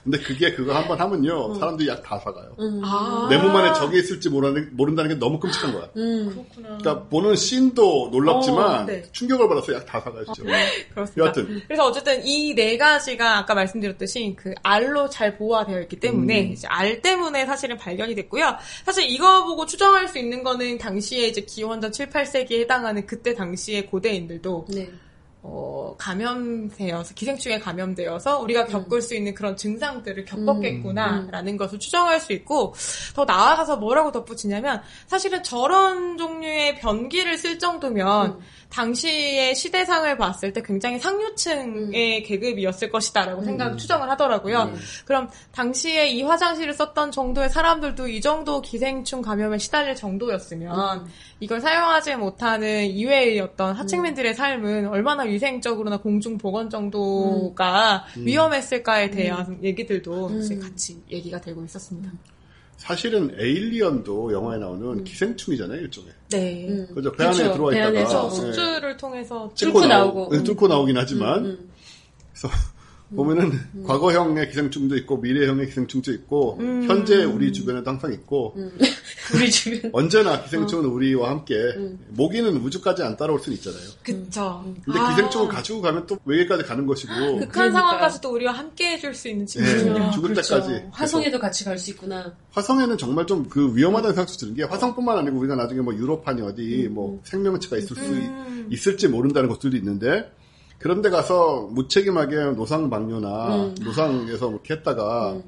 S1: 근데 그게 그거 한번 하면요. 음. 사람들이 약 다 사가요.
S3: 음.
S1: 아~ 내 몸 안에 적이 있을지 모르는, 모른다는 게 너무 끔찍한 거야.
S2: 음. 그렇구나.
S1: 그러니까 보는 씬도 놀랍지만
S2: 어, 네.
S1: 충격을 받아서 약 다 사가야죠.
S2: 어, 네. 그렇습니다. 여하튼. 그래서 어쨌든 이 네 가지가 아까 말씀드렸듯이 그 알로 잘 보호되어 있기 때문에 음. 이제 알 때문에 사실은 발견이 됐고요. 사실 이거 보고 추정할 수 있는 거는 당시에 이제 기원전 칠, 팔 세기에 해당하는 그때 당시의 고대인들도 네. 어, 감염되어서, 기생충에 감염되어서 우리가 겪을 음. 수 있는 그런 증상들을 겪었겠구나라는 음. 것을 추정할 수 있고, 더 나아가서 뭐라고 덧붙이냐면, 사실은 저런 종류의 변기를 쓸 정도면, 음. 당시의 시대상을 봤을 때 굉장히 상류층의 음. 계급이었을 것이다라고 음. 생각, 추정을 하더라고요. 음. 그럼 당시에 이 화장실을 썼던 정도의 사람들도 이 정도 기생충 감염에 시달릴 정도였으면, 음. 이걸 사용하지 못하는 이외의 어떤 하층민들의 음. 삶은 얼마나 위생적으로나 공중보건 정도가 음. 위험했을까에 대한 음. 얘기들도 음. 이제 같이 얘기가 되고 있었습니다.
S1: 사실은 에일리언도 영화에 나오는 음. 기생충이잖아요, 일종의.
S2: 네.
S1: 음. 그죠. 배 안에 들어와
S2: 배
S1: 있다가.
S2: 안에서 숙주를 네. 통해서
S3: 뚫고 나오고.
S1: 네, 뚫고 나오긴 하지만. 음. 음. 그래서 보면은 음. 과거형의 기생충도 있고 미래형의 기생충도 있고 음. 현재 우리 주변에도 항상 있고
S3: 음. 우리 주변
S1: 언제나 기생충은 어. 우리와 함께 음. 모기는 우주까지 안 따라올 수는 있잖아요.
S2: 그쵸.
S1: 근데 아. 기생충을 가지고 가면 또 외계까지 가는 것이고
S2: 극한 그러니까. 상황까지 또 우리와 함께 해줄 수 있는 친구군요.
S1: 네, 죽을 그렇죠. 때까지.
S3: 화성에도 같이 갈 수 있구나.
S1: 화성에는 정말 좀 그 위험하다는 생각도 드는 게 화성뿐만 아니고 우리가 나중에 뭐 유로판이 어디 음. 뭐 생명체가 있을 수 음. 있을지 모른다는 것들도 있는데 그런 데 가서 무책임하게 노상방뇨나 음. 노상에서 이렇게 했다가 음.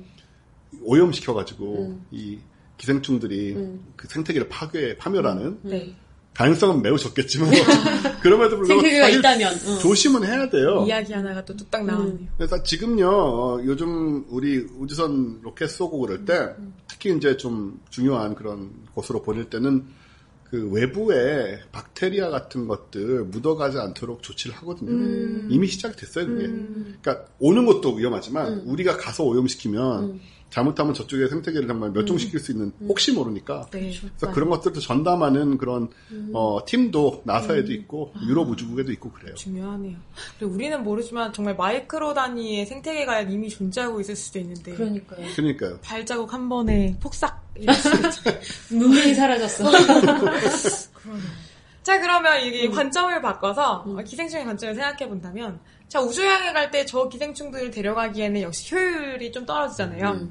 S1: 오염시켜가지고 음. 이 기생충들이 음. 그 생태계를 파괴, 파멸하는
S3: 음. 네.
S1: 가능성은 매우 적겠지만 그럼에도 불구하고
S3: 생태계가 있다면
S1: 응. 조심은 해야 돼요.
S2: 이야기 하나가 또 뚝딱 나왔네요. 음.
S1: 그래서 지금요 어, 요즘 우리 우주선 로켓 쏘고 그럴 때 음. 특히 이제 좀 중요한 그런 곳으로 보낼 때는 그 외부에 박테리아 같은 것들 묻어가지 않도록 조치를 하거든요. 음. 이미 시작이 됐어요, 그게. 음. 그러니까 오는 것도 위험하지만 음. 우리가 가서 오염시키면 음. 잘못하면 저쪽의 생태계를 정말 멸종시킬 수 있는 혹시 모르니까. 네, 그래서 맞아요. 그런 것들도 전담하는 그런 음. 어, 팀도 나사에도 음. 있고 유럽 우주국에도 있고 그래요.
S2: 중요하네요. 그리고 우리는 모르지만 정말 마이크로 단위의 생태계가 이미 존재하고 있을 수도 있는데.
S3: 그러니까요.
S1: 그러니까요.
S2: 발자국 한 번에 폭삭.
S3: 문명이 사라졌어.
S2: 자, 그러면 이 음. 관점을 바꿔서 음. 기생충의 관점을 생각해 본다면, 자, 우주여행에 갈 때 저 기생충들을 데려가기에는 역시 효율이 좀 떨어지잖아요. 음.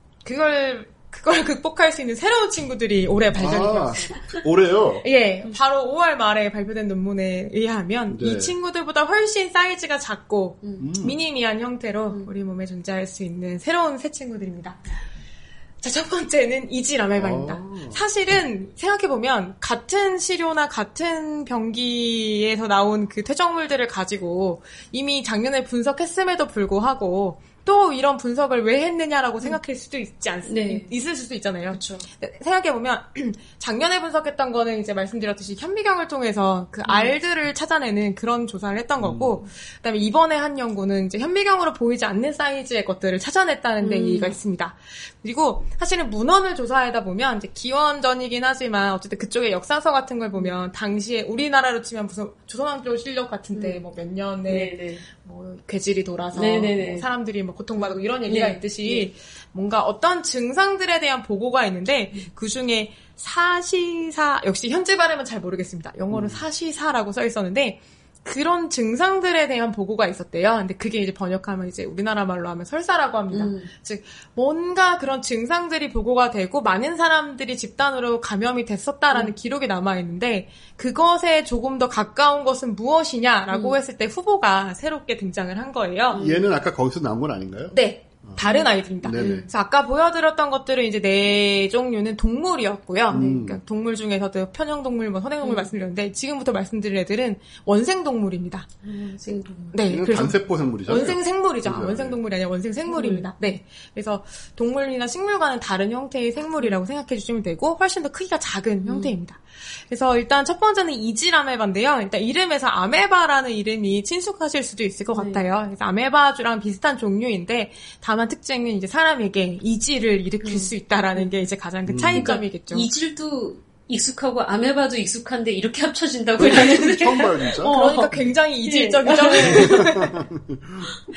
S2: 그걸 그걸 극복할 수 있는 새로운 친구들이 올해 발견이 되었습니다.
S1: 아, 올해요?
S2: 예, 바로 오월 말에 발표된 논문에 의하면 네. 이 친구들보다 훨씬 사이즈가 작고 음. 미니미한 형태로 음. 우리 몸에 존재할 수 있는 새로운 새 친구들입니다. 자, 첫 번째는 이지라멜바입니다. 아. 사실은 생각해보면 같은 시료나 같은 병기에서 나온 그 퇴적물들을 가지고 이미 작년에 분석했음에도 불구하고 또 이런 분석을 왜 했느냐라고 음. 생각할 수도 있지 않, 네. 있을 수도 있잖아요.
S3: 그렇죠.
S2: 생각해보면, 작년에 분석했던 거는 이제 말씀드렸듯이 현미경을 통해서 그 음. 알들을 찾아내는 그런 조사를 했던 거고, 음. 그 다음에 이번에 한 연구는 이제 현미경으로 보이지 않는 사이즈의 것들을 찾아냈다는 데 음. 얘기가 있습니다. 그리고 사실은 문헌을 조사하다 보면, 이제 기원전이긴 하지만, 어쨌든 그쪽의 역사서 같은 걸 보면, 당시에 우리나라로 치면 무슨 조선왕조 실력 같은데, 음. 뭐 몇 년에, 네네. 뭐 괴질이 돌아서, 뭐 사람들이 뭐 고통받고 이런 얘기가 네. 있듯이 네. 뭔가 어떤 증상들에 대한 보고가 있는데 음. 그중에 사시사 역시 현재 발음은 잘 모르겠습니다. 영어로 음. 사시사라고 써 있었는데 그런 증상들에 대한 보고가 있었대요. 근데 그게 이제 번역하면 이제 우리나라 말로 하면 설사라고 합니다. 음. 즉 뭔가 그런 증상들이 보고가 되고 많은 사람들이 집단으로 감염이 됐었다라는 음. 기록이 남아 있는데 그것에 조금 더 가까운 것은 무엇이냐라고 음. 했을 때 후보가 새롭게 등장을 한 거예요.
S1: 얘는 아까 거기서 나온 건 아닌가요?
S2: 네. 다른 아이들입니다. 네네. 그래서 아까 보여드렸던 것들은 이제 네 종류는 동물이었고요. 음. 그러니까 동물 중에서도 편형동물, 뭐 선행동물 음. 말씀드렸는데 지금부터 말씀드릴 애들은 원생동물입니다.
S3: 원생동물.
S2: 네, 그래서
S1: 단세포 생물이잖아요.
S2: 원생생물이죠. 아, 원생동물이 아니라 원생생물입니다. 음. 네, 그래서 동물이나 식물과는 다른 형태의 생물이라고 생각해 주시면 되고 훨씬 더 크기가 작은 음. 형태입니다. 그래서 일단 첫 번째는 이지라멜바인데요. 일단 이름에서 아메바라는 이름이 친숙하실 수도 있을 것 네. 같아요. 그래서 아메바주랑 비슷한 종류인데 다만 특징은 이제 사람에게 이질을 일으킬 음. 수 있다라는 게 이제 가장 그 차이점이겠죠.
S3: 그러니까 이질도 익숙하고 아메바도 익숙한데 이렇게 합쳐진다고 하는데
S1: 처음 봐요 진짜.
S2: 어, 그러니까 굉장히 이질적이죠. 네.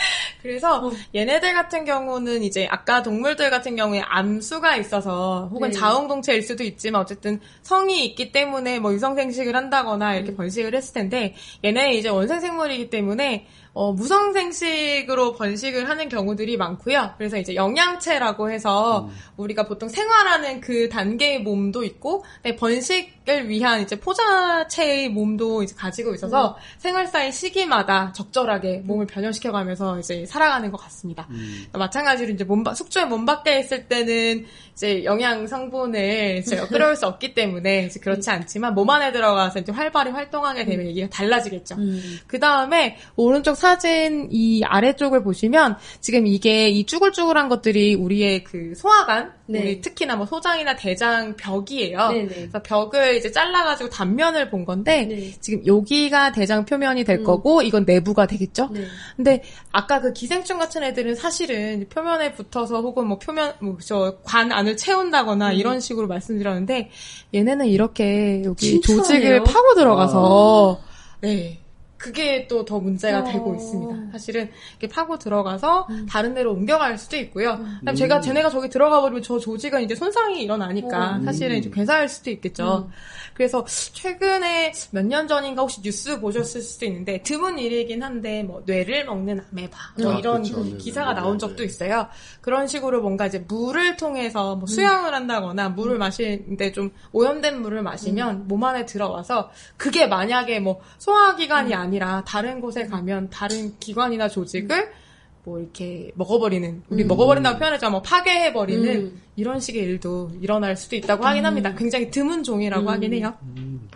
S2: 그래서 어. 얘네들 같은 경우는 이제 아까 동물들 같은 경우에 암수가 있어서 혹은 네. 자웅동체일 수도 있지만 어쨌든 성이 있기 때문에 뭐 유성생식을 한다거나 이렇게 음. 번식을 했을 텐데 얘네 이제 원생생물이기 때문에 어, 무성생식으로 번식을 하는 경우들이 많고요. 그래서 이제 영양체라고 해서 음. 우리가 보통 생활하는 그 단계의 몸도 있고, 번식을 위한 이제 포자체의 몸도 이제 가지고 있어서 음. 생활사의 시기마다 적절하게 몸을 변형시켜가면서 이제 살아가는 것 같습니다. 음. 마찬가지로 이제 몸, 숙주에 몸 밖에 있을 때는 이제 영양 성분을 이제 끌어올 수 없기 때문에 이제 그렇지 않지만 몸 안에 들어가서 이제 활발히 활동하게 되면 음. 이게 달라지겠죠. 음. 그 다음에 오른쪽 사진 이 아래쪽을 보시면 지금 이게 이 쭈글쭈글한 것들이 우리의 그 소화관, 네. 우리 특히나 뭐 소장이나 대장 벽이에요. 네네. 그래서 벽을 이제 잘라가지고 단면을 본 건데 네. 지금 여기가 대장 표면이 될 음. 거고 이건 내부가 되겠죠. 네. 근데 아까 그 기생충 같은 애들은 사실은 표면에 붙어서 혹은 뭐 표면 뭐 저 관 안을 채운다거나 음. 이런 식으로 말씀드렸는데 얘네는 이렇게 여기 조직을 파고 들어가서 아. 네. 그게 또 더 문제가 어... 되고 있습니다. 사실은 이렇게 파고 들어가서 음. 다른 데로 옮겨갈 수도 있고요. 음. 그다음 제가 쟤네가 저기 들어가 버리면 저 조직은 이제 손상이 일어나니까 음. 사실은 이제 괴사할 수도 있겠죠. 음. 그래서 최근에 몇 년 전인가 혹시 뉴스 보셨을 수도 있는데 드문 일이긴 한데 뭐 뇌를 먹는 아메바 뭐 아, 이런 그렇죠. 기사가 네네. 나온 적도 있어요. 그런 식으로 뭔가 이제 물을 통해서 뭐 수영을 한다거나 물을 음. 마시는데 좀 오염된 물을 마시면 음. 몸 안에 들어와서 그게 만약에 뭐 소화기관이 음. 아니라 다른 곳에 가면 다른 기관이나 조직을 뭐 이렇게 먹어버리는 우리 음. 먹어버린다고 표현하자면 뭐 파괴해버리는 음. 이런 식의 일도 일어날 수도 있다고 하긴 합니다. 굉장히 드문 종이라고 음. 하긴 해요. 음.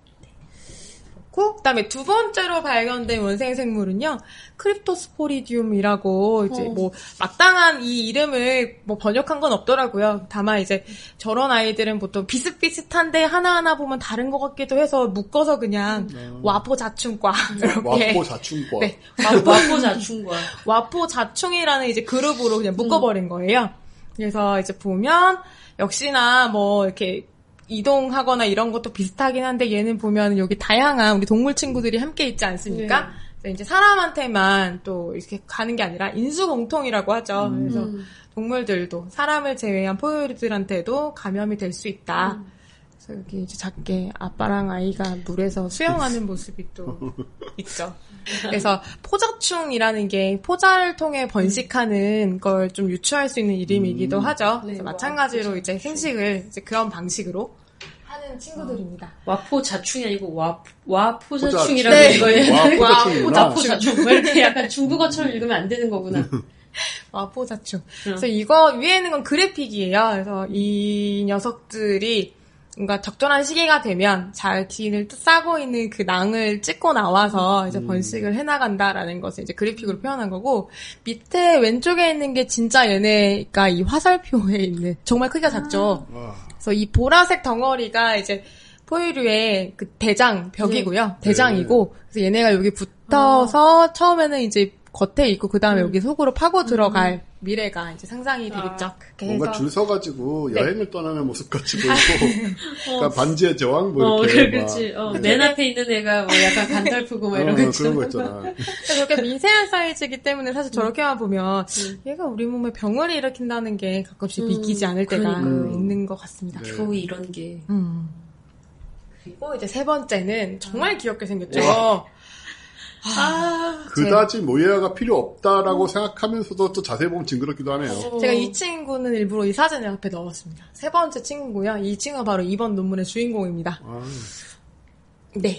S2: 그다음에 두 번째로 발견된 원생생물은요, 크립토스포리디움이라고 이제 어. 뭐 마땅한 이 이름을 뭐 번역한 건 없더라고요. 다만 이제 저런 아이들은 보통 비슷비슷한데 하나하나 보면 다른 것 같기도 해서 묶어서 그냥 음. 와포자충과 이렇게
S1: 와포자충과
S2: 네,
S3: 와포자충과
S2: 와포자충이라는 이제 그룹으로 그냥 묶어버린 거예요. 그래서 이제 보면 역시나 뭐 이렇게 이동하거나 이런 것도 비슷하긴 한데 얘는 보면 여기 다양한 우리 동물 친구들이 함께 있지 않습니까? 네. 그래서 이제 사람한테만 또 이렇게 가는 게 아니라 인수공통이라고 하죠. 음. 그래서 동물들도 사람을 제외한 포유류들한테도 감염이 될 수 있다. 음. 그래서 여기 이제 작게 아빠랑 아이가 물에서 수영하는 모습이 또 있죠. 그래서 포자충이라는 게 포자를 통해 번식하는 걸 좀 유추할 수 있는 이름이기도 하죠. 그래서 네, 마찬가지로 와, 이제 생식을 이제 그런 방식으로 하는 친구들입니다.
S3: 와포자충이 아니고 와 와포자충이라고 네. 이거예요. 와포자충. 뭐 이렇게 약간 중국어처럼 읽으면 안 되는 거구나.
S2: 와포자충. 그래서 이거 위에 있는 건 그래픽이에요. 그래서 이 녀석들이 뭔가 적절한 시기가 되면 잘 기인을 싸고 있는 그 낭을 찍고 나와서 이제 음. 번식을 해나간다라는 것을 이제 그래픽으로 표현한 거고, 밑에 왼쪽에 있는 게 진짜 얘네가 이 화살표에 있는 정말 크기가 작죠. 아. 그래서 이 보라색 덩어리가 이제 포유류의 그 대장 벽이고요. 네. 대장이고, 그래서 얘네가 여기 붙어서 아. 처음에는 이제 겉에 있고 그 다음에 음. 여기 속으로 파고 들어갈 음. 미래가 이제 상상이 되겠죠. 아,
S1: 뭔가 줄 서가지고 네. 여행을 떠나는 모습 같이 보이고, 그러니까 반지의 제왕 뭐
S3: 어,
S1: 이렇게.
S3: 그렇지. 어, 맨 앞에 있는 애가 뭐 약간 간달프고 막 이런
S1: 어,
S3: 거 있잖아.
S1: 그런 거 있잖아.
S2: 저렇게 미세한 사이즈이기 때문에 사실 저렇게만 보면 음. 얘가 우리 몸에 병을 일으킨다는 게 가끔씩 음, 믿기지 않을 때가 음. 있는 것 같습니다.
S3: 네. 겨우 이런 게.
S2: 음. 그리고 이제 세 번째는 정말 귀엽게 생겼죠. 와.
S1: 아, 그다지 모예아가 필요 없다라고 음. 생각하면서도 또 자세히 보면 징그럽기도 하네요.
S2: 제가 이 친구는 일부러 이 사진을 앞에 넣었습니다. 세 번째 친구고요. 이 친구가 바로 이번 논문의 주인공입니다. 아. 네.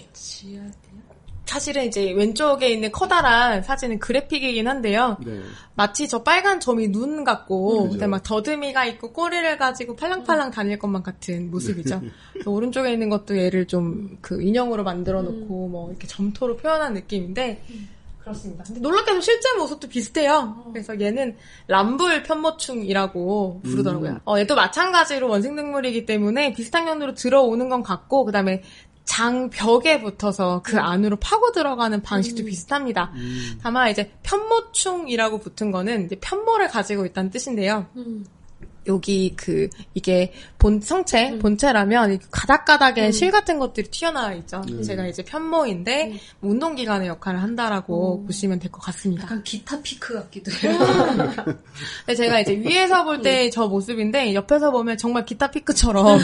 S2: 사실은 이제 왼쪽에 있는 커다란 사진은 그래픽이긴 한데요. 네. 마치 저 빨간 점이 눈 같고, 음, 그다음에 막 더듬이가 있고 꼬리를 가지고 팔랑팔랑 다닐 것만 같은 모습이죠. 오른쪽에 있는 것도 얘를 좀 그 인형으로 만들어 놓고 음. 뭐 이렇게 점토로 표현한 느낌인데 음. 그렇습니다. 근데 놀랍게도 실제 모습도 비슷해요. 어. 그래서 얘는 람불 편모충이라고 부르더라고요. 음. 어, 얘도 마찬가지로 원생동물이기 때문에 비슷한 견으로 들어오는 건 같고, 그다음에 장벽에 붙어서 그 음. 안으로 파고 들어가는 방식도 음. 비슷합니다. 음. 다만 이제 편모충이라고 붙은 거는 이제 편모를 가지고 있다는 뜻인데요. 음. 여기 그 이게 본 성체 음. 본체라면 가닥가닥에 음. 실 같은 것들이 튀어나와 있죠. 음. 제가 이제 편모인데 음. 운동기관의 역할을 한다라고 음. 보시면 될 것 같습니다.
S3: 약간 기타 피크 같기도 해요.
S2: 근데 제가 이제 위에서 볼 때 저 모습인데 옆에서 보면 정말 기타 피크처럼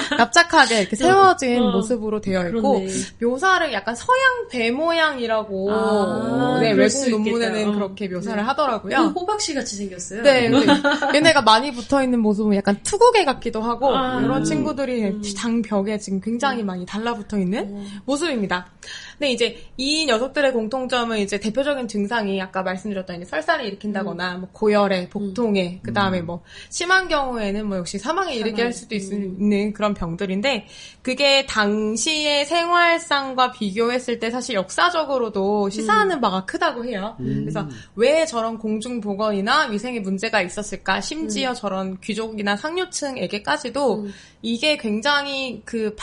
S2: 납작하게 이렇게 세워진 어. 모습으로 되어 있고 그렇네. 묘사를 약간 서양 배 모양이라고 아, 네, 외국 논문에는 어. 그렇게 묘사를
S3: 네.
S2: 하더라고요.
S3: 호박씨 같이 생겼어요.
S2: 네, 얘네가 많이 붙어 있는 모습은 약간 투구개 같기도 하고 아, 이런 친구들이 음. 장벽에 지금 굉장히 음. 많이 달라붙어 있는 음. 모습입니다. 근데 이제 이 녀석들의 공통점은 이제 대표적인 증상이 아까 말씀드렸던 이제 설사를 일으킨다거나 음. 뭐 고열에, 복통에, 음. 그 다음에 뭐 심한 경우에는 뭐 역시 사망에 이르게 사망. 할 수도 있는 음. 그런 병들인데 그게 당시의 생활상과 비교했을 때 사실 역사적으로도 시사하는 음. 바가 크다고 해요. 음. 그래서 왜 저런 공중보건이나 위생에 문제가 있었을까? 심지어 음. 저런 귀족이나 상류층에게까지도 음. 이게 굉장히 그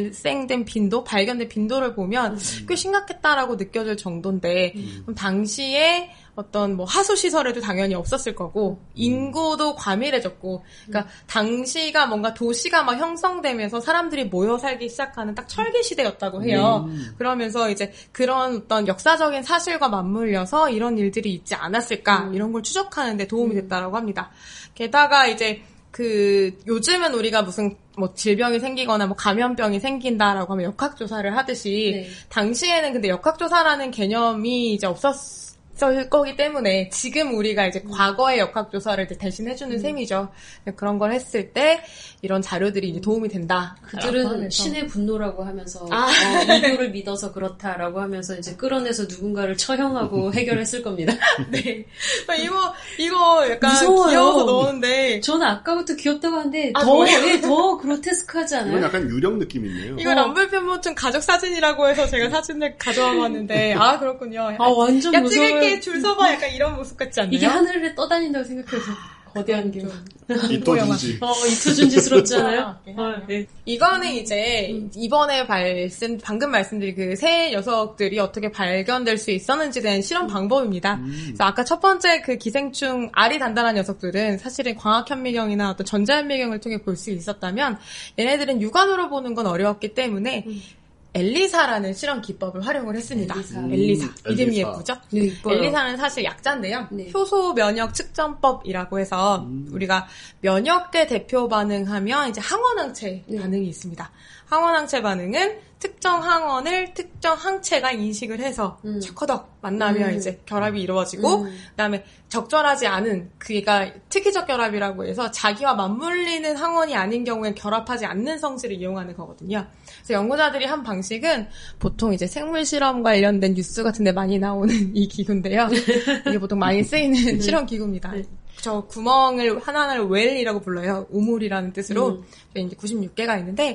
S2: 발생된 빈도, 발견된 빈도를 보면 음. 꽤 심각했다라고 느껴질 정도인데 음. 그럼 당시에 어떤 뭐 하수 시설에도 당연히 없었을 거고 인구도 과밀해졌고 그러니까 음. 당시가 뭔가 도시가 막 형성되면서 사람들이 모여 살기 시작하는 딱 철기 시대였다고 해요. 음. 그러면서 이제 그런 어떤 역사적인 사실과 맞물려서 이런 일들이 있지 않았을까 음. 이런 걸 추적하는 데 도움이 됐다라고 합니다. 게다가 이제 그 요즘은 우리가 무슨 뭐 질병이 생기거나 뭐 감염병이 생긴다라고 하면 역학조사를 하듯이 네. 당시에는 근데 역학조사라는 개념이 이제 없었 을 거기 때문에 지금 우리가 이제 음. 과거의 역학조사를 대신 해주는 음. 셈이죠. 그런 걸 했을 때 이런 자료들이 이제 도움이 된다.
S3: 그들은 하면서. 신의 분노라고 하면서 아. 어, 이교를 믿어서 그렇다라고 하면서 이제 끌어내서 누군가를 처형하고 해결했을 겁니다.
S2: 네. 이거 이거 약간 무서워요. 귀여워서 넣었는데
S3: 저는 아까부터 귀엽다고 하는데 아, 더, 예, 더 그로테스크하지 않아요?
S1: 이건 약간 유령 느낌이네요.
S2: 이거 람블편모증 가족 사진이라고 해서 제가 사진을 가져와 봤는데 아 그렇군요.
S3: 아 완전
S2: 야,
S3: 무서워요.
S2: 줄 서봐 약간 이런 모습 같지 않나요?
S3: 이게 하늘에 떠다닌다고 생각해서 거대한 게
S1: 이토준지
S3: 어 이토준지스럽지 않아요? 어, 네.
S2: 이거는 이제 음. 이번에 말씀 방금 말씀드린 그 새 녀석들이 어떻게 발견될 수 있었는지에 대한 실험 방법입니다. 음. 그래서 아까 첫 번째 그 기생충 알이 단단한 녀석들은 사실은 광학현미경이나 어떤 전자현미경을 통해 볼 수 있었다면 얘네들은 육안으로 보는 건 어려웠기 때문에 음. 엘리사라는 실험 기법을 활용을 했습니다. 엘리사. 음, 엘리사. 이름이 예쁘죠?
S3: 네, 예뻐요.
S2: 엘리사는 사실 약자인데요. 네. 효소 면역 측정법이라고 해서 음. 우리가 면역계 대표 반응하면 이제 항원항체 네. 반응이 있습니다. 항원항체 반응은 특정 항원을 특정 항체가 인식을 해서 음. 척커덕 만나면 음. 이제 결합이 이루어지고 음. 그다음에 적절하지 않은 그가 특이적 결합이라고 해서 자기와 맞물리는 항원이 아닌 경우엔 결합하지 않는 성질을 이용하는 거거든요. 그래서 연구자들이 한 방식은 보통 이제 생물 실험 관련된 뉴스 같은 데 많이 나오는 이 기구인데요. 이게 보통 많이 쓰이는 실험 기구입니다. 저 구멍을 하나하나를 웰이라고 불러요. 우물이라는 뜻으로 음. 이제 구십육 개가 있는데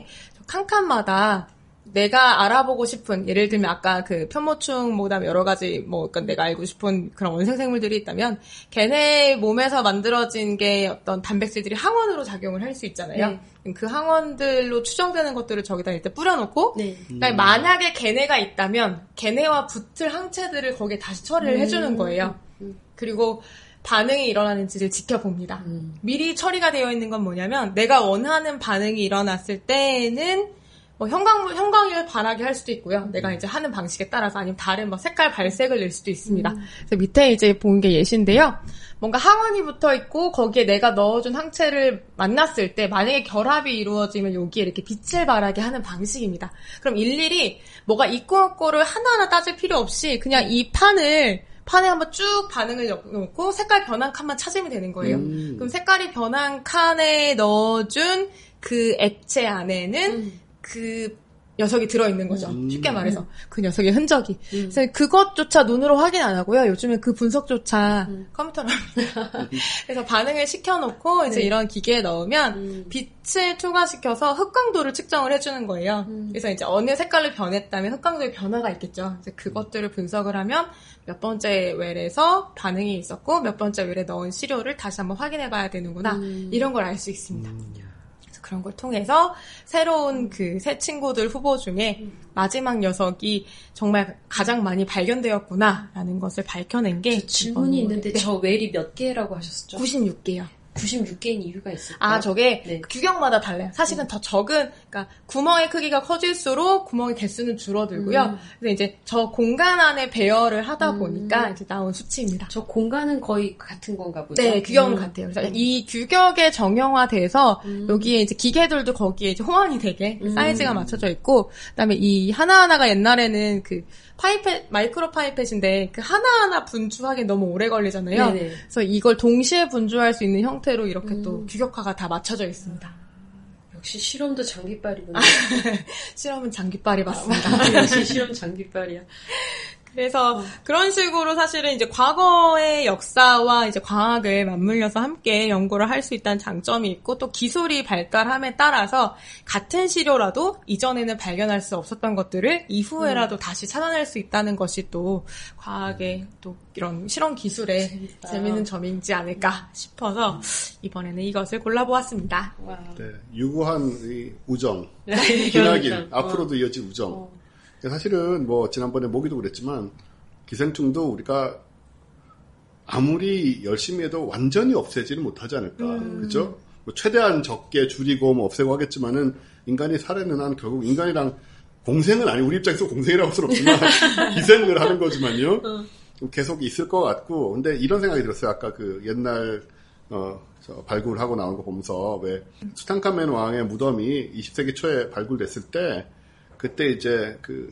S2: 칸칸마다 내가 알아보고 싶은 예를 들면 아까 그 편모충 뭐 그다음에 여러 가지 뭐 그러니까 내가 알고 싶은 그런 원생생물들이 있다면 걔네 몸에서 만들어진 게 어떤 단백질들이 항원으로 작용을 할 수 있잖아요. 네. 그 항원들로 추정되는 것들을 저기다 일단 뿌려놓고 네. 그러니까 음. 만약에 걔네가 있다면 걔네와 붙을 항체들을 거기에 다시 처리를 음. 해주는 거예요. 음. 그리고 반응이 일어나는지를 지켜봅니다. 음. 미리 처리가 되어 있는 건 뭐냐면 내가 원하는 반응이 일어났을 때는 뭐 형광, 형광을 반하게 할 수도 있고요. 음. 내가 이제 하는 방식에 따라서 아니면 다른 뭐 색깔 발색을 낼 수도 있습니다. 음. 그래서 밑에 이제 본 게 예시인데요. 뭔가 항원이 붙어 있고 거기에 내가 넣어준 항체를 만났을 때 만약에 결합이 이루어지면 여기에 이렇게 빛을 발하게 하는 방식입니다. 그럼 일일이 뭐가 있고 없고를 하나하나 따질 필요 없이 그냥 이 판을 판에 한번 쭉 반응을 넣고 색깔 변한 칸만 찾으면 되는 거예요. 음. 그럼 색깔이 변한 칸에 넣어준 그 액체 안에는 음. 그 녀석이 들어있는 거죠. 음. 쉽게 말해서. 그 녀석의 흔적이. 음. 그래서 그것조차 눈으로 확인 안 하고요. 요즘에 그 분석조차 음. 컴퓨터로 합니다. 그래서 반응을 시켜놓고 이제 네. 이런 기계에 넣으면 음. 빛을 투과시켜서 흑광도를 측정을 해주는 거예요. 음. 그래서 이제 어느 색깔로 변했다면 흑광도의 변화가 있겠죠. 이제 그것들을 분석을 하면 몇 번째 웰에서 반응이 있었고 몇 번째 웰에 넣은 시료를 다시 한번 확인해 봐야 되는구나. 음. 이런 걸 알 수 있습니다. 음. 그런 걸 통해서 새로운 그 새 친구들 후보 중에 음. 마지막 녀석이 정말 가장 많이 발견되었구나라는 것을 밝혀낸 게
S3: 질문이 있는데 네. 저 웰이 몇 개라고 하셨죠?
S2: 구십육 개요.
S3: 구십육 개인 이유가 있을까요?
S2: 아, 저게
S3: 네.
S2: 규격마다 달라요. 사실은 음. 더 적은, 그러니까 구멍의 크기가 커질수록 구멍의 개수는 줄어들고요. 음. 그래서 이제 저 공간 안에 배열을 하다 음. 보니까 이제 나온 수치입니다.
S3: 저 공간은 거의 같은 건가 보죠?
S2: 네, 규격은 음. 같아요. 그래서 음. 이 규격에 정형화돼서 음. 여기에 이제 기계들도 거기에 이제 호환이 되게 음. 사이즈가 맞춰져 있고, 그다음에 이 하나하나가 옛날에는 그 파이펫, 마이크로 파이펫인데 그 하나하나 분주하기 너무 오래 걸리잖아요. 네네. 그래서 이걸 동시에 분주할 수 있는 형태로 이렇게 음. 또 규격화가 다 맞춰져 있습니다.
S3: 역시 실험도 장비빨이구나.
S2: 실험은 장비빨이 맞습니다.
S3: 아, 역시 실험 장비빨이야.
S2: 그래서 어. 그런 식으로 사실은 이제 과거의 역사와 이제 과학을 맞물려서 함께 연구를 할 수 있다는 장점이 있고, 또 기술이 발달함에 따라서 같은 시료라도 이전에는 발견할 수 없었던 것들을 이후에라도 음. 다시 찾아낼 수 있다는 것이 또 과학의 또 이런 실험 기술의 재밌다. 재밌는 점이지 않을까 싶어서 이번에는 이것을 골라보았습니다.
S1: 네, 유구한 이 우정, 기나긴 앞으로도 어. 이어질 우정. 어. 사실은 뭐 지난번에 모기도 그랬지만 기생충도 우리가 아무리 열심히 해도 완전히 없애지는 못하지 않을까. 음. 그렇죠? 뭐 최대한 적게 줄이고 뭐 없애고 하겠지만은 인간이 살아있는 한 결국 인간이랑 공생은 아니, 우리 입장에서 공생이라고 할 수는 없지만 기생을 하는 거지만요. 어. 계속 있을 것 같고. 근데 이런 생각이 들었어요. 아까 그 옛날 어, 저 발굴하고 나온 거 보면서 왜 투탕카멘 왕의 무덤이 이십 세기 초에 발굴됐을 때 그때 이제 그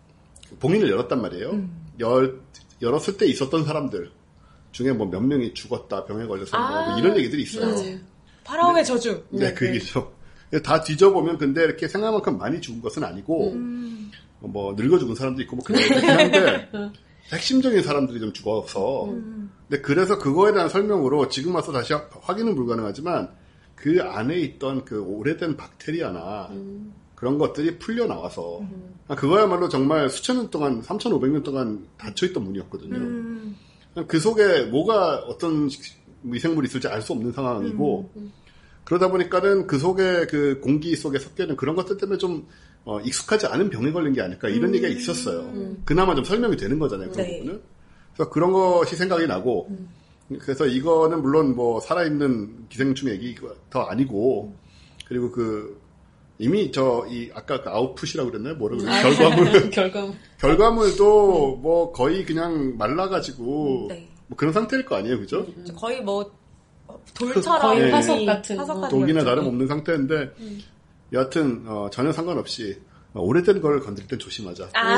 S1: 봉인을 열었단 말이에요. 음. 열, 열었을 때 있었던 사람들 중에 뭐 몇 명이 죽었다, 병에 걸려서 아, 뭐 이런 얘기들이 있어요.
S2: 음. 파라오의 저주.
S1: 네, 네, 그 얘기죠. 다 뒤져보면 근데 이렇게 생각만큼 많이 죽은 것은 아니고 음. 뭐 늙어 죽은 사람도 있고 뭐 그렇긴 한데 핵심적인 사람들이 좀 죽어서 음. 근데 그래서 그거에 대한 설명으로 지금 와서 다시 확인은 불가능하지만 그 안에 있던 그 오래된 박테리아나 음. 그런 것들이 풀려 나와서 음. 그거야말로 정말 수천 년 동안 삼천오백 년 동안 닫혀있던 문이었거든요. 음. 그 속에 뭐가 어떤 미생물이 있을지 알 수 없는 상황이고 음. 그러다 보니까는 그 속에 그 공기 속에 섞여있는 그런 것들 때문에 좀 어, 익숙하지 않은 병에 걸린 게 아닐까 이런 음. 얘기가 있었어요. 음. 그나마 좀 설명이 되는 거잖아요. 그런 네. 부분은. 그래서 그런 것이 생각이 나고 음. 그래서 이거는 물론 뭐 살아있는 기생충 얘기가 더 아니고 그리고 그 이미 저 이 아까 그 아웃풋이라고 그랬나요? 뭐라고 그랬나요? 아, 결과물
S3: 결과물
S1: 결과물도 네. 뭐 거의 그냥 말라가지고 네. 뭐 그런 상태일 거 아니에요, 그죠?
S2: 음. 거의 뭐 돌처럼
S3: 거의 화석 같은
S2: 화석
S1: 독이나 다름없는 상태인데 음. 여하튼 어, 전혀 상관없이 어, 오래된 걸 건드릴 땐 조심하자. 아.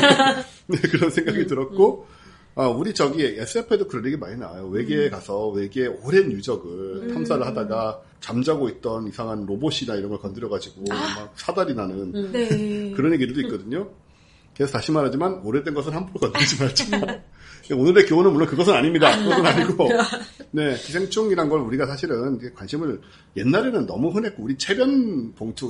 S1: 네, 그런 생각이 음. 들었고 어, 우리 저기 에스에프에도 그런 얘기 많이 나와요. 외계에 음. 가서 외계의 오랜 유적을 음. 탐사를 하다가 잠자고 있던 이상한 로봇이나 이런 걸 건드려가지고 아. 막 사달이 나는 음. 네. 그런 얘기들도 있거든요. 그래서 다시 말하지만 오래된 것은 함부로 건드리지 말자. 오늘의 교훈은 물론 그것은 아닙니다. 그것은 아니고 네 기생충이란 걸 우리가 사실은 관심을 옛날에는 너무 흔했고 우리 체변 봉투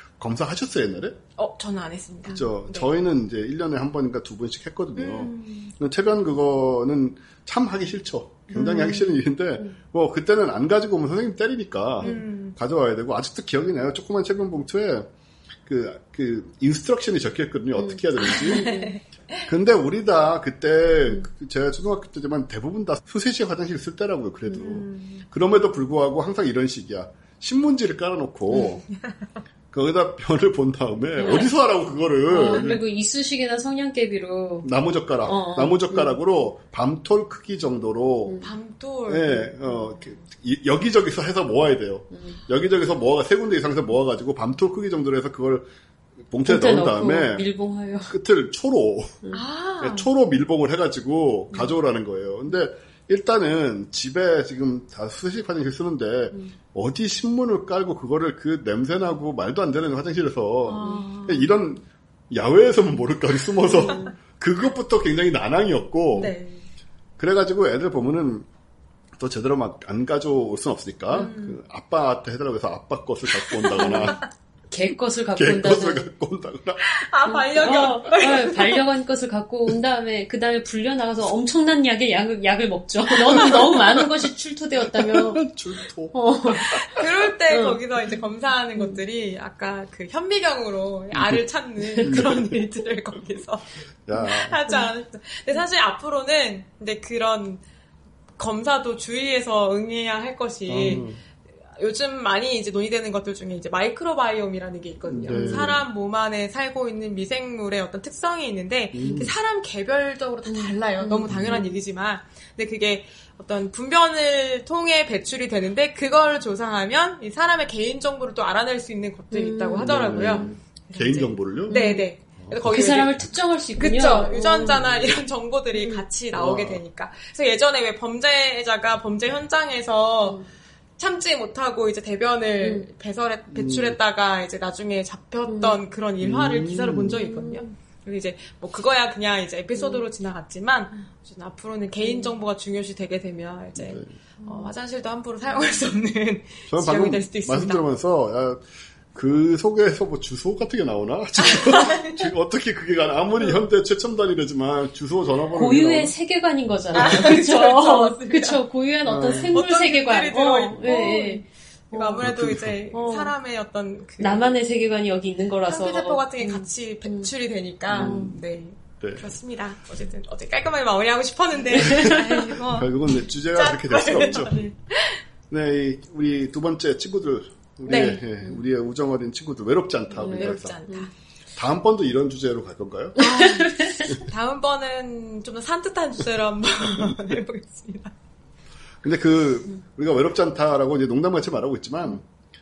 S1: 검사하셨어요 옛날에?
S2: 어 저는 안 했습니다.
S1: 그죠. 네. 저희는 이제 일 년에 한 번인가 두 번씩 했거든요. 음. 체변 그거는 참 하기 싫죠. 굉장히 음. 하기 싫은 일인데 음. 뭐 그때는 안 가지고 오면 선생님 때리니까 음. 가져와야 되고 아직도 기억이 나요. 조그만 체변 봉투에 그, 그, 인스트럭션이 적혀 있거든요. 음. 어떻게 해야 되는지. 근데 우리 다 그때, 음. 제가 초등학교 때지만 대부분 다 수세식 화장실 쓸 때라고요, 그래도. 음. 그럼에도 불구하고 항상 이런 식이야. 신문지를 깔아놓고, 음. 거기다 변을 본 다음에, 음. 어디서 하라고, 그거를.
S3: 어, 그리고 이쑤시개나 성냥개비로.
S1: 나무젓가락. 어, 나무젓가락으로 음. 밤톨 크기 정도로.
S2: 음. 밤톨?
S1: 네, 어, 이, 여기저기서 해서 모아야 돼요. 음. 여기저기서 모아, 세 군데 이상에서 모아가지고 밤톨 크기 정도로 해서 그걸 봉투에 넣은 다음에.
S3: 밀봉하여.
S1: 끝을 초로.
S2: 음. 아.
S1: 네, 초로 밀봉을 해가지고 음. 가져오라는 거예요. 근데 일단은 집에 지금 다 수세식 화장실 쓰는데 음. 어디 신문을 깔고 그거를 그 냄새나고 말도 안 되는 화장실에서 아. 이런 야외에서만 모를까 숨어서 음. 그것부터 굉장히 난항이었고 네. 그래가지고 애들 보면은 또 제대로 막 안 가져올 순 없으니까 음. 그 아빠한테 해달라고 해서 아빠 것을 갖고 온다거나
S3: 개 것을 갖고
S1: 개
S3: 온다거나.
S1: 것을 갖고 온다거나.
S2: 아, 반려견.
S3: 어, 어, 반려견 것을 갖고 온 다음에, 그 다음에 불려나가서 엄청난 약의 약을, 약을 먹죠. 너무, 너무 많은 것이 출토되었다며.
S1: 출토.
S2: 어. 그럴 때 어. 거기서 이제 검사하는 것들이, 아까 그 현미경으로 알을 찾는 그런 일들을 거기서
S1: 야.
S2: 하지 않았어. 근데 사실 앞으로는, 근데 그런, 검사도 주의해서 응해야 할 것이 음. 요즘 많이 이제 논의되는 것들 중에 이제 마이크로바이옴이라는 게 있거든요. 네. 사람 몸 안에 살고 있는 미생물의 어떤 특성이 있는데 음. 사람 개별적으로 다 달라요. 음. 너무 당연한 얘기지만 근데 그게 어떤 분변을 통해 배출이 되는데 그걸 조사하면 이 사람의 개인 정보를 또 알아낼 수 있는 것들이
S3: 음.
S2: 있다고 하더라고요.
S1: 네. 개인 정보를요?
S2: 네네.
S3: 그 사람을 특정할 수 있군요.
S2: 그쵸. 유전자나 이런 정보들이 음. 같이 나오게 와. 되니까. 그래서 예전에 왜 범죄자가 범죄 현장에서 음. 참지 못하고 이제 대변을 음. 배설해, 배출했다가 음. 이제 나중에 잡혔던 음. 그런 일화를 음. 기사를 본 적이 있거든요. 그리고 이제 뭐 그거야 그냥 이제 에피소드로 음. 지나갔지만 앞으로는 개인 정보가 중요시 되게 되면 이제 네. 어, 화장실도 함부로 사용할 수 없는 지형이 될 수도 있습니다.
S1: 말씀 들으면서 야, 그 속에서 뭐 주소 같은 게 나오나? 지금 어떻게 그게 가나? 아무리 현대 최첨단이라지만 주소 전화번호
S3: 고유의 세계관인 거잖아요. 아, 그렇죠. 그렇죠. 고유한 어떤 네. 생물
S2: 어떤
S3: 세계관.
S2: 어, 네. 어, 아무래도 어, 이제 어. 사람의 어떤 그
S3: 나만의 세계관이 여기 있는 거라서
S2: 상피세포 같은 게 같이 음. 배출이 되니까 음. 네. 네. 그렇습니다. 어쨌든 어제 깔끔하게 마무리하고 싶었는데
S1: 뭐. 결국은 주제가 그렇게 될 수가 없죠. 네, 우리 두 번째 친구들. 우리의, 네. 예, 우리의 우정 어린 친구들 외롭지 않다.
S2: 음, 외롭지 않다.
S1: 다음번도 이런 주제로 갈 건가요?
S2: 아, 다음번은 좀 더 산뜻한 주제로 한번 해보겠습니다.
S1: 근데 그 음. 우리가 외롭지 않다라고 이제 농담같이 말하고 있지만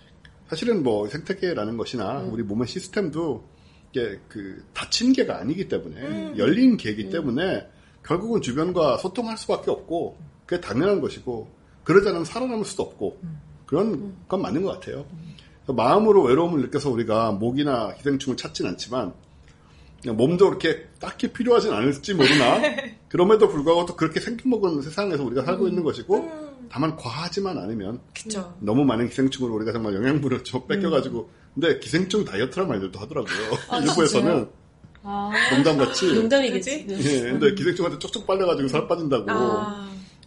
S1: 사실은 뭐 생태계라는 것이나 음. 우리 몸의 시스템도 이게 그 닫힌 개가 아니기 때문에 음. 열린 개이기 음. 때문에 결국은 주변과 소통할 수밖에 없고 그게 당연한 것이고 그러지 않으면 살아남을 수도 없고 음. 그런 건 맞는 것 같아요. 마음으로 외로움을 느껴서 우리가 목이나 기생충을 찾진 않지만 몸도 그렇게 딱히 필요하진 않을지 모르나 그럼에도 불구하고 또 그렇게 생겨먹은 세상에서 우리가 살고 있는 것이고 다만 과하지만 않으면
S2: 그쵸.
S1: 너무 많은 기생충으로 우리가 정말 영양분을 좀 뺏겨가지고 근데 기생충 다이어트란 말들도 하더라고요. 아, 일부에서는 아, 농담같이
S3: 농담이겠지.
S1: 예, 근데 기생충한테 쪽쪽 빨려가지고 살 빠진다고. 아.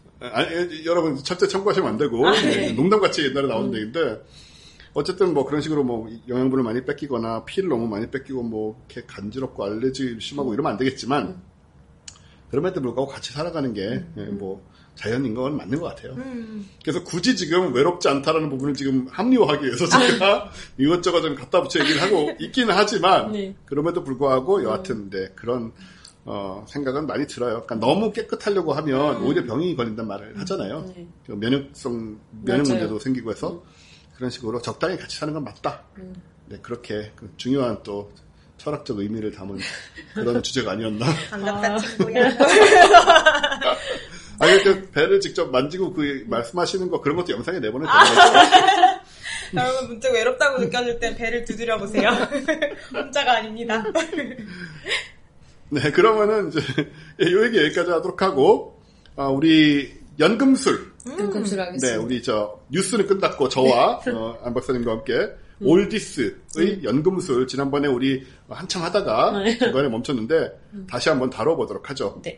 S1: 아니, 여러분 절대 참고하시면 안 되고 아, 네. 농담같이 옛날에 나온 음. 얘기인데 어쨌든 뭐 그런 식으로 뭐 영양분을 많이 뺏기거나 피를 너무 많이 뺏기고 뭐 이렇게 간지럽고 알레르기 심하고 이러면 안 되겠지만 음. 그럼에도 불구하고 같이 살아가는 게 뭐 음. 자연인 건 맞는 것 같아요. 음. 그래서 굳이 지금 외롭지 않다라는 부분을 지금 합리화하기 위해서 제가 아. 이것저것 좀 갖다 붙여 얘기를 하고 있기는 하지만 네. 그럼에도 불구하고 여하튼 네, 그런 어, 생각은 많이 들어요. 그러니까 너무 깨끗하려고 하면 음. 오히려 병이 걸린다는 말을 하잖아요. 네. 면역성, 면역 맞아요. 문제도 생기고 해서 음. 그런 식으로 적당히 같이 사는 건 맞다. 음. 네, 그렇게 그 중요한 또 철학적 의미를 담은 그런 주제가 아니었나.
S2: 반갑다, 친구야.
S1: 아니, 그 배를 직접 만지고 그 말씀하시는 거 그런 것도 영상에 내보내도 되는 거죠?
S2: 여러분 문득 외롭다고 느껴질 땐 배를 두드려 보세요. 혼자가 아닙니다.
S1: 네, 그러면은 이제 요 얘기 여기까지 하도록 하고 아, 우리 연금술.
S3: 음. 연금술 하겠습니다.
S1: 네, 우리 저 뉴스는 끝났고 저와 어, 안 박사님과 함께 음. 올디스의 음. 연금술 지난번에 우리 한참 하다가 중간에 멈췄는데 음. 다시 한번 다뤄보도록 하죠.
S3: 네.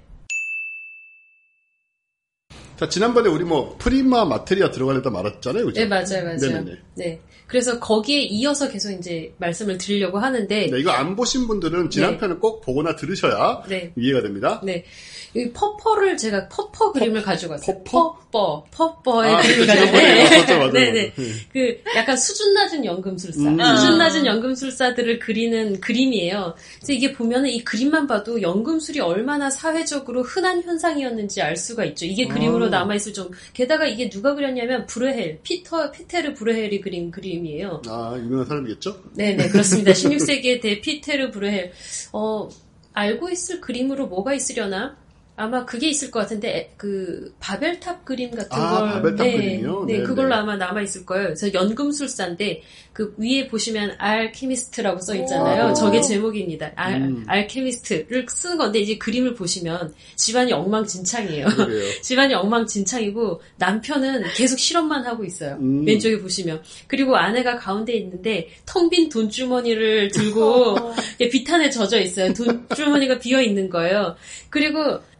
S1: 자, 지난번에 우리 뭐 프리마 마테리아 들어가려다 말았잖아요, 그죠?
S3: 네, 맞아요, 맞아요. 네네네. 네. 그래서 거기에 이어서 계속 이제 말씀을 드리려고 하는데.
S1: 네, 이거 안 보신 분들은 지난 네. 편을 꼭 보거나 들으셔야 네. 이해가 됩니다.
S3: 네. 이 퍼퍼를 제가 퍼퍼 그림을 가지고 왔어요. 퍼퍼? 퍼퍼. 퍼퍼의 아, 그림을 가지고 왔어요. 네네. 그 약간 수준 낮은 연금술사. 음. 수준 낮은 연금술사들을 그리는 그림이에요. 그래서 이게 보면은 이 그림만 봐도 연금술이 얼마나 사회적으로 흔한 현상이었는지 알 수가 있죠. 이게 그림으로 아. 남아있을 정도. 게다가 이게 누가 그렸냐면 브레헬, 피터, 피테르 브레헬이 그린 그림이에요.
S1: 아, 유명한 사람이겠죠?
S3: 네네, 그렇습니다. 십육 세기의 대 피테르 브레헬. 어, 알고 있을 그림으로 뭐가 있으려나? 아마 그게 있을 것 같은데 그 바벨탑 그림 같은
S1: 아,
S3: 걸
S1: 바벨탑
S3: 네,
S1: 그림이요?
S3: 네, 그걸로 아마 남아 있을 거예요. 그래서 연금술사인데 그 위에 보시면 알케미스트라고 써 있잖아요. 저게 제목입니다. 알, 음. 알케미스트를 쓴 건데 이제 그림을 보시면 집안이 엉망진창이에요. 집안이 엉망진창이고 남편은 계속 실험만 하고 있어요. 음. 왼쪽에 보시면. 그리고 아내가 가운데 있는데 텅 빈 돈주머니를 들고 비탄에 젖어 있어요. 돈주머니가 비어 있는 거예요. 그리고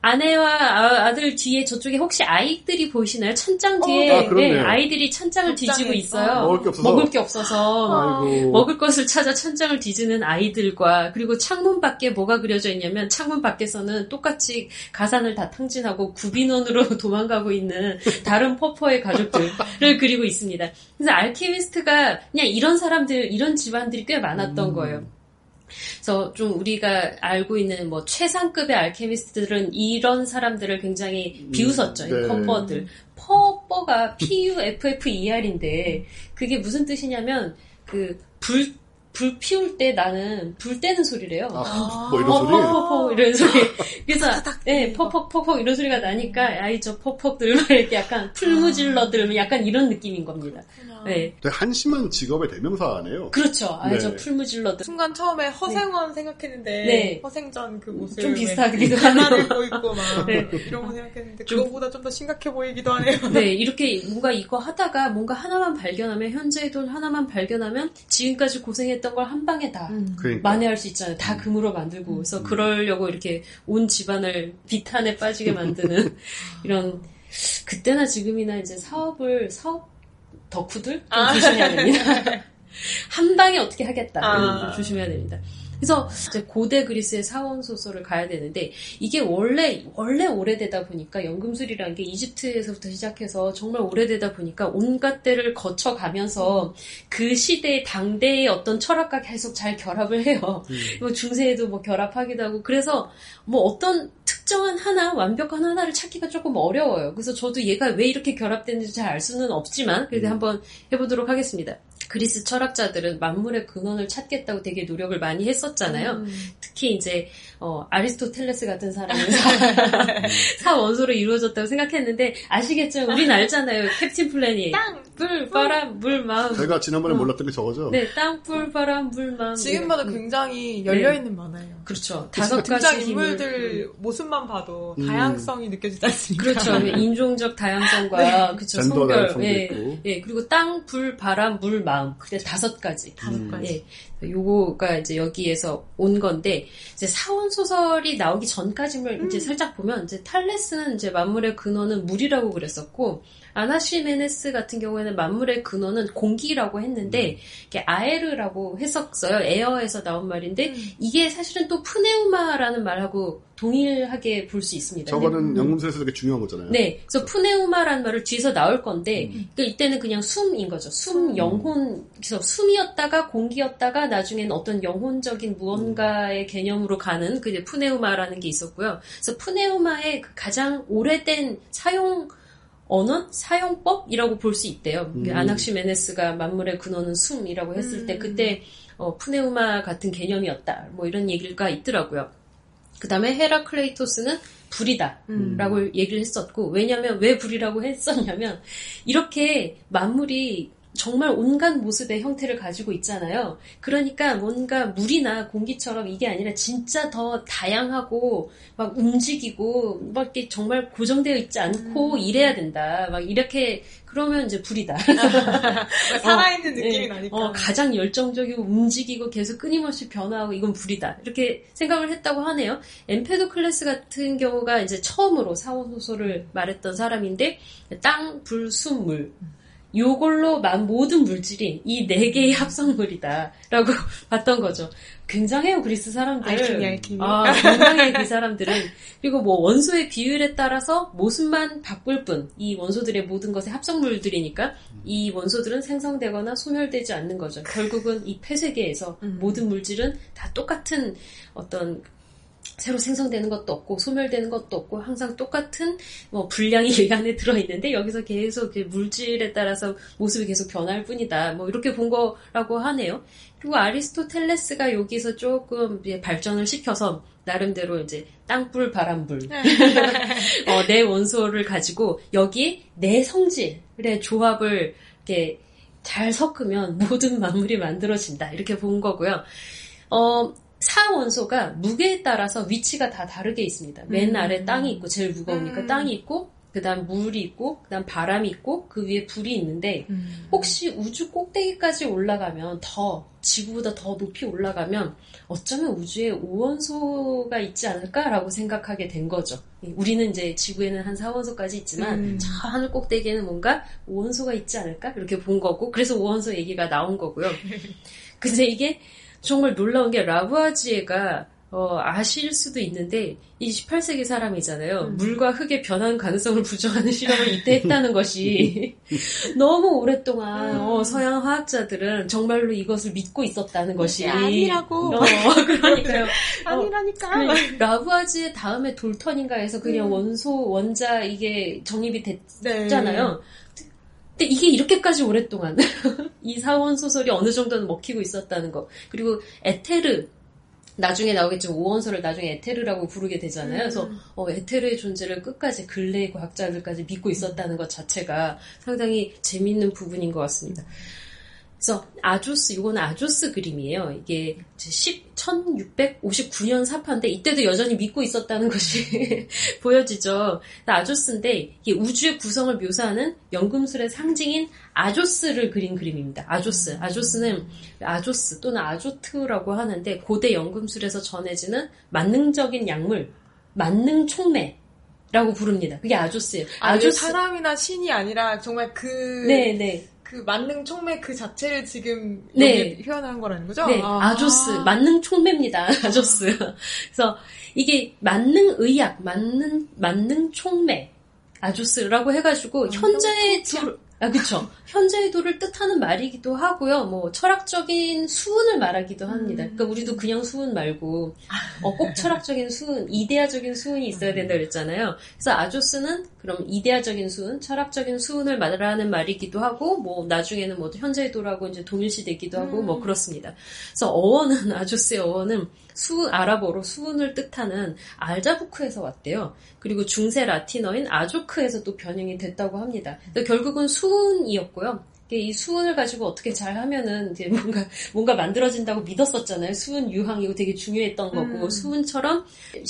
S3: 아내와 아들 뒤에 저쪽에 혹시 아이들이 보이시나요? 찬장 뒤에
S1: 어, 아,
S3: 네, 아이들이 찬장을 뒤지고 있어요.
S1: 먹을 게 없어서.
S3: 먹을 게 없어서
S1: 아이고.
S3: 먹을 것을 찾아 찬장을 뒤지는 아이들과 그리고 창문 밖에 뭐가 그려져 있냐면 창문 밖에서는 똑같이 가산을 다 탕진하고 구빈원으로 도망가고 있는 다른 퍼퍼의 가족들을 그리고 있습니다. 그래서 알케미스트가 그냥 이런 사람들, 이런 집안들이 꽤 많았던 음. 거예요. 그래서 좀 우리가 알고 있는 뭐 최상급의 알케미스트들은 이런 사람들을 굉장히 비웃었죠. 음, 네. 퍼퍼들. 퍼퍼가 P-U-F-F-E-R인데 그게 무슨 뜻이냐면 그 불, 불 피울 때 나는 불 떼는 소리래요.
S1: 아, 뭐 이런
S3: 어,
S1: 소리?
S3: 퍼퍼퍼 이런 소리. 그래서 네, 퍼퍽퍼퍽 이런 소리가 나니까 아이 저 퍼퍽들 이렇게 약간 풀무질러들 약간 이런 느낌인 겁니다. 네.
S1: 되게 한심한 직업의 대명사네요.
S3: 그렇죠. 아이
S1: 네.
S3: 저 풀무질러들.
S2: 순간 처음에 허생원 네. 생각했는데
S3: 네.
S2: 허생전 그 모습
S3: 좀 비슷하기도 하네요.
S2: 입고 있고 막 네. 이런 거 생각했는데 좀, 그거보다 좀 더 심각해 보이기도 하네요.
S3: 네, 이렇게 뭔가 이거 하다가 뭔가 하나만 발견하면 현재의 돈 하나만 발견하면 지금까지 고생했던 걸 한 방에 다 음. 만회할 수 있잖아요. 다 금으로 만들고 그래서 음. 그러려고 이렇게 온 집안을 비탄에 빠지게 만드는 이런 그때나 지금이나 이제 사업을 사업 덕후들 좀 아. 조심해야 됩니다. 한 방에 어떻게 하겠다. 아. 좀 조심해야 됩니다. 그래서 이제 고대 그리스의 사원 소설을 가야 되는데 이게 원래 원래 오래되다 보니까 연금술이라는 게 이집트에서부터 시작해서 정말 오래되다 보니까 온갖 때를 거쳐가면서 그 시대의 당대의 어떤 철학과 계속 잘 결합을 해요. 음. 뭐 중세에도 뭐 결합하기도 하고 그래서 뭐 어떤 특정한 하나 완벽한 하나를 찾기가 조금 어려워요. 그래서 저도 얘가 왜 이렇게 결합됐는지 잘 알 수는 없지만 그래도 음. 한번 해보도록 하겠습니다. 그리스 철학자들은 만물의 근원을 찾겠다고 되게 노력을 많이 했었잖아요. 음. 특히 이제 어, 아리스토텔레스 같은 사람은 사원소로 이루어졌다고 생각했는데 아시겠죠? 우린 알잖아요. 캡틴 플래닛.
S2: 땅,
S3: 불, 바람, 물, 마음.
S1: 제가 지난번에 어. 몰랐던 게 저거죠?
S3: 네, 땅, 불, 바람, 물, 마음.
S2: 지금 봐도 굉장히 열려있는 네. 만화예요.
S3: 그렇죠. 다섯 가지
S2: 등장인물들 힘을. 모습만 봐도 음. 다양성이 느껴지지 않습니까?
S3: 그렇죠. 인종적 다양성과
S1: 네.
S3: 그렇죠. 성별. 예, 예. 그리고 땅, 불, 바람, 물, 마음. 그게 다섯 가지.
S2: 다섯 가지.
S3: 예. 요거가 이제 여기에서 온 건데, 이제 사원 소설이 나오기 전까지를 음. 이제 살짝 보면, 이제 탈레스는 이제 만물의 근원은 물이라고 그랬었고, 아나시메네스 같은 경우에는 만물의 근원은 공기라고 했는데, 음. 이게 아에르라고 했었어요. 에어에서 나온 말인데, 음. 이게 사실은 또 푸네우마라는 말하고 동일하게 볼 수 있습니다.
S1: 저거는 네. 연금술에서 되게 중요한 거잖아요.
S3: 네. 그래서 푸네우마라는 말을 뒤에서 나올 건데, 음. 그러니까 이때는 그냥 숨인 거죠. 숨, 음. 영혼, 그래서 숨이었다가 공기였다가 나중에는 어떤 영혼적인 무언가의 음. 개념으로 가는 그 이제 푸네우마라는 게 있었고요. 그래서 푸네우마의 그 가장 오래된 사용 언원? 사용법이라고 볼 수 있대요. 음. 아낙시메네스가 만물의 근원은 숨이라고 했을 음. 때 그때 어, 푸네우마 같은 개념이었다. 뭐 이런 얘기가 있더라고요. 그 다음에 헤라클레이토스는 불이다 라고 음. 얘기를 했었고 왜냐면 왜 불이라고 했었냐면 이렇게 만물이 정말 온갖 모습의 형태를 가지고 있잖아요. 그러니까 뭔가 물이나 공기처럼 이게 아니라 진짜 더 다양하고 막 움직이고 막 이렇게 정말 고정되어 있지 않고 음. 이래야 된다. 막 이렇게 그러면 이제 불이다.
S2: 살아있는 어, 느낌이
S3: 네,
S2: 나니까.
S3: 어, 가장 열정적이고 움직이고 계속 끊임없이 변화하고 이건 불이다. 이렇게 생각을 했다고 하네요. 엠페도클레스 같은 경우가 이제 처음으로 사원 소설을 말했던 사람인데 땅, 불, 숨, 물. 요걸로 모든 물질이 이 네 개의 합성물이다라고 봤던 거죠. 굉장해요, 그리스 사람들.
S2: 알키미, 알키미.
S3: 아, 굉장해, 그 사람들은. 그리고 뭐 원소의 비율에 따라서 모습만 바꿀 뿐, 이 원소들의 모든 것의 합성물들이니까 이 원소들은 생성되거나 소멸되지 않는 거죠. 결국은 이 폐세계에서 음. 모든 물질은 다 똑같은 어떤 새로 생성되는 것도 없고 소멸되는 것도 없고 항상 똑같은 뭐 분량이 이 안에 들어있는데 여기서 계속 물질에 따라서 모습이 계속 변할 뿐이다. 뭐 이렇게 본 거라고 하네요. 그리고 아리스토텔레스가 여기서 조금 발전을 시켜서 나름대로 이제 땅불 바람불 어, 네 원소를 가지고 여기에 네 성질의 조합을 이렇게 잘 섞으면 모든 만물이 만들어진다. 이렇게 본 거고요. 어 사원소가 무게에 따라서 위치가 다 다르게 있습니다. 맨 아래 땅이 있고 제일 무거우니까 음. 땅이 있고 그 다음 물이 있고, 그 다음 바람이 있고, 그 위에 불이 있는데, 음. 혹시 우주 꼭대기까지 올라가면 더, 지구보다 더 높이 올라가면, 어쩌면 우주에 오원소가 있지 않을까라고 생각하게 된 거죠. 우리는 이제 지구에는 한 사원소까지 있지만, 음. 저 하늘 꼭대기에는 뭔가 오원소가 있지 않을까? 이렇게 본 거고, 그래서 오원소 얘기가 나온 거고요. 근데 이게 정말 놀라운 게 라부아지에가 어, 아실 수도 있는데, 이 십팔 세기 사람이잖아요. 음. 물과 흑의 변환 가능성을 부정하는 실험을 이때 했다는 것이 너무 오랫동안 음. 어, 서양 화학자들은 정말로 이것을 믿고 있었다는 것이
S2: 아니라고.
S3: 어, 그러니까요.
S2: 아니라니까.
S3: 어, 라부아지의 다음에 돌턴인가에서 그냥 음. 원소 원자 이게 정립이 됐잖아요. 네. 근데 이게 이렇게까지 오랫동안 이 사원 소설이 어느 정도는 먹히고 있었다는 거. 그리고 에테르 나중에 나오겠지만 오원소를 나중에 에테르라고 부르게 되잖아요. 음. 그래서 어, 에테르의 존재를 끝까지 근래의 과학자들까지 믿고 있었다는 것 자체가 상당히 재미있는 부분인 것 같습니다. 그래서 아조스, 이거는 아조스 그림이에요. 이게 천육백오십구 년 사파인데 이때도 여전히 믿고 있었다는 것이 보여지죠. 아조스인데 이게 우주의 구성을 묘사하는 연금술의 상징인 아조스를 그린 그림입니다. 아조스. 아조스는 아조스 또는 아조트라고 하는데 고대 연금술에서 전해지는 만능적인 약물, 만능 촉매라고 부릅니다. 그게 아조스예요.
S2: 아조스. 사람이나 신이 아니라 정말 그
S3: 네, 네.
S2: 그 만능 촉매 그 자체를 지금
S3: 네.
S2: 표현한 거라는 거죠?
S3: 네, 아. 아조스, 만능 촉매입니다. 아조스. 그래서 이게 만능 의학, 만능 만능 촉매, 아조스라고 해가지고 아, 현재의 도, 아 그렇죠. 현재의 도를 뜻하는 말이기도 하고요. 뭐 철학적인 수은을 말하기도 합니다. 그러니까 우리도 그냥 수은 말고 어, 꼭 철학적인 수은, 이데아적인 수은이 있어야 된다 그랬잖아요. 그래서 아조스는 그럼 이데아적인 수은, 철학적인 수은을 말하는 말이기도 하고, 뭐 나중에는 뭐 현재의 도라고 이제 동일시되기도 하고, 음. 뭐 그렇습니다. 그래서 어원은 아조스의 어원은 수 아랍어로 수은을 뜻하는 알자부크에서 왔대요. 그리고 중세 라틴어인 아조크에서 또 변형이 됐다고 합니다. 결국은 수은이었고요. 이 수은을 가지고 어떻게 잘 하면은 이제 뭔가 뭔가 만들어진다고 믿었었잖아요. 수은 유황이고 되게 중요했던 거고 음. 수은처럼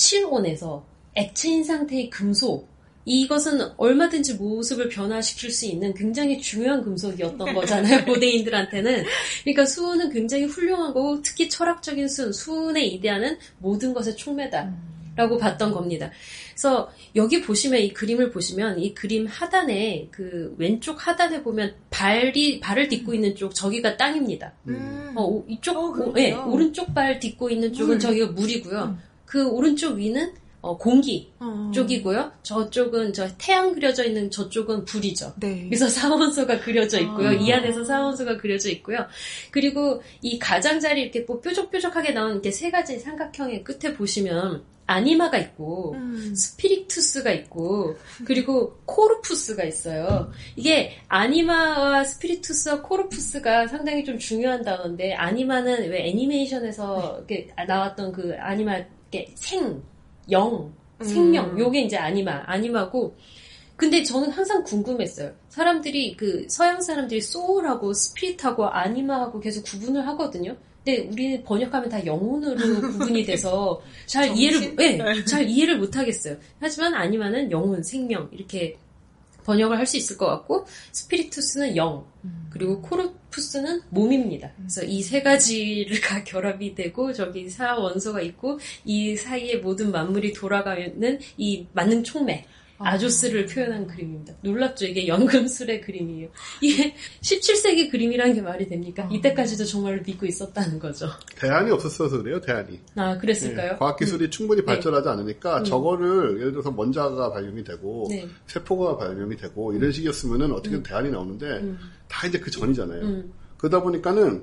S3: 실온에서 액체인 상태의 금속. 이것은 얼마든지 모습을 변화시킬 수 있는 굉장히 중요한 금속이었던 거잖아요. 고대인들한테는. 그러니까 수은은 굉장히 훌륭한 거고 특히 철학적인 수은, 수은의 이데아는 모든 것의 촉매다라고 봤던 겁니다. 그래서 여기 보시면 이 그림을 보시면 이 그림 하단에 그 왼쪽 하단에 보면 발이 발을 딛고 있는 쪽 저기가 땅입니다. 음. 어, 이쪽 어, 네, 오른쪽 발 딛고 있는 쪽은 물. 저기가 물이고요. 음. 그 오른쪽 위는 어, 공기 어. 쪽이고요. 저쪽은 저 태양 그려져 있는 저쪽은 불이죠. 네. 그래서 사원소가 그려져 있고요. 아. 이 안에서 사원소가 그려져 있고요. 그리고 이 가장자리 이렇게 뭐 뾰족뾰족하게 나온 이렇게 세 가지 삼각형의 끝에 보시면 아니마가 있고 음. 스피리투스가 있고 그리고 코르푸스가 있어요. 이게 아니마와 스피리투스와 코르푸스가 상당히 좀 중요한 단어인데 아니마는 왜 애니메이션에서 이렇게 나왔던 그 아니마 이렇게 생 영, 생명, 음. 요게 이제 아니마, 아니마고. 근데 저는 항상 궁금했어요. 사람들이, 그, 서양 사람들이 소울하고 스피릿하고 아니마하고 계속 구분을 하거든요. 근데 우리는 번역하면 다 영혼으로 구분이 돼서 잘 정신? 이해를, 네, 잘 이해를 못 하겠어요. 하지만 아니마는 영혼, 생명, 이렇게 번역을 할 수 있을 것 같고, 스피리투스는 영, 그리고 코르푸스는 몸입니다. 그래서 이 세 가지가 결합이 되고, 저기 사원소가 있고, 이 사이에 모든 만물이 돌아가는 이 만능 촉매, 아조스를 표현한 그림입니다. 놀랍죠? 이게 연금술의 그림이에요. 이게 십칠 세기 그림이라는 게 말이 됩니까? 이때까지도 정말로 믿고 있었다는 거죠.
S1: 대안이 없었어서 그래요, 대안이.
S3: 아, 그랬을까요?
S1: 네, 과학기술이 음. 충분히 발전하지 않으니까 음. 저거를 예를 들어서 원자가 발명이 되고 네. 세포가 발명이 되고 이런 식이었으면은 어떻게든 음. 대안이 나오는데 음. 다 이제 그 전이잖아요. 음. 그러다 보니까는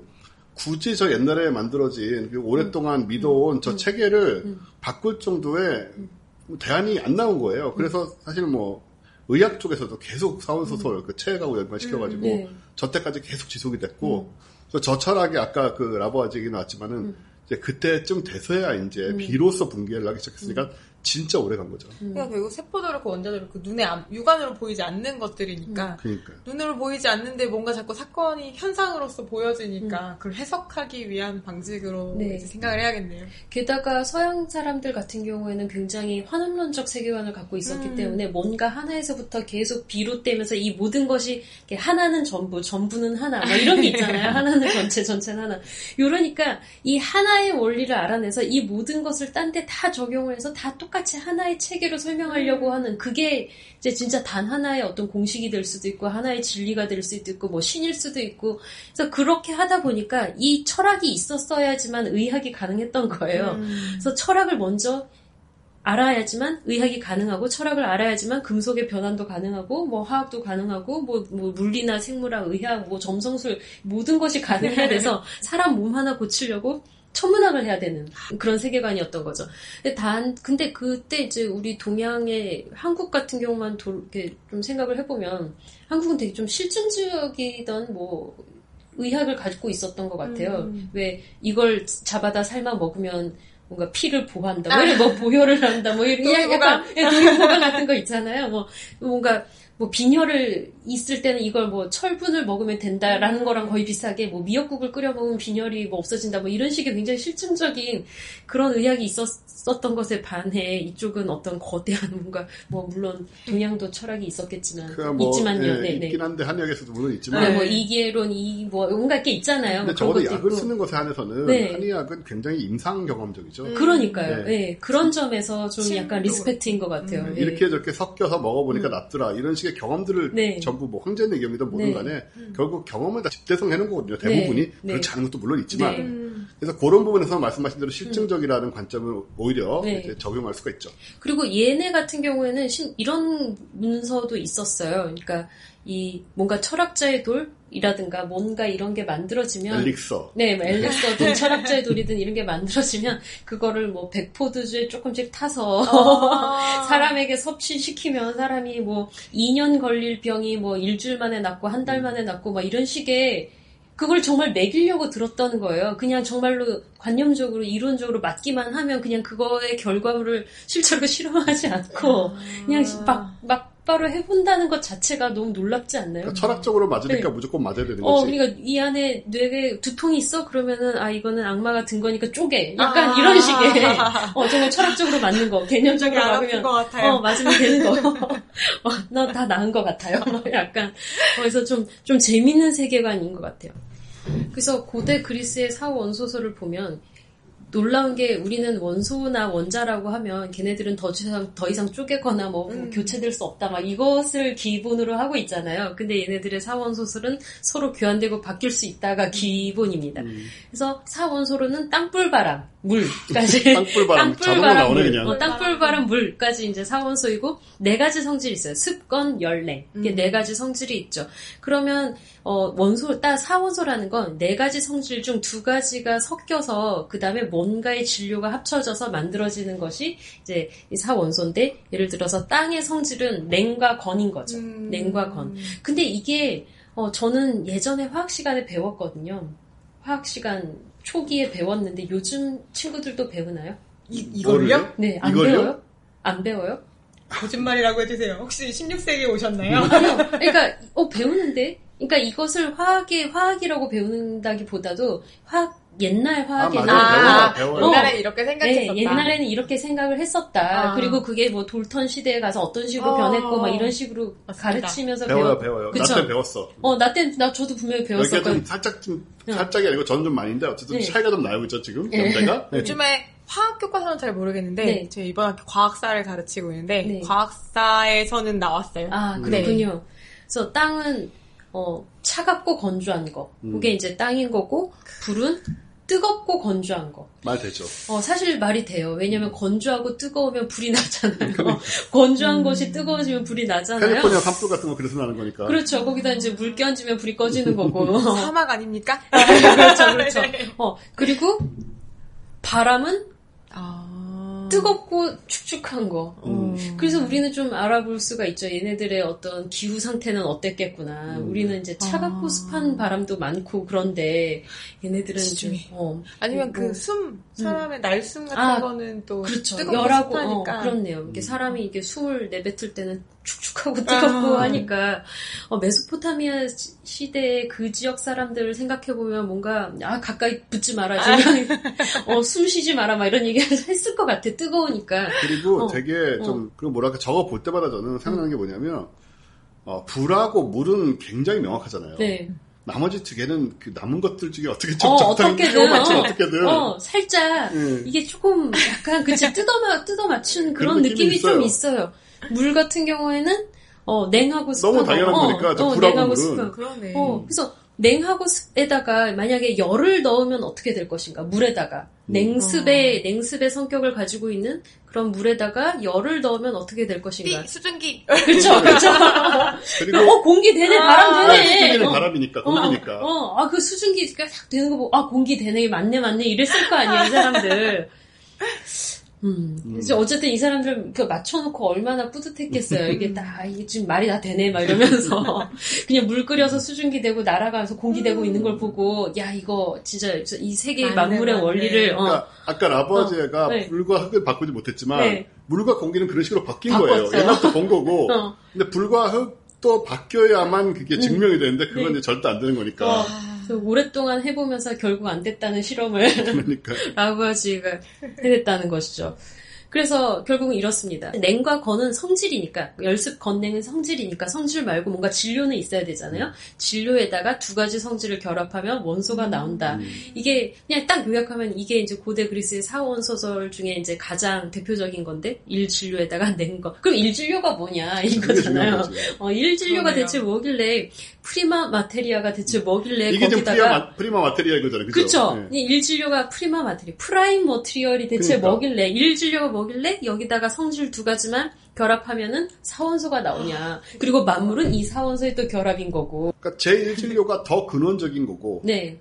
S1: 굳이 저 옛날에 만들어진 오랫동안 믿어온 저 체계를 바꿀 정도의 대안이 안 나온 거예요. 그래서 사실 뭐 의학 쪽에서도 계속 사원소설 음. 그 체하고 연관시켜가지고 음, 네. 저 때까지 계속 지속이 됐고 음. 그래서 저 철학이 아까 그 라부아지 얘기 나왔지만은 음. 이제 그때쯤 돼서야 이제 음. 비로소 붕괴를 하기 시작했으니까 음. 진짜 오래 간 거죠.
S2: 음. 그러니까 결국 세포도 그렇고 원자도 그렇고 눈에 안, 육안으로 보이지 않는 것들이니까
S1: 음. 그러니까요.
S2: 눈으로 보이지 않는데 뭔가 자꾸 사건이 현상으로서 보여지니까 음. 그걸 해석하기 위한 방식으로 네. 이제 생각을 해야겠네요.
S3: 게다가 서양 사람들 같은 경우에는 굉장히 환원론적 세계관을 갖고 있었기 음. 때문에 뭔가 하나에서부터 계속 비롯되면서 이 모든 것이 하나는 전부, 전부는 하나 뭐 이런 게 있잖아요. 하나는 전체, 전체는 하나. 이러니까 이 하나의 원리를 알아내서 이 모든 것을 딴 데 다 적용을 해서 다 똑같이 하나의 체계로 설명하려고 하는 그게 이제 진짜 단 하나의 어떤 공식이 될 수도 있고 하나의 진리가 될 수도 있고 뭐 신일 수도 있고 그래서 그렇게 하다 보니까 이 철학이 있었어야지만 의학이 가능했던 거예요. 음. 그래서 철학을 먼저 알아야지만 의학이 가능하고 철학을 알아야지만 금속의 변환도 가능하고 뭐 화학도 가능하고 뭐, 뭐 물리나 생물학, 의학, 뭐 점성술 모든 것이 가능해야 돼서 사람 몸 하나 고치려고 천문학을 해야 되는 그런 세계관이었던 거죠. 근데 단, 근데 그때 이제 우리 동양의 한국 같은 경우만 도, 이렇게 좀 생각을 해보면 한국은 되게 좀 실증적이던 뭐 의학을 가지고 있었던 것 같아요. 음. 왜 이걸 잡아다 삶아 먹으면 뭔가 피를 보호한다, 뭐, 아. 뭐 보혈을 한다, 뭐 이런 약간 동의보감 같은 거 있잖아요. 뭐 뭔가 뭐 빈혈을 있을 때는 이걸 뭐 철분을 먹으면 된다라는 음. 거랑 거의 비슷하게 뭐 미역국을 끓여 먹으면 빈혈이 뭐 없어진다, 뭐 이런 식의 굉장히 실증적인 그런 의학이 있었었던 것에 반해 이쪽은 어떤 거대한 뭔가 뭐 물론 동양도 철학이 있었겠지만
S1: 뭐,
S3: 있지만요.
S1: 예,
S3: 네,
S1: 있긴
S3: 네.
S1: 한데 한의학에서도 물론 있지만
S3: 네, 뭐 이계론 이 뭐 뭔가 게 있잖아요.
S1: 근데
S3: 뭐
S1: 적어도 약을
S3: 있고.
S1: 쓰는 것에 한해서는 네. 한의학은 굉장히 임상 경험적이죠.
S3: 음. 그러니까요. 네. 네. 그런 점에서 좀 약간 리스펙트인 것 같아요.
S1: 음.
S3: 네.
S1: 이렇게 저렇게 섞여서 먹어보니까 음. 낫더라 이런 식의 경험들을 네. 전부 뭐 황제의 경이든 뭐든
S3: 네.
S1: 간에
S3: 음.
S1: 결국 경험을 다 집대성해놓은 거거든요. 대부분이.
S3: 네.
S1: 그렇지
S3: 네.
S1: 않은 것도 물론 있지만.
S3: 네.
S1: 그래서 그런 부분에서 말씀하신 대로 실증적이라는 음. 관점을 오히려
S3: 네.
S1: 이제 적용할 수가 있죠.
S3: 그리고 얘네 같은 경우에는 신, 이런 문서도 있었어요. 그러니까 이 뭔가 철학자의 돌이라든가 뭔가 이런 게 만들어지면
S1: 엘릭서.
S3: 네, 뭐 엘릭서든 철학자의 돌이든 이런 게 만들어지면 그거를 뭐 백포드주에 조금씩 타서 아~ 사람에게 섭취시키면 사람이 뭐 이 년 걸릴 병이 뭐 일주일 만에 낫고 한 달 만에 낫고 막 이런 식의 그걸 정말 먹이려고 들었다는 거예요. 그냥 정말로 관념적으로 이론적으로 맞기만 하면 그냥 그거의 결과물을 실제로 실험하지 않고 아~ 그냥 막, 막 바로 해본다는 것 자체가 너무 놀랍지 않나요?
S1: 그러니까 철학적으로 맞으니까 네. 무조건 맞아야 되는 거지.
S3: 어, 그러니까 이 안에 뇌에 두통이 있어? 그러면은 아 이거는 악마가 든 거니까 쪼개. 약간 아~ 이런 식의 어 정말 철학적으로 맞는 거, 개념적으로 막으면
S2: 것 같아요.
S3: 어 맞으면 되는 거. 어, 나 다 나은 것 같아요. 약간 그래서 좀 좀 재밌는 세계관인 것 같아요. 그래서 고대 그리스의 사원소설을 보면. 놀라운 게 우리는 원소나 원자라고 하면 걔네들은 더 이상, 더 이상 쪼개거나 뭐 음. 교체될 수 없다 막 이것을 기본으로 하고 있잖아요. 근데 얘네들의 사원소설은 서로 교환되고 바뀔 수 있다가 기본입니다. 음. 그래서 사원소로는 땅불바람, 물까지
S1: 땅불바람, 자동으로 나오네 그냥.
S3: 어, 땅불바람, 물까지 이제 사원소이고 네 가지 성질이 있어요. 습건, 열냉. 이게 음. 네 가지 성질이 있죠. 그러면 어, 원소, 따 사원소라는 건 네 가지 성질 중 두 가지가 섞여서 그 다음에 뭔가의 진료가 합쳐져서 만들어지는 것이 이제 이 사원소인데 예를 들어서 땅의 성질은 냉과 건인 거죠. 음. 냉과 건. 근데 이게 어, 저는 예전에 화학 시간에 배웠거든요. 화학 시간 초기에 배웠는데 요즘 친구들도 배우나요?
S2: 이, 이걸요?
S3: 네, 안
S1: 이걸요?
S3: 배워요? 안 배워요?
S2: 거짓말이라고 해주세요. 혹시 십육 세기에 오셨나요?
S3: 아니요. 그러니까 어, 배우는데 그러니까 이것을 화학의 화학이라고 배운다기보다도 화학 옛날 화학에는
S2: 아, 배워요. 옛날에 이렇게 생각했었다.
S3: 네, 옛날에는 이렇게 생각을 했었다. 아. 그리고 그게 뭐 돌턴 시대에 가서 어떤 식으로 어. 변했고 막 이런 식으로 맞습니다. 가르치면서
S1: 배워요, 배워요. 나 때 배웠어.
S3: 어, 나 때 나 저도 분명히 배웠었거든요.
S1: 좀 살짝 좀 살짝이 아니고 저는 좀 많이인데 어쨌든 네. 차이가 좀 나요, 그죠 지금 연대가.
S2: 네. 요즘에 화학 교과서는 잘 모르겠는데 네. 제가 이번 학기 과학사를 가르치고 있는데 네. 과학사에서는 나왔어요.
S3: 아, 그렇군요. 네. 그래서 땅은 어, 차갑고 건조한 거. 음. 그게 이제 땅인 거고 불은 뜨겁고 건조한 거.
S1: 말 되죠.
S3: 어, 사실 말이 돼요. 왜냐면 건조하고 뜨거우면 불이 나잖아요. 건조한 음. 것이 뜨거워지면 불이 나잖아요.
S1: 캘리포니아 산불 같은 거 그래서 나는 거니까.
S3: 그렇죠. 거기다 이제 물 끼얹으면 불이 꺼지는 거고.
S2: 사막 아닙니까?
S3: 그렇죠, 그렇죠. 어, 그리고 바람은 아... 뜨겁고 축축한 거.
S1: 음.
S3: 그래서 우리는 좀 알아볼 수가 있죠. 얘네들의 어떤 기후 상태는 어땠겠구나. 음. 우리는 이제 차갑고 아. 습한 바람도 많고 그런데 얘네들은 좀 어.
S2: 아니면 그 숨 사람의 음. 날숨 같은
S3: 아,
S2: 거는 또
S3: 그렇죠.
S2: 뜨겁고
S3: 열하고
S2: 습하니까.
S3: 어, 그렇네요. 이게 사람이 이게 숨을 내뱉을 때는 축축하고 뜨겁고 아. 하니까 어, 메소포타미아 시대의 그 지역 사람들을 생각해 보면 뭔가 아 가까이 붙지 마라, 지금 어, 숨 쉬지 마라, 막 이런 얘기를 했을 것 같아. 뜨거우니까.
S1: 그리고 어. 되게 좀 그 어. 뭐랄까 적어 볼 때마다 저는 생각나는 게 뭐냐면 어, 불하고 물은 굉장히 명확하잖아요.
S3: 네.
S1: 나머지 두 개는 그 남은 것들 중에 어떻게
S3: 어,
S1: 어떻게든 어, 어떻게든
S3: 어, 살짝 네. 이게 조금 약간 그치 뜯어 뜯어 맞춘 그런, 그런 느낌이, 느낌이 좀 있어요. 물 같은 경우에는 어, 냉하고 습하고
S1: 너무 당연한
S3: 어,
S1: 거니까
S3: 어,
S1: 불하고
S3: 냉하고
S1: 물은
S3: 습하고.
S2: 그러네.
S3: 어, 그래서 냉하고 습에다가 만약에 열을 넣으면 어떻게 될 것인가? 물에다가 냉습의 어. 냉습의 성격을 가지고 있는 그런 물에다가 열을 넣으면 어떻게 될 것인가?
S2: 삐, 수증기.
S3: 그렇죠, 그렇죠. 그리고 어 공기 되네, 아, 바람 되네.
S1: 수증기는
S3: 어.
S1: 바람이니까 공기니까.
S3: 어, 어, 아 그 수증기가 딱 되는 거 보고 아 공기 되네, 맞네, 맞네 이랬을 거 아니에요, 이 사람들. 음. 음. 어쨌든 이 사람들 그 맞춰놓고 얼마나 뿌듯했겠어요. 이게 다, 이게 지금 말이 다 되네, 막 이러면서. 그냥 물 끓여서 수증기 되고 날아가면서 공기 되고 음. 있는 걸 보고, 야, 이거 진짜 이 세계의 맞네, 만물의 맞네. 원리를, 어.
S1: 그러니까 아까 라부아제가 어, 네. 물과 흙을 바꾸지 못했지만, 네. 물과 공기는 그런 식으로 바뀐 바꿨어요. 거예요. 옛날부터 본 거고. 어. 근데 불과 흙도 바뀌어야만 그게 증명이 되는데, 그건 네. 이제 절대 안 되는 거니까.
S3: 어. 그래서 오랫동안 해보면서 결국 안 됐다는 실험을 라부아제가 해냈다는 것이죠. 그래서 결국은 이렇습니다. 냉과 건은 성질이니까, 열습, 건냉은 성질이니까 성질 말고 뭔가 진료는 있어야 되잖아요. 진료에다가 두 가지 성질을 결합하면 원소가 나온다. 음. 이게 그냥 딱 요약하면 이게 이제 고대 그리스의 사원 소설 중에 이제 가장 대표적인 건데, 일진료에다가 냉 거. 그럼 일진료가 뭐냐 이거잖아요. 어, 일진료가 그러네요. 대체 뭐길래, 프리마 마테리아가 대체 뭐길래
S1: 이게
S3: 거기다가
S1: 좀 프리마, 프리마 마테리아 이거잖아요.
S3: 그렇죠. 네. 일진료가 프리마 마테리아, 프라임 머티리얼이 대체 그러니까. 뭐길래, 일진료가 뭐길래 여기다가 성질 두 가지만 결합하면은 사원소가 나오냐. 그리고 만물은 이 사원소의 또 결합인 거고.
S1: 그러니까 제일진료가 더 근원적인 거고.
S3: 네.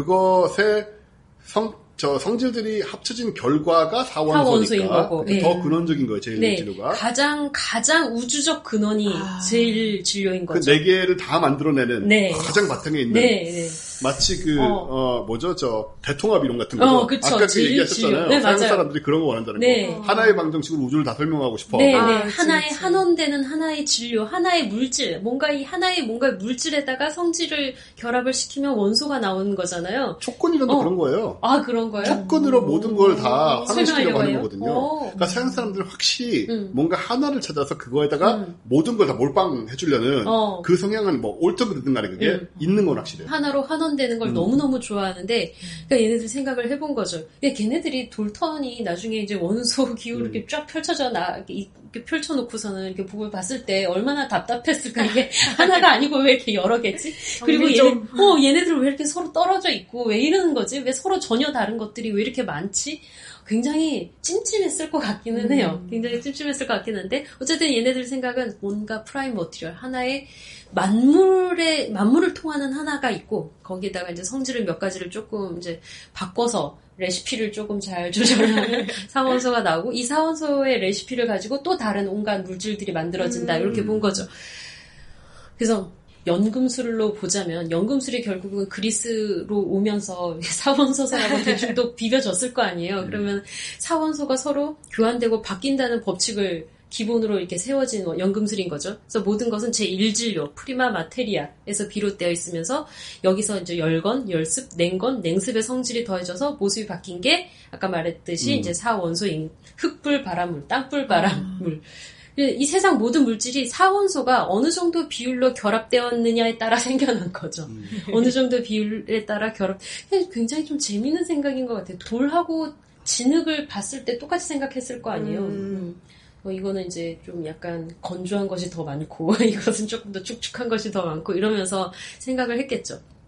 S1: 그것의 성 저 성질들이 합쳐진 결과가 사원소니까.
S3: 사원소인 거고.
S1: 네. 더 근원적인 거예요, 제일진료가.
S3: 네. 가장 가장 우주적 근원이 아. 제일진료인 거죠.
S1: 그 네 개를 다 만들어내는 네. 가장 바탕에 있는.
S3: 네. 네.
S1: 마치 그, 어. 어, 뭐죠, 저, 대통합 이론 같은 거죠.
S3: 어, 그쵸.
S1: 아까 그 얘기하셨잖아요.
S3: 네,
S1: 서양 사람들이 그런 거 원한다는
S3: 네.
S1: 거. 하나의 방정식으로 우주를 다 설명하고 싶어.
S3: 네,
S1: 아,
S3: 네. 하나의, 한원되는 하나의 진료, 하나의 물질, 뭔가 이 하나의 뭔가 물질에다가 성질을 결합을 시키면 원소가 나오는 거잖아요.
S1: 촉근이론도
S3: 어.
S1: 그런 거예요.
S3: 아, 그런 거예요?
S1: 촉근으로 음. 모든 걸 다 환원시키려고 하는 거거든요.
S3: 오.
S1: 그러니까 서양 사람들은 확실히 음. 뭔가 하나를 찾아서 그거에다가 음. 모든 걸 다 몰빵 해주려는 어. 그 성향은 뭐 옳든 간에 그게 음. 있는 건 확실해요.
S3: 하나로 환원되는 걸 음. 너무너무 좋아하는데, 그러니까 얘네들 생각을 해본 거죠. 그러니까 걔네들이 돌턴이 나중에 이제 원소 기후를 음. 이렇게 쫙 펼쳐져 나, 이렇게 펼쳐놓고서는 이렇게 보고 봤을 때 얼마나 답답했을까. 이게 하나가 아니고 왜 이렇게 여러 개지? 그리고 얘네, 어, 얘네들 왜 이렇게 서로 떨어져 있고, 왜 이러는 거지? 왜 서로 전혀 다른 것들이 왜 이렇게 많지? 굉장히 찜찜했을 것 같기는 해요. 음. 굉장히 찜찜했을 것 같긴 한데, 어쨌든 얘네들 생각은 뭔가 프라임 머티리얼, 하나의 만물의, 만물을 통하는 하나가 있고, 거기다가 이제 성질을 몇 가지를 조금 이제 바꿔서 레시피를 조금 잘 조절하는 사원소가 나오고, 이 사원소의 레시피를 가지고 또 다른 온갖 물질들이 만들어진다. 음. 이렇게 본 거죠. 그래서, 연금술로 보자면 연금술이 결국은 그리스로 오면서 사원소설하고 대충 또 비벼졌을 거 아니에요. 그러면 사원소가 서로 교환되고 바뀐다는 법칙을 기본으로 이렇게 세워진 연금술인 거죠. 그래서 모든 것은 제일 진료, 프리마 마테리아에서 비롯되어 있으면서 여기서 이제 열건, 열습, 냉건, 냉습의 성질이 더해져서 모습이 바뀐 게 아까 말했듯이 음. 이제 사원소인 흙불, 바람물, 땅불, 바람물. 음. 이 세상 모든 물질이 사원소가 어느 정도 비율로 결합되었느냐에 따라 생겨난 거죠. 음. 어느 정도 비율에 따라 결합. 굉장히 좀 재미있는 생각인 것 같아요. 돌하고 진흙을 봤을 때 똑같이 생각했을 거 아니에요. 음. 음. 뭐 이거는 이제 좀 약간 건조한 것이 더 많고 이것은 조금 더 축축한 것이 더 많고 이러면서 생각을 했겠죠.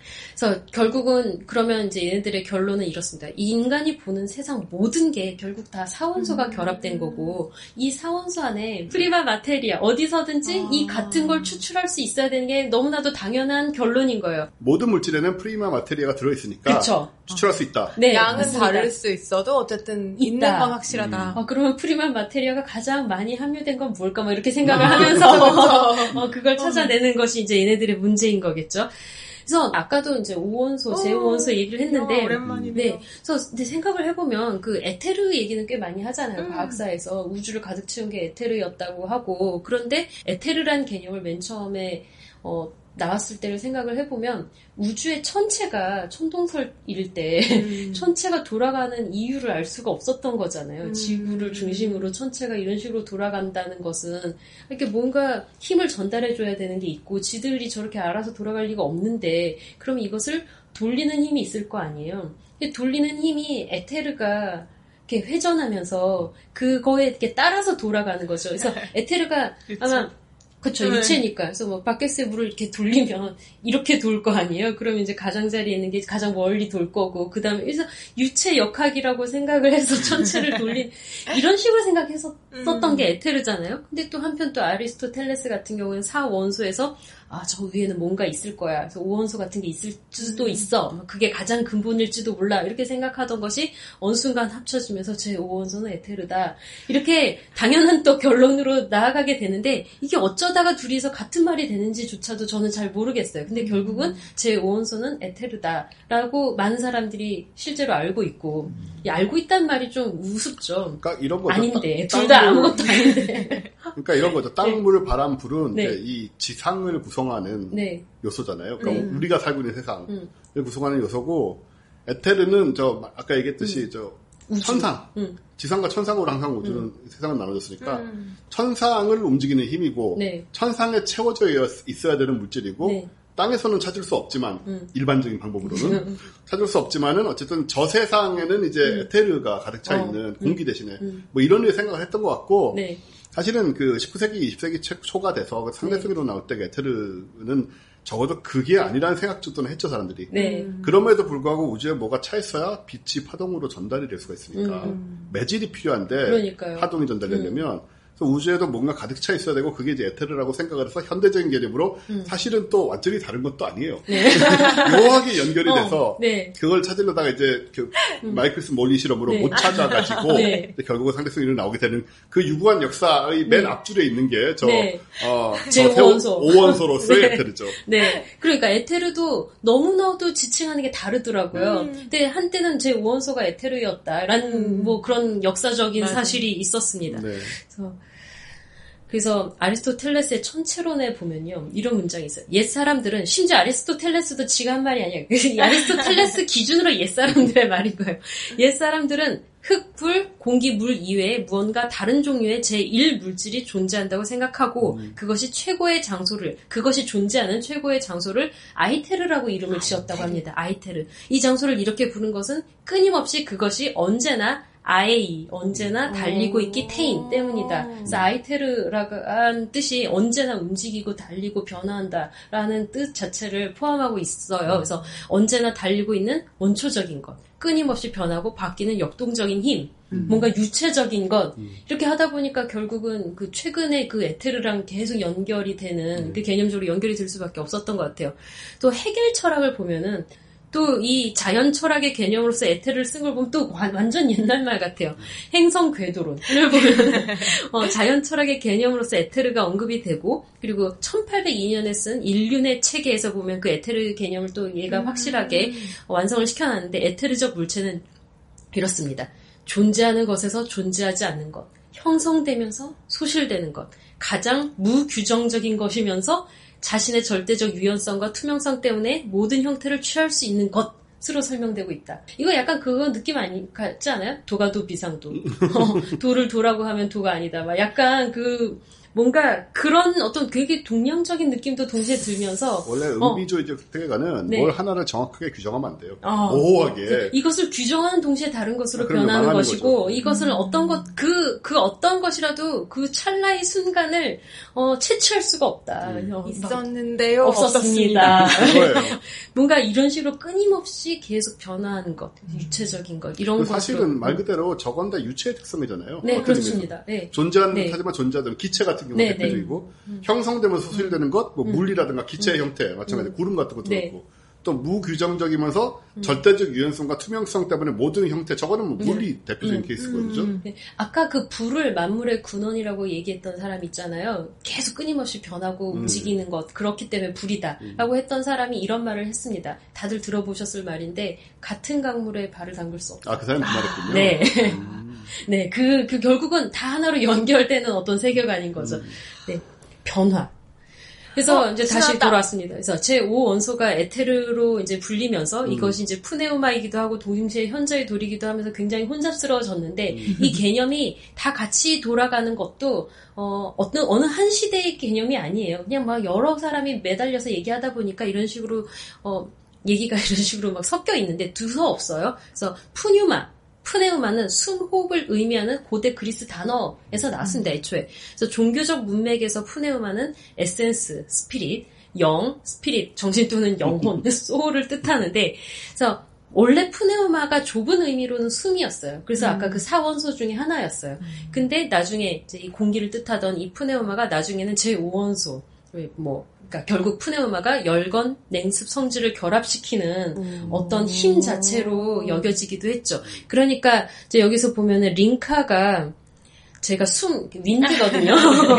S3: 그래서 결국은 그러면 이제 얘네들의 결론은 이렇습니다. 이 인간이 보는 세상 모든 게 결국 다 사원소가 음. 결합된 거고 이 사원소 안에 프리마 마테리아 어디서든지 아. 이 같은 걸 추출할 수 있어야 되는 게 너무나도 당연한 결론인 거예요.
S1: 모든 물질에는 프리마 마테리아가 들어있으니까 그쵸? 추출할 수 있다.
S2: 네, 양은 맞습니다. 다를 수 있어도 어쨌든 있다. 있는 건 확실하다.
S3: 음. 어, 그러면 프리마 마테리아가 가장 많이 함유된 건 뭘까? 뭐 이렇게 생각을 하면서 어, 그걸 찾아내는 것이 이제 얘네들의 문제인 거겠죠. 그래서 아까도 이제 오원소, 제오원소 얘기를 했는데,
S2: 야, 오랜만이네요.
S3: 네, 그래서 근데 생각을 해보면 그 에테르 얘기는 꽤 많이 하잖아요. 음. 과학사에서 우주를 가득 채운 게 에테르였다고 하고, 그런데 에테르란 개념을 맨 처음에 어, 나왔을 때를 생각을 해보면 우주의 천체가 천동설일 때 음. 천체가 돌아가는 이유를 알 수가 없었던 거잖아요. 음. 지구를 중심으로 천체가 이런 식으로 돌아간다는 것은 이렇게 뭔가 힘을 전달해줘야 되는 게 있고 지들이 저렇게 알아서 돌아갈 리가 없는데 그럼 이것을 돌리는 힘이 있을 거 아니에요. 돌리는 힘이 에테르가 이렇게 회전하면서 그거에 이렇게 따라서 돌아가는 거죠. 그래서 에테르가 아마 그쵸, 네. 유체니까. 그래서 뭐, 바켓스의 물을 이렇게 돌리면, 이렇게 돌 거 아니에요? 그러면 이제 가장자리에 있는 게 가장 멀리 돌 거고, 그 다음에, 그래서 유체 역학이라고 생각을 해서 천체를 돌린, 이런 식으로 생각했었던 음. 게 에테르잖아요? 근데 또 한편 또 아리스토텔레스 같은 경우는 사원소에서, 아, 저 위에는 뭔가 있을 거야. 그래서 오원소 같은 게 있을 수도 있어. 그게 가장 근본일지도 몰라. 이렇게 생각하던 것이 어느 순간 합쳐지면서 제 오원소는 에테르다. 이렇게 당연한 또 결론으로 나아가게 되는데 이게 어쩌다가 둘이서 같은 말이 되는지조차도 저는 잘 모르겠어요. 근데 결국은 제 오원소는 에테르다라고 많은 사람들이 실제로 알고 있고 이 알고 있다는 말이 좀 우습죠.
S1: 그러니까 이런 거죠.
S3: 아닌데. 둘 다 아무것도 아닌데.
S1: 그러니까 이런 거죠. 땅, 물, 네. 바람, 불은 네. 이 지상을 구성하는 네. 요소잖아요. 그러니까 네. 우리가 살고 있는 세상을 음. 구성하는 요소고 에테르는 저 아까 얘기했듯이 음. 저 우주. 천상, 음. 지상과 천상으로 항상 우주는 음. 세상은 나눠졌으니까 음. 천상을 움직이는 힘이고 네. 천상에 채워져 있어야 되는 물질이고 네. 땅에서는 찾을 수 없지만 음. 일반적인 방법으로는 찾을 수 없지만은 어쨌든 저 세상에는 이제 음. 에테르가 가득 차 있는 어. 공기 대신에 음. 뭐 이런 류의 생각을 했던 것 같고 네. 사실은 그 십구 세기, 이십 세기 초가 돼서 상대성으로 네. 나올 때 에테르는 적어도 그게 아니라는 생각 정도는 했죠, 사람들이. 네. 그럼에도 불구하고 우주에 뭐가 차 있어야 빛이 파동으로 전달이 될 수가 있으니까. 음. 매질이 필요한데 그러니까요. 파동이 전달되려면 음. 그래서 우주에도 뭔가 가득 차 있어야 되고 그게 이제 에테르라고 생각을 해서 현대적인 개념으로 음. 사실은 또 완전히 다른 것도 아니에요. 네. 묘하게 연결이 어, 돼서 네. 그걸 찾으려다가 이제 그 음. 마이클스 몰리 실험으로 네. 못 찾아가지고 네. 결국은 상대성이 나오게 되는 그 유구한 역사의 맨 네. 앞줄에 있는 게 저 네. 어,
S3: 오원소.
S1: 오원소로서의 네. 에테르죠.
S3: 네. 그러니까 에테르도 너무나도 지칭하는 게 다르더라고요. 음. 근데 한때는 제 오원소가 에테르였다라는 음. 뭐 그런 역사적인 맞아. 사실이 있었습니다. 네. 그래서 그래서 아리스토텔레스의 천체론에 보면요 이런 문장이 있어요. 옛 사람들은 심지어 아리스토텔레스도 지가 한 말이 아니에요. 아리스토텔레스 기준으로 옛 사람들의 말인 거예요. 옛 사람들은 흙, 불, 공기, 물 이외에 무언가 다른 종류의 제일 물질이 존재한다고 생각하고 음. 그것이 최고의 장소를 그것이 존재하는 최고의 장소를 아이테르라고 이름을 아이테르. 지었다고 합니다. 아이테르. 이 장소를 이렇게 부른 것은 끊임없이 그것이 언제나 아에이, 언제나 달리고 있기 태인 때문이다. 그래서 아이테르라는 뜻이 언제나 움직이고 달리고 변화한다라는 뜻 자체를 포함하고 있어요. 그래서 언제나 달리고 있는 원초적인 것, 끊임없이 변하고 바뀌는 역동적인 힘, 음. 뭔가 유체적인 것, 음. 이렇게 하다 보니까 결국은 그 최근에 그 에테르랑 계속 연결이 되는, 음. 그 개념적으로 연결이 될 수밖에 없었던 것 같아요. 또 해겔 철학을 보면은 또 이 자연 철학의 개념으로서 에테르를 쓴 걸 보면 또 완전 옛날 말 같아요. 행성 궤도론을 보면 어, 자연 철학의 개념으로서 에테르가 언급이 되고 그리고 천팔백이 년에 쓴 인륜의 체계에서 보면 그 에테르 개념을 또 얘가 음. 확실하게 완성을 시켜놨는데 에테르적 물체는 이렇습니다. 존재하는 것에서 존재하지 않는 것, 형성되면서 소실되는 것, 가장 무규정적인 것이면서 자신의 절대적 유연성과 투명성 때문에 모든 형태를 취할 수 있는 것으로 설명되고 있다. 이거 약간 그거 느낌 아니, 같지 않아요? 도가 도 비상도. 어, 도를 도라고 하면 도가 아니다. 막 약간 그, 뭔가 그런 어떤 되게 동양적인 느낌도 동시에 들면서
S1: 원래 의미주의적 세계관은
S3: 어. 네.
S1: 뭘 하나를 정확하게 규정하면 안 돼요.
S3: 어.
S1: 모호하게.
S3: 이것을 규정하는 동시에 다른 것으로
S1: 아,
S3: 변하는 것이고
S1: 거죠.
S3: 이것을
S2: 음.
S3: 어떤 것, 그, 그 어떤 것이라도 그 찰나의 순간을 어, 채취할 수가 없다.
S1: 음.
S3: 어,
S2: 있었는데요.
S3: 없었습니다.
S1: 그거예요.
S3: 뭔가 이런 식으로 끊임없이 계속 변화하는 것, 유체적인 것, 이런 것으로.
S1: 사실은 말 그대로 저건 다 유체의 특성이잖아요.
S3: 네,
S1: 어떤
S3: 그렇습니다. 네.
S1: 존재하는
S3: 네.
S1: 하지만 존재하는 기체 같은 경우
S3: 네,
S1: 대표적이고
S3: 네.
S1: 형성되면서 소실되는 것, 뭐
S3: 음.
S1: 물리라든가 기체의
S3: 음.
S1: 형태, 마찬가지
S3: 음.
S1: 구름 같은 것도
S3: 네.
S1: 그렇고 또 무규정적이면서
S3: 음.
S1: 절대적 유연성과 투명성 때문에 모든 형태, 저거는 뭐 물리
S3: 음.
S1: 대표적인
S3: 음.
S1: 케이스거든요.
S2: 음.
S3: 네. 아까 그 불을 만물의 근원이라고 얘기했던 사람 있잖아요. 계속 끊임없이 변하고
S1: 음.
S3: 움직이는 것, 그렇기 때문에 불이다.
S1: 음.
S3: 라고 했던 사람이 이런 말을 했습니다. 다들 들어보셨을 말인데, 같은 강물에 발을 담글 수 없다.
S1: 아, 그 사람이 그 말했군요.
S3: 네.
S1: 음.
S3: 네, 그, 그 결국은 다 하나로 연결되는 어떤 세계관인 거죠.
S1: 음.
S3: 네. 변화. 그래서
S2: 어,
S3: 이제 다시
S2: 신나다.
S3: 돌아왔습니다. 그래서 제오 원소가 에테르로 이제 불리면서
S1: 음.
S3: 이것이 이제 푸네우마이기도 하고 동시에 현자의 돌이기도 하면서 굉장히 혼잡스러워졌는데
S1: 음.
S3: 이 개념이 다 같이 돌아가는 것도 어, 어떤 어느 한 시대의 개념이 아니에요. 그냥 막 여러 사람이 매달려서 얘기하다 보니까 이런 식으로 어, 얘기가 이런 식으로 막 섞여 있는데 두서 없어요. 그래서 푸뉴마 푸네우마는 숨호흡을 의미하는 고대 그리스 단어에서 나왔습니다, 애초에. 그래서 종교적 문맥에서 푸네우마는 에센스, 스피릿, 영, 스피릿, 정신 또는 영혼, 소울을 뜻하는데, 그래서 원래 푸네우마가 좁은 의미로는 숨이었어요. 그래서 아까 그 사원소 중에 하나였어요. 근데 나중에 이제 이 공기를 뜻하던 이 푸네우마가 나중에는 제오 원소, 뭐, 그러니까 결국 푸네우마가 열건, 냉습, 성질을 결합시키는 음. 어떤 힘 자체로 여겨지기도 했죠. 그러니까 이제 여기서 보면은 링카가 제가 숨 윈드거든요.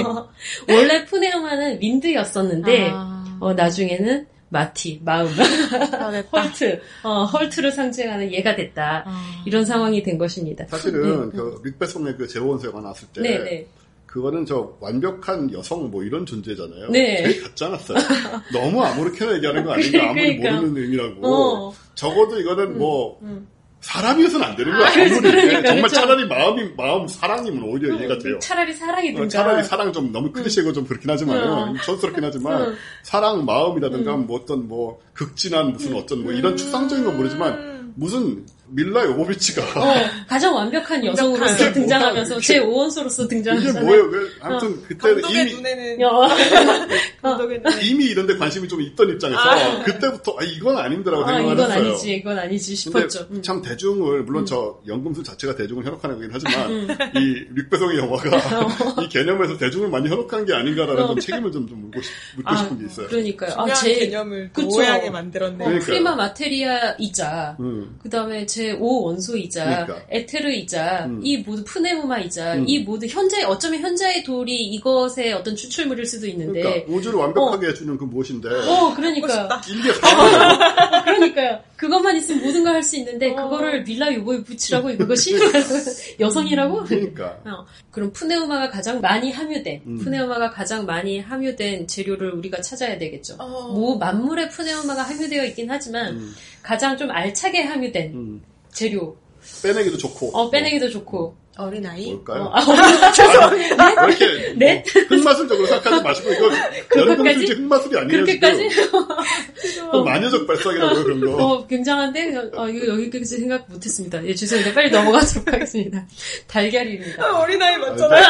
S3: 원래 푸네우마는 윈드였었는데 아. 어, 나중에는 마티 마음, 헐트, 어, 헐트를 상징하는 얘가 됐다. 아. 이런 상황이 된 것입니다.
S1: 사실은 네. 그 릭베송의 그 제오원소가 나왔을 때. 네, 네. 그거는 저 완벽한 여성 뭐 이런 존재잖아요.
S3: 네.
S1: 되게 같지 않았어요. 너무 아무렇게나 얘기하는 거 아닌가. 아무리
S3: 그러니까.
S1: 모르는 의미라고.
S3: 어.
S1: 적어도 이거는
S3: 음,
S1: 뭐
S3: 음.
S1: 사람이어서는 안 되는 거야.
S3: 아,
S1: 아무리
S3: 그러니까,
S1: 정말
S3: 그렇죠.
S1: 차라리 마음이 마음 사랑이면 오히려
S3: 음,
S1: 이해가 돼요.
S3: 차라리 사랑이든가.
S1: 어, 차라리 사랑 좀 너무 클리셰고 음. 좀 그렇긴 하지만 음. 촌스럽긴 하지만 음. 사랑 마음이라든가
S3: 음.
S1: 뭐 어떤 뭐 극진한 무슨 어떤 뭐 이런 추상적인 건 모르지만 무슨 밀라 요보비치가
S3: 어, 가장 완벽한 여성으로서 등장하면서 제오 원소로서 등장하잖아요.
S1: 이게 뭐예요? 왜 아무튼
S2: 어.
S1: 그때
S2: 감독의
S1: 이미
S2: 눈에는
S3: 어.
S2: 감독의 눈에
S1: 이미 이런 데 관심이 좀 있던 입장에서 아. 그때부터 아 이건 아닌데라고
S3: 아,
S1: 생각을
S3: 이건
S1: 했어요.
S3: 아니지, 이건 아니지 싶었죠.
S1: 근데 참 대중을 물론 음. 저 연금술 자체가 대중을 현혹하는 거긴 하지만 음. 이 릭배송의 영화가 이 개념에서 대중을 많이 현혹한 게 아닌가라는 어. 좀 책임을 좀, 좀 묻고, 싶, 묻고
S3: 아,
S1: 싶은 게 있어요.
S3: 그러니까요.
S2: 중요한
S3: 아, 제
S2: 개념을 모양하게 만들었네.
S3: 어, 프리마 마테리아이자
S1: 음.
S3: 그 다음에 제오 원소이자
S1: 그러니까.
S3: 에테르이자
S1: 음.
S3: 이 모두 푸네우마이자
S1: 음.
S3: 이 모두 현재 어쩌면 현자의 돌이 이것의 어떤 추출물일 수도 있는데
S1: 그러니까 우주를 완벽하게 어. 해주는 그 무엇인데
S3: 어 그러니까
S1: 이게 사람이에요.
S3: 그러니까요. 그것만 있으면 모든 걸 할 수 있는데 어. 그거를 밀라 요보비치라고 이것이 여성이라고?
S1: 그러니까
S3: 어. 그럼 푸네우마가 가장 많이 함유된
S1: 음.
S3: 푸네우마가 가장 많이 함유된 재료를 우리가 찾아야 되겠죠.
S2: 어.
S3: 뭐 만물의 푸네우마가 함유되어 있긴 하지만
S1: 음.
S3: 가장 좀 알차게 함유된
S1: 음.
S3: 재료.
S1: 빼내기도 좋고.
S3: 어, 빼내기도 어. 좋고.
S2: 어린아이?
S1: 뭘까요?
S3: 어, 아, 어린아이?
S1: 아, 왜 이렇게
S3: 네?
S1: 뭐 흑마술적으로 생각하지 마시고 이거 연금술지 흑마술이 아니에요.
S3: 그렇게까지?
S1: 어, 마녀적 발상이라고 그런 거.
S3: 어, 굉장한데? 어, 이거 여기까지 생각 못했습니다. 예, 죄송합니다. 빨리 넘어가도록 하겠습니다. 달걀입니다.
S2: 아, 어린아이 맞잖아요.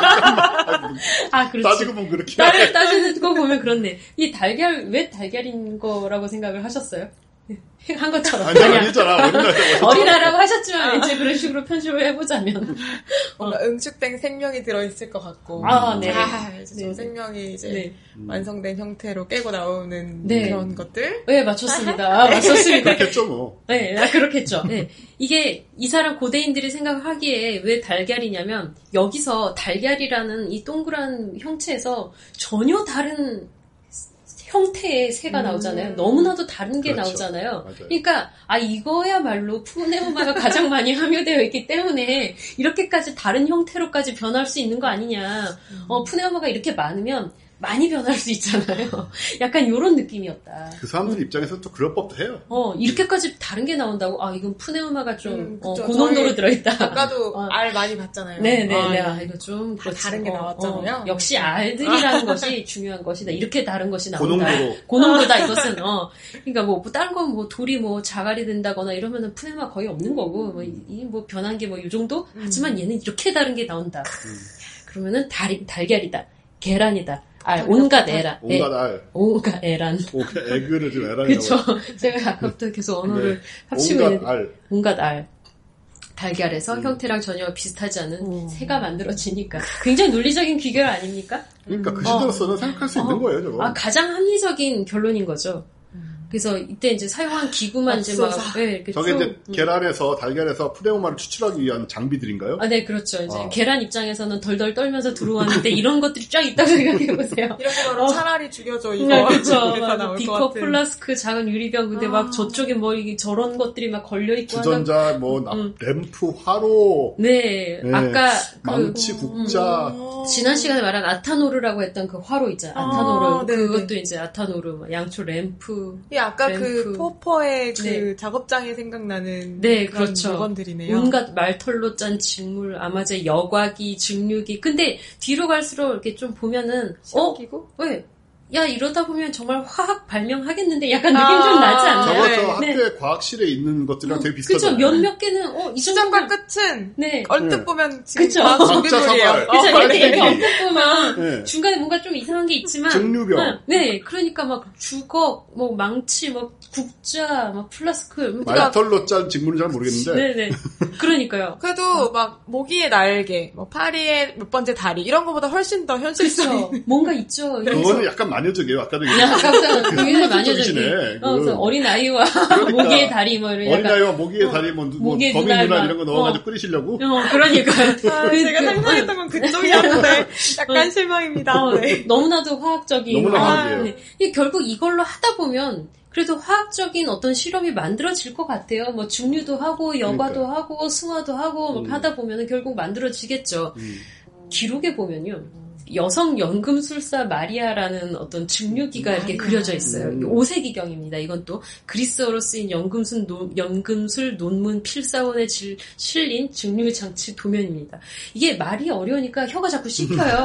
S3: 아, 그렇지.
S1: 따지고 보면 그렇게.
S3: 따, 따지는 거 보면 그렇네. 이 달걀, 왜 달걀인 거라고 생각을 하셨어요? 한 것처럼.
S1: 아니, 아니잖아. 어린아이라고.
S3: 어린아이라고 하셨지만, 아. 이제 그런 식으로 편집을 해보자면.
S2: 뭔가 어. 응축된 생명이 들어있을 것 같고.
S3: 아, 네.
S2: 아, 이제
S3: 네.
S2: 저 생명이 이제
S3: 네.
S2: 완성된 형태로 깨고 나오는
S3: 네.
S2: 그런 것들?
S3: 네, 맞췄습니다. 아, 맞췄습니다.
S1: 그렇겠죠, 뭐.
S3: 네, 아, 그렇겠죠. 네. 이게, 이 사람 고대인들이 생각하기에 왜 달걀이냐면, 여기서 달걀이라는 이 동그란 형체에서 전혀 다른 형태의 새가 나오잖아요. 음. 너무나도 다른 게 그렇죠. 나오잖아요.
S1: 맞아요.
S3: 그러니까 아 이거야말로 푸네우마가 가장 많이 함유되어 있기 때문에 이렇게까지 다른 형태로까지 변할 수 있는 거 아니냐. 음. 어, 푸네우마가 이렇게 많으면 많이 변할 수 있잖아요. 약간 요런 느낌이었다.
S1: 그 사람들
S3: 음.
S1: 입장에서 또 그럴 법도 해요.
S3: 어, 이렇게까지 다른 게 나온다고? 아, 이건 푸네우마가 좀,
S2: 음,
S3: 어, 고농도로 들어있다.
S2: 아까도
S3: 어.
S2: 알 많이 봤잖아요.
S3: 네네,
S2: 아,
S3: 네. 아, 이거 좀, 그렇지.
S2: 다른 게 나왔잖아요.
S3: 어, 어, 역시 알들이라는 것이 중요한 것이다. 이렇게 다른 것이 나온다.
S1: 고농도로.
S3: 고농도다, 이것은, 어. 그러니까 뭐, 다른 건 뭐, 돌이 뭐, 자갈이 된다거나 이러면은 푸네우마 거의 없는 거고, 뭐, 이, 뭐, 변한 게 뭐, 요 정도?
S2: 음.
S3: 하지만 얘는 이렇게 다른 게 나온다. 음. 그러면은 달, 달걀이다. 계란이다. 알,
S2: 달걀,
S3: 온갖
S2: 달걀.
S3: 에란.
S1: 온갖 알.
S3: 온갖 에란.
S1: 온갖 에그를 좀 에란이라고.
S3: 그쵸. 제가 아까부터 계속 언어를
S1: 네.
S3: 합치고
S1: 온갖
S3: 있는데.
S1: 알.
S3: 온갖 알. 달걀에서 음. 형태랑 전혀 비슷하지 않은 오. 새가 만들어지니까. 굉장히 논리적인 귀결 아닙니까?
S1: 그러니까 그 시대로서는
S3: 어.
S1: 생각할 수
S3: 어.
S1: 있는 거예요, 저거.
S3: 아, 가장 합리적인 결론인 거죠. 그래서 이때 이제 사용한 기구만 이제 막, 네, 이렇게
S1: 저게
S3: 쭉,
S1: 이제 계란에서, 달걀에서 푸네우마를 추출하기 위한 장비들인가요?
S3: 아, 네, 그렇죠. 이제
S1: 아.
S3: 계란 입장에서는 덜덜 떨면서 들어왔는데 이런 것들이 쫙 있다고 생각해보세요.
S2: 이런 거로 어. 차라리 죽여줘, 이거.
S3: 네, 그렇죠.
S2: 비커,
S3: 플라스크, 작은 유리병, 근데 아. 막 저쪽에 뭐 이게 저런 것들이 막 걸려있고.
S1: 주전자,
S3: 하다.
S1: 뭐,
S3: 음.
S1: 램프, 화로.
S3: 네, 네. 아까.
S1: 망치,
S3: 그,
S1: 국자.
S3: 음. 지난 시간에 말한 아타노르라고 했던 그 화로 있잖아요. 아타노르. 아, 그것도 이제 아타노르, 양초 램프.
S2: 예, 아까
S3: 램프.
S2: 그 포퍼의 그
S3: 네.
S2: 작업장이 생각나는
S3: 네,
S2: 그런
S3: 그렇죠.
S2: 물건들이네요.
S3: 온갖 말털로 짠 직물, 아마제 여과기, 증류기. 근데 뒤로 갈수록 이렇게 좀 보면은
S2: 시험기구?
S3: 어? 왜? 야, 이러다 보면 정말 화학 발명하겠는데 약간 느낌 아~ 좀 나지 않나요?
S1: 저거
S3: 네.
S1: 저 학교의 네. 과학실에 있는 것들이랑 되게 비슷하잖아요.
S3: 그죠. 몇몇 개는 어, 이
S2: 시작과 끝은
S3: 네.
S2: 얼뜻
S1: 네.
S2: 보면 지금
S3: 그쵸.
S2: 과학 준비물이에요.
S3: 그죠.
S2: 어,
S3: 이렇게,
S2: 네.
S3: 이렇게 얼뜻 보면
S1: 네.
S3: 중간에 뭔가 좀 이상한 게 있지만
S1: 증류병.
S3: 네. 그러니까 막 주걱, 뭐 망치, 뭐 국자, 막 플라스크.
S1: 말털로 짠 직물은 잘 모르겠는데.
S3: 네네. 그러니까요.
S2: 그래도 어. 막 모기의 날개, 뭐 파리의 몇 번째 다리 이런 거보다 훨씬 더 현실성.
S3: 뭔가 있죠.
S1: 그거는 약간 마녀적이에요. 아까도
S3: 약간 굉장히 마녀적이네. 어, 그 어린 아이와 그러니까. 모기의 다리 뭐 이런.
S1: 어린 아이와 모기의 다리 뭐, 뭐 거미 문화 이런 거 넣어가지고 어. 끓이시려고.
S3: 어, 그러니까요.
S2: 아, 제가 상상했던 건 그쪽이었는데 약간 어. 실망입니다.
S3: 어,
S2: 네.
S3: 너무나도 화학적인.
S1: 너무나 화학이에요.
S3: 아, 네. 결국 이걸로 하다 보면. 그래도 화학적인 어떤 실험이 만들어질 것 같아요. 뭐 증류도 하고 여과도 그러니까. 하고 승화도 하고 막 음. 하다 보면은 결국 만들어지겠죠. 음. 기록에 보면요. 여성 연금술사 마리아라는 어떤 증류기가 이렇게 그려져 있어요. 음. 오 세기경입니다. 이건 또 그리스어로 쓰인 연금술, 노, 연금술 논문 필사원에 질, 실린 증류장치 도면입니다. 이게 말이 어려우니까 혀가 자꾸 씹혀요.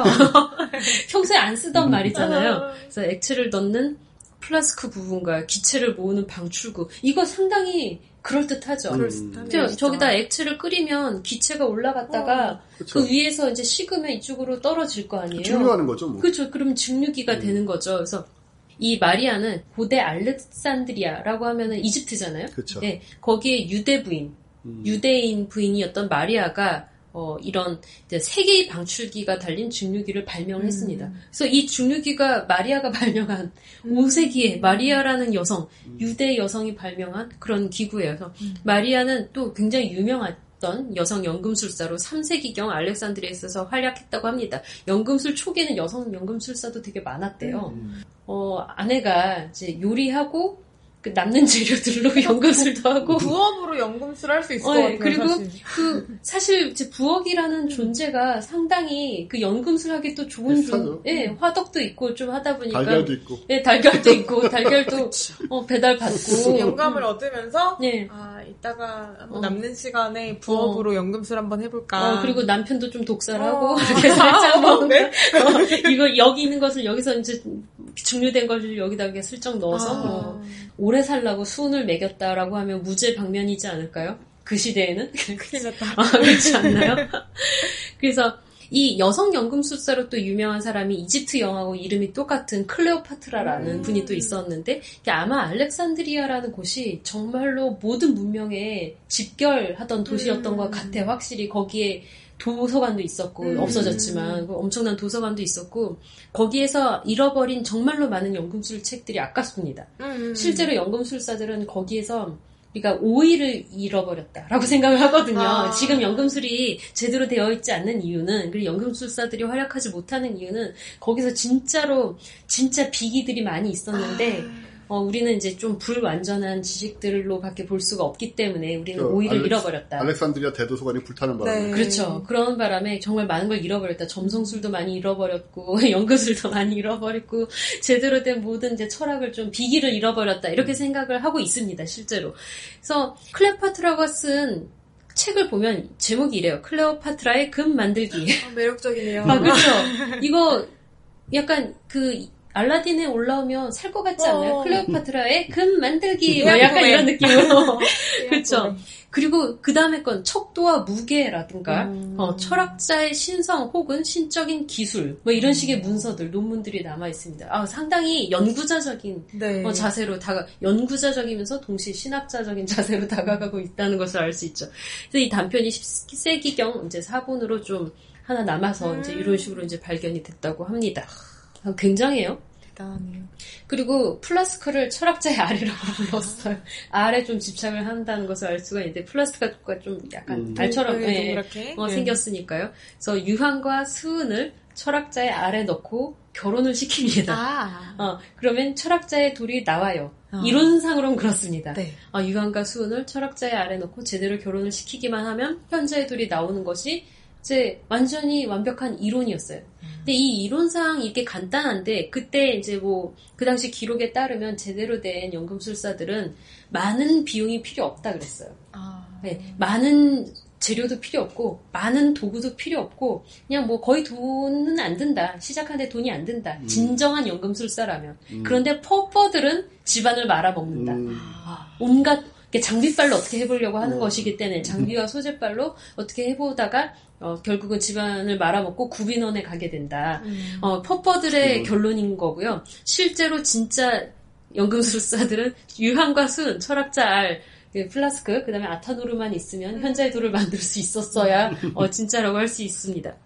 S3: 평소에 안 쓰던 말이잖아요. 그래서 액체를 넣는 플라스크 부분과 기체를 모으는 방출구. 이거 상당히 그럴듯하죠.
S2: 음.
S3: 저기다 액체를 끓이면 기체가 올라갔다가 어, 그 위에서 이제 식으면 이쪽으로 떨어질 거 아니에요.
S1: 증류하는 거죠. 뭐.
S3: 그렇죠. 그럼 증류기가 음. 되는 거죠. 그래서 이 마리아는 고대 알렉산드리아라고 하면은 이집트잖아요.
S1: 그렇죠.
S3: 네, 거기에 유대 부인, 음. 유대인 부인이었던 마리아가 어, 이런 세개의 방출기가 달린 증류기를 발명했습니다. 음. 그래서 이 증류기가 마리아가 발명한 음. 오 세기에 마리아라는 여성, 음. 유대 여성이 발명한 그런 기구예요. 그래서 음. 마리아는 또 굉장히 유명했던 여성 연금술사로 삼 세기경 알렉산드리아에 있어서 활약했다고 합니다. 연금술 초기에는 여성 연금술사도 되게 많았대요. 음. 어, 아내가 이제 요리하고 그 남는 재료들로 연금술도 하고
S2: 부업으로 연금술 할 수 있을 것
S3: 어,
S2: 같아요.
S3: 그리고
S2: 사실.
S3: 그 사실 이제 부엌이라는 존재가 상당히 그 연금술하기 또 좋은 좀, 예, 화덕도 있고 좀 하다 보니까
S1: 달걀도 있고,
S3: 예, 달걀도 있고 달걀도 어, 배달 받고
S2: 영감을 음. 얻으면서
S3: 네.
S2: 아 이따가 어. 남는 시간에 부업으로 어. 연금술 한번 해볼까.
S3: 어, 그리고 남편도 좀 독살하고 어. 이렇게 살짝 뭐 네? 어, 이거 여기 있는 것을 여기서 이제 증류된 것을 여기다 이렇게 슬쩍 넣어서 아. 뭐, 오래 살라고 수은을 매겼다라고 하면 무죄 방면이지 않을까요? 그 시대에는?
S2: 큰일 났다.
S3: 아, 그렇지 않나요? 그래서 이 여성 연금술사로 또 유명한 사람이 이집트 영하고 이름이 똑같은 클레오파트라라는 음. 분이 또 있었는데 아마 알렉산드리아라는 곳이 정말로 모든 문명에 집결하던 도시였던 음. 것 같아요. 확실히 거기에 도서관도 있었고 음. 없어졌지만 엄청난 도서관도 있었고 거기에서 잃어버린 정말로 많은 연금술 책들이 아깝습니다. 음. 실제로 연금술사들은 거기에서 그러니까 오일을 잃어버렸다라고 생각을 하거든요. 아. 지금 연금술이 제대로 되어 있지 않는 이유는 그리고 연금술사들이 활약하지 못하는 이유는 거기서 진짜로 진짜 비기들이 많이 있었는데 아. 어, 우리는 이제 좀 불완전한 지식들로밖에 볼 수가 없기 때문에 우리는
S1: 그
S3: 오일을
S1: 알렉,
S3: 잃어버렸다.
S1: 알렉산드리아 대도서관이 불타는 바람에.
S3: 네. 그렇죠. 그런 바람에 정말 많은 걸 잃어버렸다. 점성술도 많이 잃어버렸고 연구술도 많이 잃어버렸고 제대로 된 모든 이제 철학을 좀 비기를 잃어버렸다. 이렇게 생각을 하고 있습니다. 실제로. 그래서 클레오파트라가 쓴 책을 보면 제목이 이래요. 클레오파트라의 금 만들기.
S2: 아, 매력적이네요.
S3: 아, 그렇죠. 이거 약간 그 알라딘에 올라오면 살 것 같지 않나요? 어. 클레오파트라의 금 만들기. 뭐 약간 이런 느낌으로. 그렇죠. 그리고 그 다음에 건 척도와 무게라든가 음. 어, 철학자의 신성 혹은 신적인 기술 뭐 이런 식의 문서들, 논문들이 남아 있습니다. 아, 상당히 연구자적인 네. 어, 자세로 다가 연구자적이면서 동시에 신학자적인 자세로 다가가고 있다는 것을 알 수 있죠. 그래서 이 단편이 십 세기경 이제 사본으로 좀 하나 남아서 음. 이제 이런 식으로 이제 발견이 됐다고 합니다. 아, 굉장해요.
S2: 대단하네요. 그리고
S3: 플라스크를 철학자의 아래라고 불렀어요. 알에 좀 집착을 한다는 것을 알 수가 있는데 플라스크가 좀 약간 음. 알처럼 네, 네, 어, 네. 생겼으니까요. 그래서 유한과 수은을 철학자의 알에 넣고 결혼을 시킵니다.
S2: 아.
S3: 어, 그러면 철학자의 돌이 나와요. 어. 이론상으로는 그렇습니다. 네. 어, 유한과 수은을 철학자의 알에 넣고 제대로 결혼을 시키기만 하면 현자의 돌이 나오는 것이 이제 완전히 완벽한 이론이었어요. 근데 이 이론상 이게 간단한데 그때 이제 뭐 그 당시 기록에 따르면 제대로 된 연금술사들은 많은 비용이 필요 없다 그랬어요.
S2: 아.
S3: 네, 많은 재료도 필요 없고 많은 도구도 필요 없고 그냥 뭐 거의 돈은 안 든다. 시작하는데 돈이 안 든다. 음. 진정한 연금술사라면. 음. 그런데 퍼퍼들은 집안을 말아먹는다. 음. 온갖 장비빨로 어떻게 해보려고 하는 음. 것이기 때문에 장비와 소재빨로 어떻게 해보다가 어, 결국은 집안을 말아먹고 구빈원에 가게 된다. 음. 어, 퍼퍼들의 음. 결론인 거고요. 실제로 진짜 연금술사들은 유한과 수은, 철학자 알, 그 플라스크, 그 다음에 아타노르만 있으면 현자의 돌을 만들 수 있었어야 어, 진짜라고 할 수 있습니다.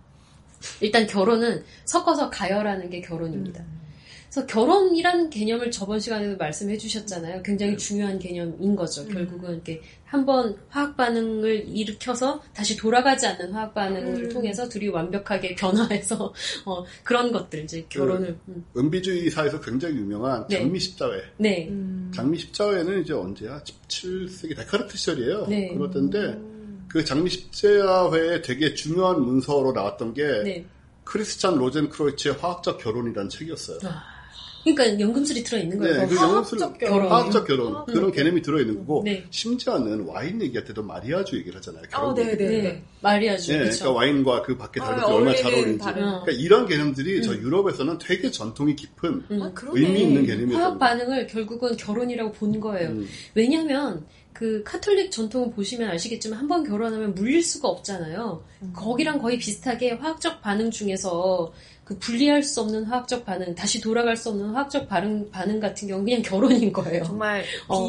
S3: 일단 결혼은 섞어서 가열하는 게 결혼입니다. 음. 그래서 결혼이란 개념을 저번 시간에도 말씀해 주셨잖아요. 굉장히 중요한 개념인 거죠. 음. 결국은 이렇게 한번 화학 반응을 일으켜서 다시 돌아가지 않는 화학 반응을 음. 통해서 둘이 완벽하게 변화해서 어, 그런 것들 이제 결혼을
S1: 그 음. 은비주의사에서 굉장히 유명한
S3: 네.
S1: 장미 십자회.
S3: 네.
S1: 음. 장미 십자회는 이제 언제야? 십칠 세기 데카르트 시절이에요. 네. 그렇던데 음. 그 장미 십자회에 되게 중요한 문서로 나왔던 게 네. 크리스찬 로젠크로이츠의 화학적 결혼이라는 책이었어요.
S3: 아. 그러니까 연금술이 들어있는 거예요.
S1: 네, 그
S2: 화학적 결혼.
S1: 화학적 결혼. 아, 그런 네. 개념이 들어있는 거고,
S3: 네.
S1: 심지어는 와인 얘기할 때도 마리아주 얘기를 하잖아요.
S2: 결혼. 아, 네네. 네. 네.
S3: 마리아주.
S1: 네, 그러니까 와인과 그 밖에 다른 아, 얼마나 잘 어울리는지. 다른... 그러니까 이런 개념들이 음. 저 유럽에서는 되게 전통이 깊은
S3: 음.
S2: 아,
S1: 의미 있는 개념이었어요.
S3: 화학 반응을 결국은 결혼이라고 본 거예요. 음. 왜냐하면 그 카톨릭 전통을 보시면 아시겠지만 한 번 결혼하면 물릴 수가 없잖아요. 음. 거기랑 거의 비슷하게 화학적 반응 중에서 그 분리할 수 없는 화학적 반응, 다시 돌아갈 수 없는 화학적 반응, 반응 같은 경우는 그냥 결혼인 거예요.
S2: 정말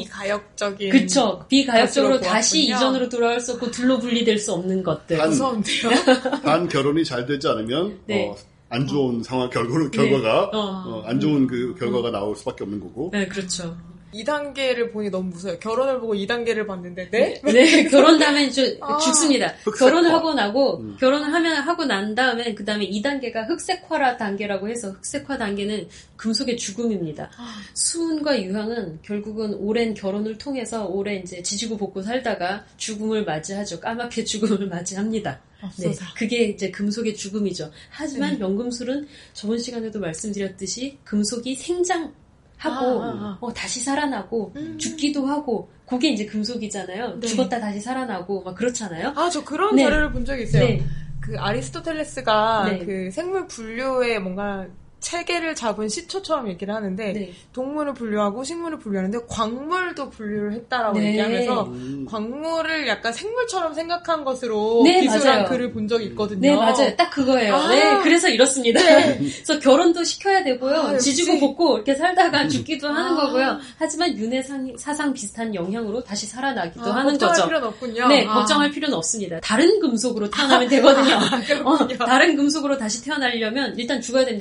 S2: 비가역적인.
S3: 어. 그쵸. 비가역적으로 다시 이전으로 돌아갈 수 없고 둘로 분리될 수 없는 것들.
S1: 단,
S2: 무서운데요?
S1: 단 결혼이 잘 되지 않으면 네. 어, 안 좋은 어. 상황 결과로, 결과가 네. 어. 어, 안 좋은 그 결과가 음. 나올 수밖에 없는 거고.
S3: 네, 그렇죠.
S2: 이 단계를 보니 너무 무서워요. 결혼을 보고 이 단계를 봤는데, 네?
S3: 네, 결혼 다음에 주, 아, 죽습니다. 결혼을 하고 나고, 음. 결혼을 하면, 하고 난 다음에, 그 다음에 이 단계가 흑색화라 단계라고 해서, 흑색화 단계는 금속의 죽음입니다. 아. 수은과 유황은 결국은 오랜 결혼을 통해서 오래 이제 지지고 볶고 살다가 죽음을 맞이하죠. 까맣게 죽음을 맞이합니다. 네, 그게 이제 금속의 죽음이죠. 하지만 네. 연금술은 저번 시간에도 말씀드렸듯이 금속이 생장, 하고, 아, 아, 아. 어, 다시 살아나고, 음. 죽기도 하고, 그게 이제 금속이잖아요. 네. 죽었다 다시 살아나고, 막 그렇잖아요.
S2: 아, 저 그런 네. 자료를 본 적이 있어요.
S3: 네.
S2: 그 아리스토텔레스가
S3: 네.
S2: 그 생물 분류에 뭔가 체계를 잡은 시초처럼 얘기를 하는데 네. 동물을 분류하고 식물을 분류하는데 광물도 분류를 했다라고
S3: 네.
S2: 얘기하면서
S1: 음.
S2: 광물을 약간 생물처럼 생각한 것으로
S3: 네,
S2: 기술한
S3: 맞아요.
S2: 글을 본 적이 있거든요.
S3: 네, 맞아요. 딱 그거예요.
S2: 아.
S3: 네, 그래서 이렇습니다.
S2: 네.
S3: 그래서 결혼도 시켜야 되고요.
S2: 아,
S3: 지지고 볶고 이렇게 살다가 죽기도
S2: 아.
S3: 하는 거고요. 하지만 윤회 사상 비슷한 영향으로 다시 살아나기도
S2: 아,
S3: 하는
S2: 걱정할
S3: 거죠.
S2: 필요는 없군요.
S3: 네,
S2: 아.
S3: 걱정할 필요는 없습니다. 다른 금속으로 태어나면 되거든요.
S2: 아,
S3: 어, 다른 금속으로 다시 태어나려면 일단 죽어야 됩니다. 지금은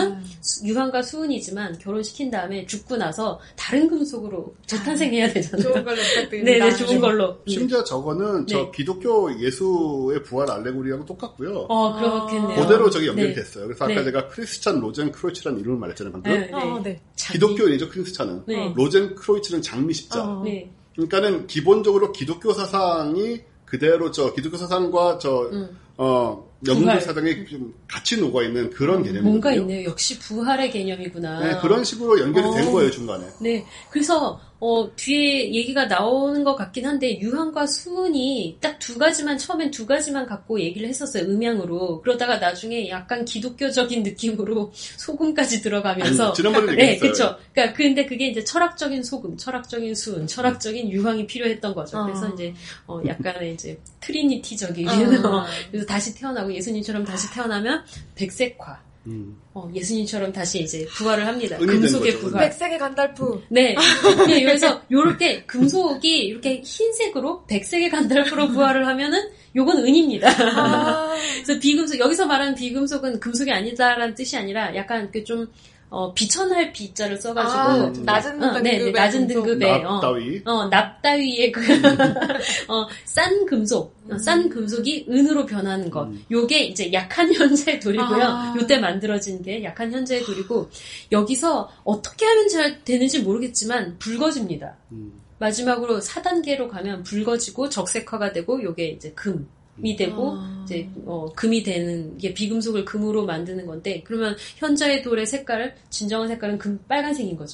S3: 보통은 유황과 수은이지만 결혼시킨 다음에 죽고 나서 다른 금속으로 재탄생해야 되잖아요.
S2: 좋은 걸로 부탁드립니다.
S3: 네네, 좋은 걸로.
S1: 심지어 저거는 네. 저 기독교 예수의 부활 알레고리하고 똑같고요.
S3: 어, 그렇겠네요.
S1: 그대로 저기 연결이 네. 됐어요. 그래서 아까
S3: 네.
S1: 제가 크리스찬 로젠크로이츠라는 이름을 말했잖아요, 방금.
S3: 네.
S2: 어, 네.
S1: 기독교인이죠, 크리스찬은. 네. 로젠크로이츠는 장미십자.
S2: 어.
S3: 네.
S1: 그러니까는 기본적으로 기독교 사상이 그대로 저 기독교 사상과 저,
S3: 음.
S1: 어, 영국 사상이 좀 같이 녹아있는 그런 음, 개념이거든요.
S3: 뭔가 있네요. 역시 부활의 개념이구나.
S1: 네, 그런 식으로 연결이
S3: 어.
S1: 된 거예요, 중간에.
S3: 네. 그래서, 어, 뒤에 얘기가 나오는 것 같긴 한데, 유황과 수은이 딱 두 가지만, 처음엔 두 가지만 갖고 얘기를 했었어요, 음양으로. 그러다가 나중에 약간 기독교적인 느낌으로 소금까지 들어가면서.
S1: 아니, 지난번에
S3: 네,
S1: 얘기했어요.
S3: 그쵸. 그니까, 근데 그게 이제 철학적인 소금, 철학적인 수은, 철학적인 유황이 필요했던 거죠.
S2: 어.
S3: 그래서 이제, 어, 약간의 이제, 트리니티적인,
S2: 어.
S3: 그래서 다시 태어나고 예수님처럼 다시 태어나면 백색화.
S1: 음.
S3: 어, 예수님처럼 다시 이제 부활을 합니다.
S1: 은이 된
S3: 금속의
S1: 거죠,
S3: 부활.
S2: 백색의 간달프.
S3: 네. 네. 그래서 요렇게 금속이 이렇게 흰색으로 백색의 간달프로 부활을 하면은 요건 은입니다.
S2: 아.
S3: 그래서 비금속, 여기서 말하는 비금속은 금속이 아니다라는 뜻이 아니라 약간 그 좀 어, 비천할 비자를 써가지고.
S2: 아, 음. 낮은
S3: 어,
S2: 등급의.
S3: 네, 네, 낮은 등급의.
S1: 납 따위.
S3: 어, 어, 납 따위의 그, 어, 싼 금속. 음. 싼 금속이 은으로 변하는 것. 음. 요게 이제 약한 현재의 돌이고요.
S2: 아.
S3: 요때 만들어진 게 약한 현재의 돌이고, 여기서 어떻게 하면 잘 되는지 모르겠지만, 붉어집니다. 음. 마지막으로 사 단계로 가면 붉어지고 적색화가 되고, 요게 이제 금. 이 되고 아. 이제 어, 금이 되는 게 비금속을 금으로 만드는 건데 그러면 현자의 돌의 색깔을 진정한 색깔은 금 빨간색인 거죠.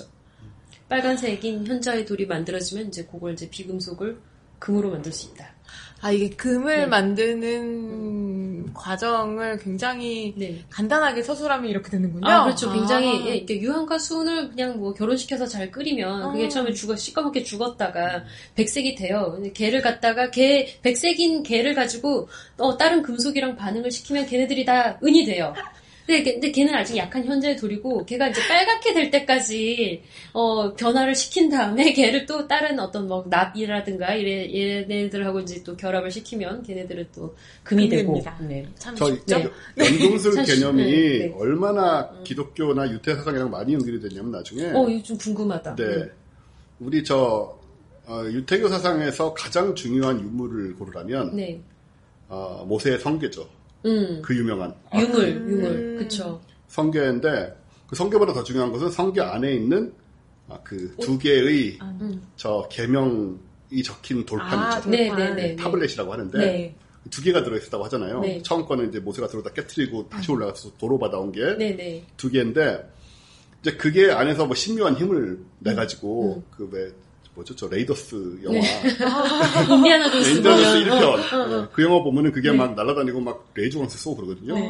S3: 빨간색인 현자의 돌이 만들어지면 이제 그걸 이제 비금속을 금으로 만들 수 있다.
S2: 아 이게 금을
S3: 네.
S2: 만드는 음. 과정을 굉장히
S3: 네.
S2: 간단하게 서술하면 이렇게 되는군요.
S3: 아 그렇죠.
S2: 아.
S3: 굉장히 예, 유황과 수은을 그냥 뭐 결혼시켜서 잘 끓이면 아. 그게 처음에 죽어 시꺼멓게 죽었다가 백색이 돼요. 걔를 갖다가 걔 백색인 걔를 가지고 어 다른 금속이랑 반응을 시키면 걔네들이 다 은이 돼요. 근데, 근데 걔는 아직 약한 현재의 돌이고 걔가 이제 빨갛게 될 때까지 어 변화를 시킨 다음에 걔를 또 다른 어떤 뭐 납이라든가 이래 얘네들하고 이제 또 결합을 시키면 걔네들은 또 금이 되고.
S2: 네. 참
S1: 저
S2: 쉽죠?
S1: 연금술
S3: 네.
S1: 개념이
S3: 네. 네.
S1: 얼마나 기독교나 유태 사상이랑 많이 연결이 되냐면 나중에.
S3: 어, 이거 좀 궁금하다.
S1: 네,
S3: 네.
S1: 우리 저 어, 유태교 사상에서 가장 중요한 유물을 고르라면
S3: 네.
S1: 어, 모세의 성계죠.
S3: 음.
S1: 그 유명한
S3: 유물,
S1: 아,
S3: 유물, 음. 그쵸.
S1: 성계인데 그 성계보다 더 중요한 것은 성계 안에 있는 아, 그 두 개의
S3: 음.
S1: 저 계명이 적힌 돌판
S2: 아,
S1: 있죠.
S3: 네, 네, 네,
S1: 타블렛이라고 하는데
S3: 네.
S1: 두 개가 들어있었다고 하잖아요.
S3: 네.
S1: 처음 거는 이제 모세가 들어다 깨트리고 다시 올라가서 도로 받아온 게 두
S3: 네, 네.
S1: 개인데 이제 그게 안에서 뭐 신묘한 힘을 내 가지고
S3: 음.
S1: 그 왜 뭐죠? 저 레이더스 영화.
S3: 네. 인디아나 존스.
S1: 인디아나 일 편.
S3: 어, 어, 어.
S1: 그 영화 보면은 그게
S3: 네.
S1: 막 날아다니고 막 레이저광수 쏘고 그러거든요.
S3: 네.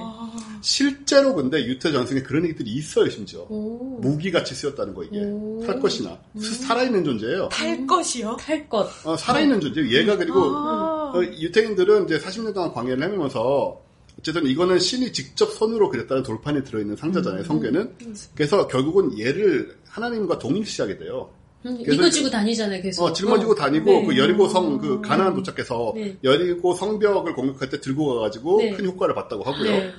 S1: 실제로 근데 유태 전승에 그런 얘기들이 있어요, 심지어.
S3: 오.
S1: 무기같이 쓰였다는 거, 이게.
S3: 오.
S1: 탈 것이나. 음. 살아있는 존재예요.
S2: 탈 것이요?
S3: 탈 것.
S1: 어, 살아있는 존재. 얘가 그리고
S2: 아.
S1: 어, 유태인들은 이제 사십 년 동안 광야를 헤매면서 어쨌든 이거는 신이 직접 손으로 그렸다는 돌판이 들어있는 상자잖아요, 성계는. 그래서 결국은 얘를 하나님과 동일시하게 돼요.
S3: 음, 이거 지고 다니잖아요, 계속.
S1: 어, 짊어지고 다니고,
S3: 네.
S1: 그 여리고 성, 그, 가나안 도착해서,
S3: 네.
S1: 여리고 성벽을 공격할 때 들고 가가지고,
S3: 네.
S1: 큰 효과를 봤다고 하고요.
S3: 네.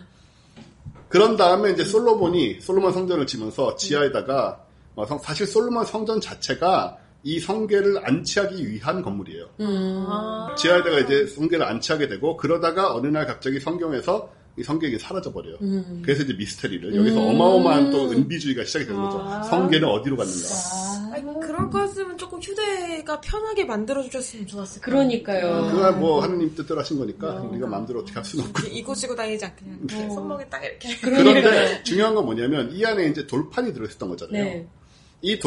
S1: 그런 다음에 이제 솔로몬이, 솔로몬 성전을 지면서 지하에다가, 어, 성, 사실 솔로몬 성전 자체가 이 성계를 안치하기 위한 건물이에요.
S3: 음.
S1: 지하에다가 이제 성계를 안치하게 되고, 그러다가 어느 날 갑자기 성경에서 이 성경이 사라져버려요. 음. 그래서 이제 미스테리를, 여기서 음. 어마어마한 또 은비주의가 시작이 되는 거죠.
S2: 아.
S1: 성계는 어디로 갔는가.
S3: 아.
S2: 아니, 그럴 거였으면 조금 휴대가 편하게 만들어주셨으면 좋았을 거예요.
S3: 그러니까요.
S1: 그가 뭐 하느님 뜻대로 하신 거니까 어. 우리가 마음대로 어떻게 할 수는 없고.
S2: 이고지고 다니지 않게 그냥 어. 손목에 딱 이렇게.
S1: 그런데 중요한 건 뭐냐면 이 안에 이제 돌판이 들어있었던 거잖아요.
S3: 네.
S1: 이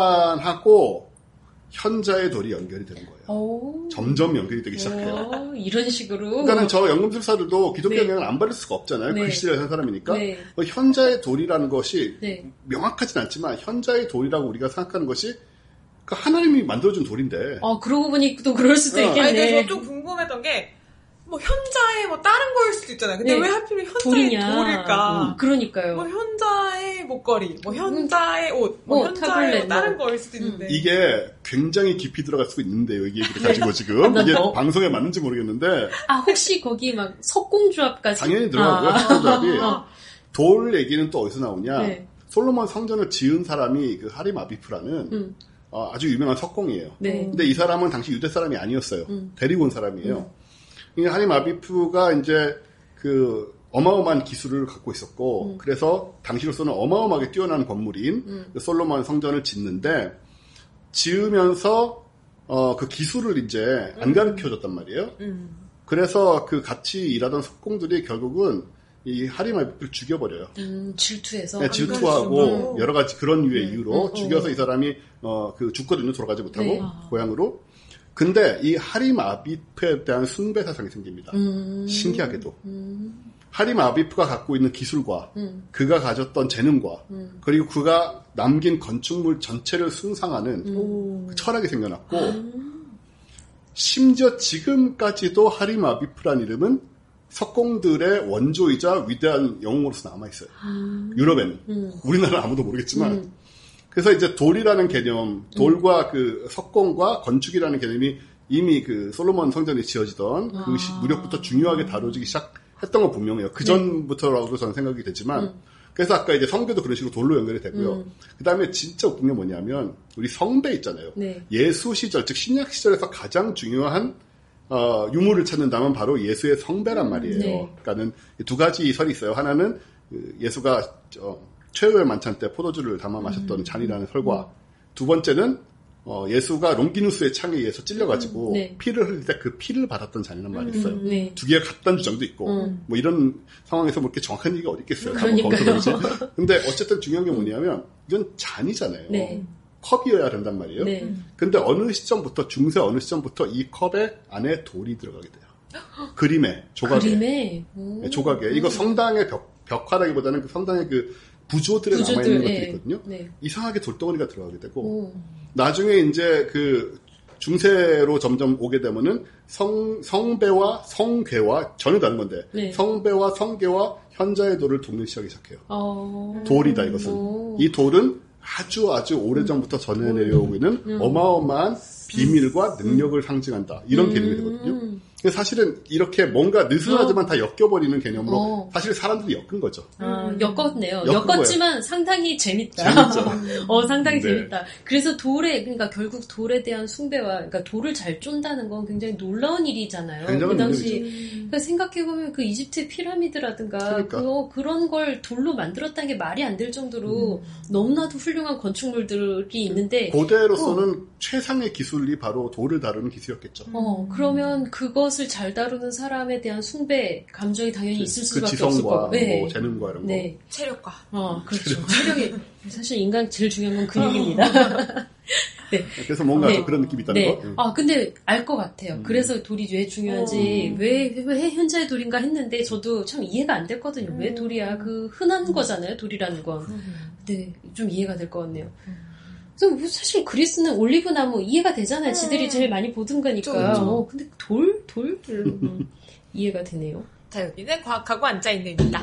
S1: 돌판하고 현자의 돌이 연결이 되는 거예요.
S3: 오.
S1: 점점 연결이 되기 시작해요.
S3: 오. 이런 식으로.
S1: 그러니까는 저 연금술사들도 기독교
S3: 네.
S1: 영향을 안 받을 수가 없잖아요.
S3: 네.
S1: 그 시대에 산 사람이니까.
S3: 네.
S1: 현자의 돌이라는 것이
S3: 네.
S1: 명확하진 않지만 현자의 돌이라고 우리가 생각하는 것이 그 하나님이 만들어준 돌인데.
S3: 아, 그러고 보니 또 그럴 수도
S1: 어.
S3: 있겠네.
S2: 아니, 근데 저 좀 궁금했던 게, 뭐, 현자의 뭐, 다른 거일 수도 있잖아요. 근데
S3: 네.
S2: 왜 하필 현자의
S3: 돌이냐.
S2: 돌일까?
S3: 음, 그러니까요.
S2: 뭐, 현자의 목걸이, 뭐, 현자의 옷, 뭐,
S3: 뭐,
S2: 현자의
S3: 타블렛,
S2: 뭐 다른
S3: 뭐.
S2: 거일 수도 있는데.
S1: 이게 굉장히 깊이 들어갈 수 있는데요. 이 얘기를 가지고 지금.
S3: 나
S1: 이게
S3: 너-
S1: 방송에 맞는지 모르겠는데.
S3: 아, 혹시 거기 막 석공조합까지?
S1: 당연히 들어가고요.
S3: 아.
S1: 석공조합이.
S3: 어.
S1: 돌 얘기는 또 어디서 나오냐?
S3: 네.
S1: 솔로몬 성전을 지은 사람이 그 하림 아비프라는
S3: 음.
S1: 어, 아주 유명한 석공이에요.
S3: 네.
S1: 근데 이 사람은 당시 유대 사람이 아니었어요.
S3: 음.
S1: 데리고 온 사람이에요. 음. 하림 아비프가 이제 그 어마어마한 기술을 갖고 있었고, 음. 그래서 당시로서는 어마어마하게 뛰어난 건물인 음. 그 솔로몬 성전을 짓는데, 지으면서 어, 그 기술을 이제 안 가르쳐줬단 말이에요. 음. 그래서 그 같이 일하던 석공들이 결국은 이 하림 아비프를 죽여버려요.
S3: 음, 질투해서?
S1: 네, 질투하고 여러 가지 그런 유의 네. 이유로 음. 죽여서 이 사람이 어, 그 죽거든요. 돌아가지 못하고 네. 고향으로. 근데 이 하림 아비프에 대한 숭배 사상이 생깁니다. 음. 신기하게도. 음. 하림 아비프가 갖고 있는 기술과 음. 그가 가졌던 재능과 음. 그리고 그가 남긴 건축물 전체를 숭상하는 음. 그 철학이 생겨났고 음. 심지어 지금까지도 하림 아비프란 이름은 석공들의 원조이자 위대한 영웅으로서 남아있어요. 음. 유럽에는. 음. 우리나라는 아무도 모르겠지만 음. 그래서 이제 돌이라는 개념, 돌과 음. 그 석공과 건축이라는 개념이 이미 그 솔로몬 성전이 지어지던 아. 그 시, 무렵부터 중요하게 다뤄지기 시작했던 건 분명해요. 그 전부터라고 저는 생각이 되지만 음. 그래서 아까 이제 성교도 그런 식으로 돌로 연결이 되고요. 음. 그 다음에 진짜 웃긴 게 뭐냐면 우리 성배 있잖아요. 네. 예수 시절, 즉 신약 시절에서 가장 중요한 어, 유물을 찾는다면 바로 예수의 성배란 말이에요. 네. 그러니까는 두 가지 설이 있어요. 하나는 예수가 어, 최후의 만찬 때 포도주를 담아 마셨던 음. 잔이라는 설과 음. 두 번째는 어, 예수가 롱기누스의 창에 의해서 찔려가지고 음. 네. 피를 흘릴 때 그 피를 받았던 잔이라는 말이 있어요. 음. 네. 두 개가 같다는 주장도 있고 음. 뭐 이런 상황에서 뭐 이렇게 정확한 얘기가 어디 있겠어요.
S3: 그러니까요.
S1: 근데 어쨌든 중요한 게 뭐냐면 이건 잔이잖아요. 네. 컵이어야 된단 말이에요. 네. 근데 어느 시점부터 중세 어느 시점부터 이 컵에 안에 돌이 들어가게 돼요. 그림에 조각에.
S3: 그림에?
S1: 네, 조각에. 이거 성당의 벽, 벽화라기보다는 그 성당의 그 부조들에 부조들, 남아있는 것들이 예. 있거든요. 네. 이상하게 돌덩어리가 들어가게 되고 오. 나중에 이제 그 중세로 점점 오게 되면은 성, 성배와 성괴와 전혀 다른 건데 네. 성배와 성괴와 현자의 돌을 돕는 시작이 시작해요. 어. 돌이다 이것은. 오. 이 돌은 아주 아주 오래전부터 전해 내려오고 있는 음. 어마어마한 비밀과 능력을 상징한다. 이런 음. 개념이 되거든요. 사실은 이렇게 뭔가 느슨하지만 어. 다 엮여버리는 개념으로 어. 사실 사람들이 엮은 거죠.
S3: 아, 엮었네요. 엮었지만 거예요. 상당히 재밌다.
S1: 재밌죠.
S3: 어, 상당히 네. 재밌다. 그래서 돌에, 그러니까 결국 돌에 대한 숭배와, 그러니까 돌을 잘 쫀다는 건 굉장히 놀라운 일이잖아요. 그 당시, 그러니까 생각해보면 그 이집트 피라미드라든가, 그러니까. 그, 그런 걸 돌로 만들었다는 게 말이 안 될 정도로 음. 너무나도 훌륭한 건축물들이 있는데.
S1: 고대로서는 어. 최상의 기술이 바로 돌을 다루는 기술이었겠죠.
S3: 어, 그러면 그것을 잘 다루는 사람에 대한 숭배 감정이 당연히 그, 있을 수밖에 그 없을 거고.
S1: 네. 뭐 재능과 이런 거.
S2: 네. 체력과.
S3: 어, 그렇죠. 체력이 사실 인간 제일 중요한 건 근육입니다.
S1: 네. 그래서 뭔가 네. 그런 느낌이 있다는
S3: 네.
S1: 거. 응.
S3: 아, 근데 알 것 같아요. 음. 그래서 돌이 왜 중요한지, 음. 왜, 왜 현자의 돌인가 했는데 저도 참 이해가 안 됐거든요. 음. 왜 돌이야? 그 흔한 거잖아요, 돌이라는 건. 음. 네, 좀 이해가 될 것 같네요. 음. 그래서 사실 그리스는 올리브나무 이해가 되잖아요. 음. 지들이 제일 많이 보던 거니까. 어, 근데 돌? 돌? 음, 이해가 되네요.
S2: 자, 여기는 과학하고 앉아있는입니다.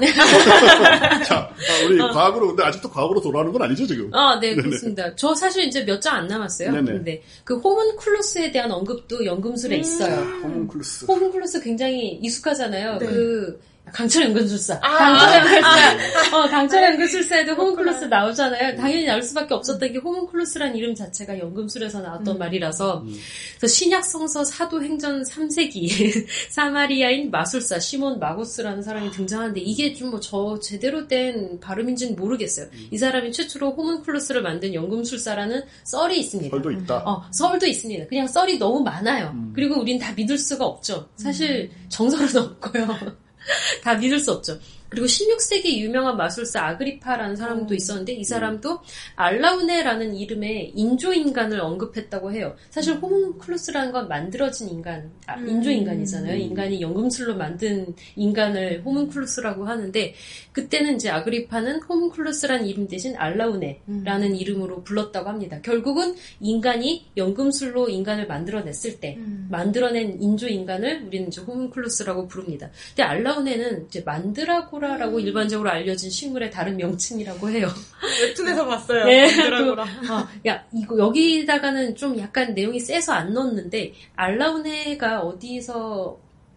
S1: 자, 아, 우리 어. 과학으로, 근데 아직도 과학으로 돌아오는 건 아니죠, 지금?
S3: 아, 네, 그렇습니다. 네네. 저 사실 이제 몇 장 안 남았어요. 네네. 근데 그 호문클루스에 대한 언급도 연금술에 음. 있어요.
S1: 호문클루스.
S3: 호문클루스 굉장히 익숙하잖아요. 네. 그, 강철 연금술사.
S2: 아,
S3: 강철 연금술사. 아, 어, 강철 연금술사에도 호문클루스 나오잖아요. 당연히 나올 수밖에 없었던 게 호문클루스란 이름 자체가 연금술에서 나왔던 음. 말이라서. 음. 그래서 신약성서 사도행전 삼 세기 사마리아인 마술사 시몬 마고스라는 사람이 등장하는데 이게 좀 뭐 저 제대로 된 발음인지는 모르겠어요. 음. 이 사람이 최초로 호문클루스를 만든 연금술사라는 썰이 있습니다.
S1: 썰도 있다.
S3: 어, 썰도 있습니다. 그냥 썰이 너무 많아요. 음. 그리고 우린 다 믿을 수가 없죠. 사실 정설은 없고요. 다 믿을 수 없죠. 그리고 십육 세기 유명한 마술사 아그리파라는 사람도 있었는데 이 사람도 알라우네라는 이름의 인조인간을 언급했다고 해요. 사실 호문클루스라는 건 만들어진 인간, 아, 인조인간이잖아요. 인간이 연금술로 만든 인간을 호문클루스라고 하는데 그때는 이제 아그리파는 호문클루스라는 이름 대신 알라우네라는 음. 이름으로 불렀다고 합니다. 결국은 인간이 연금술로 인간을 만들어냈을 때 음. 만들어낸 인조인간을 우리는 이제 호문클루스라고 부릅니다. 근데 알라우네는 이제 만드라고 라고 일반적으로 알려진 식물의 다른 명칭이라고 해요.
S2: 웹툰에서 봤어요.
S3: 네. 만드라고라. 어, 야, 이거 여기다가는 좀 약간 내용이 세서 안 넣었는데 알라우네가 어디서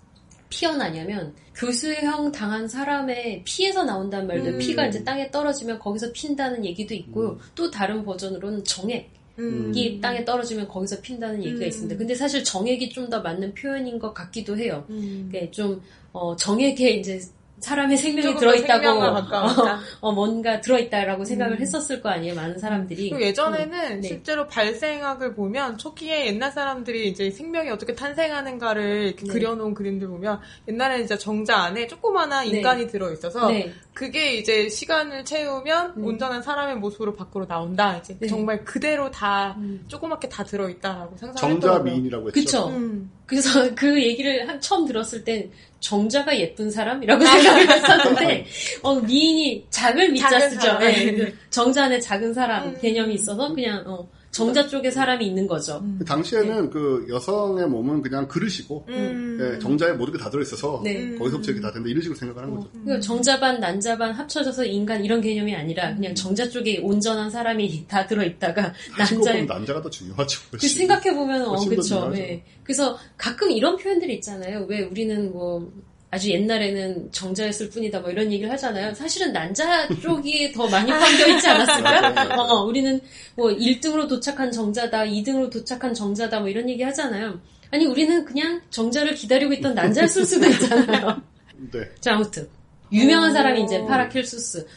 S3: 피어나냐면 교수형 당한 사람의 피에서 나온다는 말도 음. 피가 이제 땅에 떨어지면 거기서 핀다는 얘기도 있고요. 음. 또 다른 버전으로는 정액. 음. 이 땅에 떨어지면 거기서 핀다는 얘기가 음. 있습니다. 근데 사실 정액이 좀 더 맞는 표현인 것 같기도 해요. 음. 그러니까 좀 어, 정액에 이제 사람의 생명이 들어있다고 어, 어, 뭔가 들어있다라고 생각을 음. 했었을 거 아니에요, 많은 사람들이.
S2: 예전에는
S3: 음. 네.
S2: 실제로 발생학을 보면 초기에 옛날 사람들이 이제 생명이 어떻게 탄생하는가를 이렇게 네. 그려놓은 그림들 보면 옛날에는 이제 정자 안에 조그마한 인간이 네. 들어있어서 네. 그게 이제 시간을 채우면 음. 온전한 사람의 모습으로 밖으로 나온다. 이제 네. 정말 그대로 다 음. 조그맣게 다 들어있다라고 상상했더라고요.
S1: 정자 미인이라고 했죠.
S3: 그쵸. 음. 그래서 그 얘기를 한, 처음 들었을 땐 정자가 예쁜 사람이라고 생각을 했었는데 어, 미인이 작을 미자 쓰죠. 네. 정자 안에 작은 사람 음. 개념이 있어서 그냥 어, 정자 쪽에 사람이 있는 거죠.
S1: 음. 당시에는 네. 그 여성의 몸은 그냥 그릇이고 음. 네, 정자에 모든 게 다 들어있어서 네. 거기서부터 이렇게 다 된다 이런 식으로 생각을 하는 어. 거죠.
S3: 그러니까 정자반 난자반 합쳐져서 인간 이런 개념이 아니라 그냥 정자 쪽에 온전한 사람이 다 들어있다가 난자에
S1: 난자가 더 중요하죠.
S3: 그 생각해보면 어 그렇죠. 네. 그래서 가끔 이런 표현들이 있잖아요. 왜 우리는 뭐 아주 옛날에는 정자였을 뿐이다 뭐 이런 얘기를 하잖아요. 사실은 난자 쪽이 더 많이 포함되어 있지 않았을까? 어, 우리는 뭐 일 등으로 도착한 정자다, 이 등으로 도착한 정자다 뭐 이런 얘기 하잖아요. 아니 우리는 그냥 정자를 기다리고 있던 난자였을 수도 있잖아요.
S1: 네.
S3: 자 아무튼 유명한 사람이 이제 파라켈수스.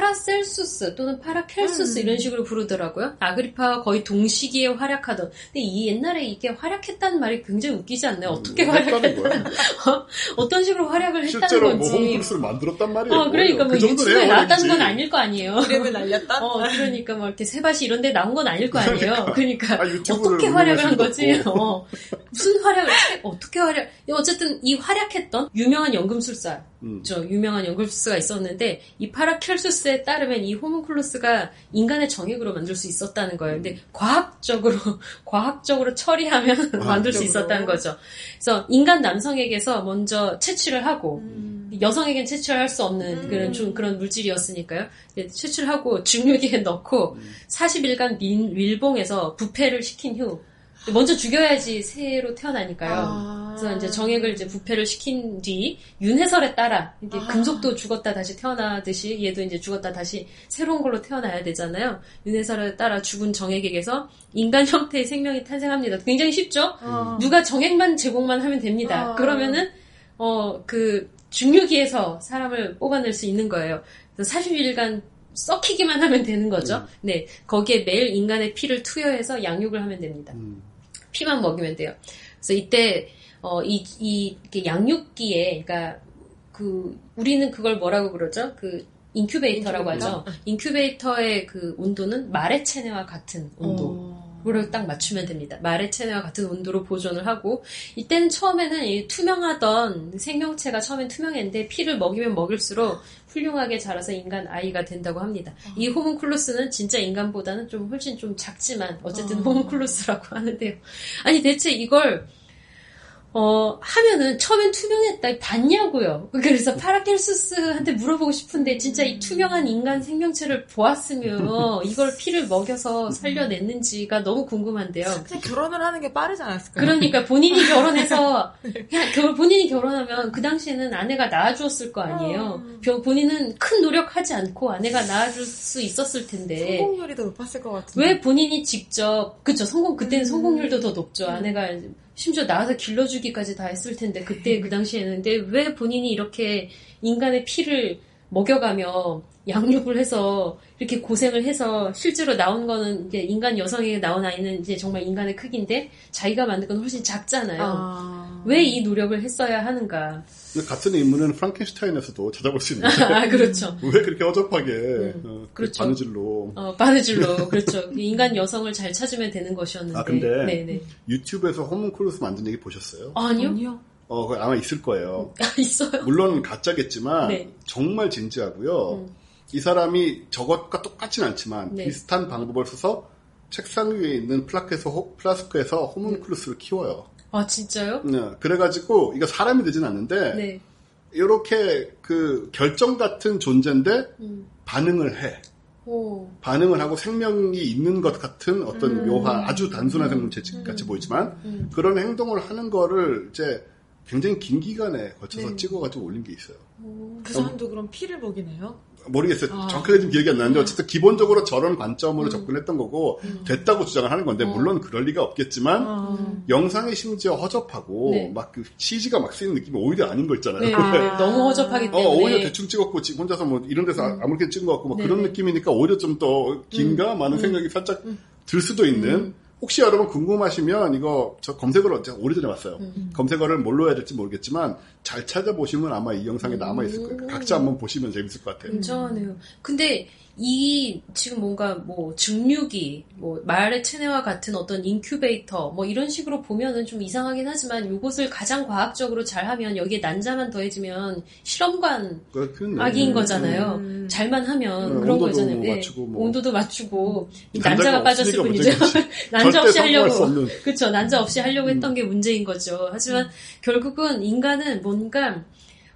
S3: 파라셀수스 또는 파라켈수스 음. 이런 식으로 부르더라고요. 아그리파와 거의 동시기에 활약하던. 근데 이 옛날에 이게 활약했다는 말이 굉장히 웃기지 않나요?
S1: 음,
S3: 어떻게 활약했다는 어, 어떤 식으로 활약을 했다는
S1: 실제로
S3: 건지.
S1: 실제로 뭐 홈플러스를 만들었단 말이에요.
S3: 어, 그러니까 뭐
S1: 그
S3: 유튜브에 나왔다는 건 아닐 거 아니에요.
S2: 이름을 날렸다?
S3: 어, 그러니까 뭐 이렇게 세바시 이런 데 나온 건 아닐 거 아니에요. 그러니까, 그러니까 어떻게 활약을 한 거지? 어, 무슨 활약을 어떻게 활약? 어쨌든 이 활약했던 유명한 연금술사. 음. 저 유명한 연금술사가 있었는데 이 파라켈수스에 따르면 이 호문클루스가 인간의 정액으로 만들 수 있었다는 거예요. 근데 과학적으로 과학적으로 처리하면 과학적으로. 만들 수 있었다는 거죠. 그래서 인간 남성에게서 먼저 채취를 하고 음. 여성에겐 채취를 할 수 없는 음. 그런 좀 그런 물질이었으니까요. 채취를 하고 중류기에 넣고 음. 사십 일간 밀, 밀봉해서 부패를 시킨 후 먼저 죽여야지 새로 태어나니까요. 아. 그래서 이제 정액을 이제 부패를 시킨 뒤 윤회설에 따라 이게 아. 금속도 죽었다 다시 태어나듯이 얘도 이제 죽었다 다시 새로운 걸로 태어나야 되잖아요. 윤회설에 따라 죽은 정액에게서 인간 형태의 생명이 탄생합니다. 굉장히 쉽죠? 아. 누가 정액만 제공만 하면 됩니다. 아. 그러면은 어 그 중류기에서 사람을 뽑아낼 수 있는 거예요. 그래서 사십 일간 썩히기만 하면 되는 거죠. 음. 네, 거기에 매일 인간의 피를 투여해서 양육을 하면 됩니다. 음. 피만 먹이면 돼요. 그래서 이때 어, 이, 이 양육기에, 그러니까 그 우리는 그걸 뭐라고 그러죠? 그 인큐베이터라고 하죠. 인큐베이터의 그 온도는 말의 체내와 같은 온도를 딱 맞추면 됩니다. 말의 체내와 같은 온도로 보존을 하고 이때는 처음에는 이 투명하던 생명체가 처음엔 투명했는데 피를 먹이면 먹일수록 훌륭하게 자라서 인간 아이가 된다고 합니다. 어. 이 호문클루스는 진짜 인간보다는 좀 훨씬 좀 작지만 어쨌든 어. 호문클루스라고 하는데요. 아니 대체 이걸 어, 하면은, 처음엔 투명했다, 봤냐고요. 그래서 파라켈수스한테 물어보고 싶은데, 진짜 이 투명한 인간 생명체를 보았으면, 이걸 피를 먹여서 살려냈는지가 너무 궁금한데요.
S2: 그냥 결혼을 하는 게 빠르지 않았을까요?
S3: 그러니까 본인이 결혼해서, 그냥 본인이 결혼하면, 그 당시에는 아내가 낳아주었을 거 아니에요. 어. 본인은 큰 노력하지 않고 아내가 낳아줄 수 있었을 텐데.
S2: 성공률이 더 높았을 것 같은데.
S3: 왜 본인이 직접, 그쵸, 성공, 그때는 음. 성공률도 더 높죠. 아내가, 심지어 나와서 길러주기까지 다 했을 텐데 그때 그 당시에는 근데 왜 본인이 이렇게 인간의 피를 먹여가며 양육을 해서 이렇게 고생을 해서 실제로 나온 거는 이제 인간 여성에게 나온 아이는 이제 정말 인간의 크기인데 자기가 만든 건 훨씬 작잖아요. 아... 왜 이 노력을 했어야 하는가?
S1: 같은 인물은 프랑켄슈타인에서도 찾아볼 수 있는데.
S3: 아, 그렇죠.
S1: 왜 그렇게 어접하게 음,
S3: 어, 그렇죠.
S1: 바느질로.
S3: 어, 바느질로. 그렇죠. 인간 여성을 잘 찾으면 되는 것이었는데.
S1: 아, 근데 네네. 유튜브에서 호문클루스 만든 얘기 보셨어요?
S3: 아니요. 아니요.
S1: 어, 아마 있을 거예요.
S3: 아, 있어요?
S1: 물론 가짜겠지만
S3: 네.
S1: 정말 진지하고요. 음. 이 사람이 저것과 똑같진 않지만 네. 비슷한 방법을 써서 책상 위에 있는 플라스크에서, 호, 플라스크에서 호문클루스를 네. 키워요.
S3: 아, 진짜요?
S1: 네. 그래가지고 이거 사람이 되진 않는데 네. 이렇게 그 결정 같은 존재인데 음. 반응을 해. 오. 반응을 하고 생명이 있는 것 같은 어떤 음. 묘한 아주 단순한 생명체 같이 음. 보이지만 음. 그런 행동을 하는 거를 이제 굉장히 긴 기간에 걸쳐서
S2: 네.
S1: 찍어가지고 올린 게 있어요.
S2: 오, 그 사람도 그럼 피를 먹이네요?
S1: 모르겠어요.
S2: 아.
S1: 정확하게 좀 기억이 안 나는데 어쨌든 기본적으로 저런 관점으로
S2: 음.
S1: 접근했던 거고
S2: 음.
S1: 됐다고 주장을 하는 건데
S2: 어.
S1: 물론 그럴 리가 없겠지만
S2: 아.
S1: 영상이 심지어 허접하고
S3: 네.
S1: 막 그 씨지가 막 쓰이는 느낌이 오히려 아닌 거 있잖아요.
S3: 네,
S2: 아.
S3: 너무 허접하기 때문에.
S1: 어, 오히려 대충 찍었고 지금 혼자서 뭐 이런 데서
S2: 음.
S1: 아무렇게 찍은 것 같고 뭐
S3: 네.
S1: 그런 느낌이니까 오히려 좀 더 긴가 많은
S2: 음.
S1: 생각이 살짝
S2: 음.
S1: 들 수도 있는
S3: 음.
S1: 혹시 여러분 궁금하시면 이거 저 검색어를 제가 오래전에 봤어요.
S3: 음.
S1: 검색어를 뭘로 해야 될지 모르겠지만 잘 찾아보시면 아마 이 영상에
S3: 음.
S1: 남아있을 거예요. 각자 한번 보시면 재밌을 것 같아요.
S3: 굉장하네요. 근데 이 지금 뭔가 뭐 증류기, 뭐 말의 체내와 같은 어떤 인큐베이터 뭐 이런 식으로 보면은 좀 이상하긴 하지만 이것을 가장 과학적으로 잘하면 여기에 난자만 더해지면 실험관 아기인 거잖아요.
S2: 음.
S3: 잘만 하면
S1: 음,
S3: 그런
S1: 온도도
S3: 거잖아요.
S1: 뭐
S3: 네.
S1: 맞추고 뭐.
S3: 온도도 맞추고
S1: 난자가
S3: 난자가 빠졌을
S1: 없으니까
S3: 뿐이죠.
S1: 문제겠지.
S3: 난자 없이
S1: 절대 성공할 수
S3: 하려고
S1: 없는.
S3: 그렇죠. 난자 없이 하려고 했던
S1: 음.
S3: 게 문제인 거죠. 하지만 결국은 인간은 뭔가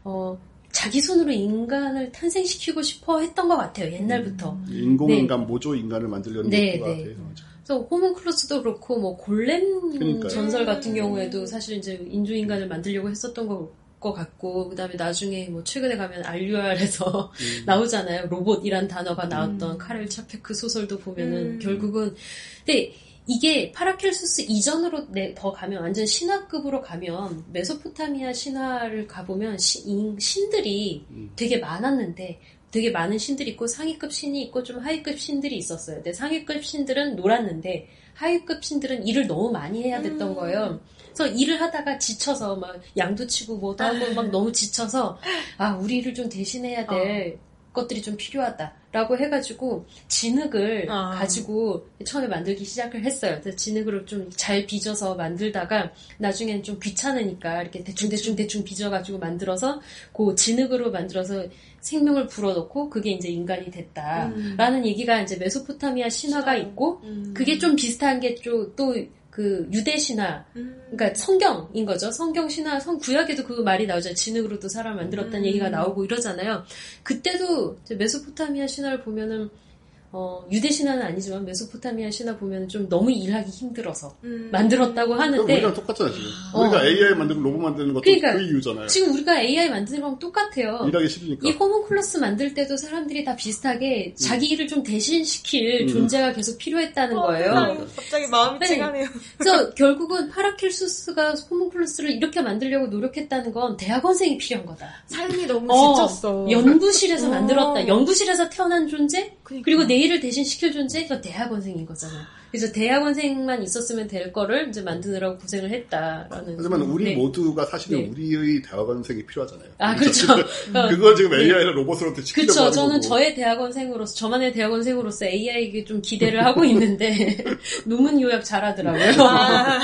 S3: 어 자기 손으로 인간을 탄생시키고 싶어 했던 것 같아요. 옛날부터.
S1: 음. 인공인간, 네. 모조 인간을 만들려는
S3: 네,
S1: 것
S3: 네.
S1: 같아요.
S3: 그래서 호문클루스도 그렇고 뭐 골렘
S1: 그러니까요.
S3: 전설 같은 경우에도 사실 이제 인조인간을 만들려고 했었던 거, 것 같고 그다음에 나중에 뭐 최근에 가면 알유알에서 음. 나오잖아요. 로봇이란 단어가 나왔던 음. 카렐 차페크 소설도 보면은
S2: 음.
S3: 결국은 근데 이게 파라켈수스 이전으로 내, 더 가면 완전 신화급으로 가면 메소포타미아 신화를 가보면 시, 인, 신들이 음. 되게 많았는데 되게 많은 신들이 있고 상위급 신이 있고 좀 하위급 신들이 있었어요. 근데 상위급 신들은 놀았는데 하위급 신들은 일을 너무 많이 해야 됐던 음. 거예요. 그래서 일을 하다가 지쳐서 막 양도 치고 뭐도 하고 막 너무 지쳐서 아 우리 일을 좀 대신해야 될 어. 것들이 좀 필요하다라고 해가지고 진흙을 어. 가지고 처음에 만들기 시작을 했어요. 그래서 진흙으로 좀 잘 빚어서 만들다가 나중엔 좀 귀찮으니까 이렇게 대충 대충 대충 빚어가지고 만들어서 그 진흙으로 만들어서 생명을 불어넣고 그게 이제 인간이 됐다라는 음. 얘기가 이제 메소포타미아 신화가 있고 음. 그게 좀 비슷한 게 또 그 유대 신화, 음. 그러니까 성경인 거죠. 성경 신화, 성 구약에도 그 말이 나오죠. 진흙으로도 사람 만들었다는 음. 얘기가 나오고 이러잖아요. 그때도 메소포타미아 신화를 보면은 어, 유대 신화는 아니지만 메소포타미아 신화 보면 좀 너무 일하기 힘들어서 음. 만들었다고 하는데
S1: 우리랑 똑같잖아요 지금.
S3: 어.
S1: 우리가 에이아이 만들고 로봇 만드는 것도
S3: 그러니까,
S1: 그 이유잖아요.
S3: 지금 우리가 에이아이 만드는 거랑 똑같아요.
S1: 일하기 싫으니까.
S3: 이 호문클루스 만들 때도 사람들이 다 비슷하게 음. 자기 일을 좀 대신시킬 음. 존재가 계속 필요했다는
S2: 어,
S3: 거예요.
S2: 갑자기 마음이 찡하네요.
S3: 네. 그래서 결국은 파라켈수스가 호문클루스를 이렇게 만들려고 노력했다는 건 대학원생이 필요한 거다.
S2: 삶이 너무
S3: 어,
S2: 지쳤어.
S3: 연구실에서 만들었다. 연구실에서 태어난 존재?
S2: 그러니까.
S3: 그리고 내 일을 대신시킬 존재가 대학원생인 거잖아요. 그래서 대학원생만 있었으면 될 거를 이제 만드느라고 고생을 했다라는.
S1: 하지만 우리
S3: 네.
S1: 모두가 사실은
S3: 네.
S1: 우리의 대학원생이 필요하잖아요.
S3: 아, 그렇죠.
S1: 그걸 지금 에이아이를 네. 로봇으로 시키려고
S3: 그렇죠.
S1: 하는
S3: 저는
S1: 거고.
S3: 저의 대학원생으로서, 저만의 대학원생으로서 에이아이에게 좀 기대를 하고 있는데 논문 요약 잘하더라고요. 아.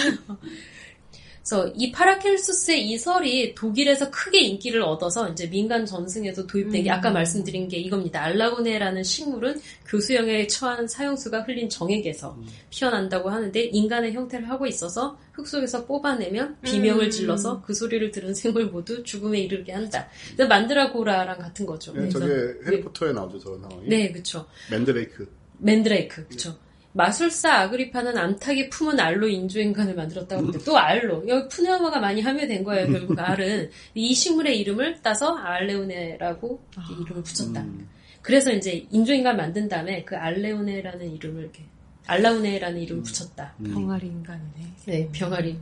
S3: 그래서 이 파라켈수스의 이 설이 독일에서 크게 인기를 얻어서 이제 민간 전승에도 도입된 게 음. 아까 말씀드린 게 이겁니다. 알라우네라는 식물은 교수형에 처한 사형수가 흘린 정액에서 음. 피어난다고 하는데 인간의 형태를 하고 있어서 흙 속에서 뽑아내면 비명을 질러서 그 소리를 들은 생물 모두 죽음에 이르게 한다. 그래서 만드라고라랑 같은 거죠.
S1: 네, 저게 해리포터에 네. 나오죠, 저런 상황이.
S3: 네, 그렇죠.
S1: 맨드레이크.
S3: 맨드레이크, 그렇죠. 마술사 아그리파는 암탉이 품은 알로 인조인간을 만들었다고 하는데 또 알로. 여기 푸네어마가 많이 함유된 거예요. 결국 알은. 이 식물의 이름을 따서 알레오네라고 아, 이름을 붙였다. 음. 그래서 이제 인조인간 만든 다음에 그 알레오네라는 이름을 이렇게 알라우네라는 이름을 음. 붙였다.
S2: 음. 병아리 인간이네.
S3: 네, 병아리.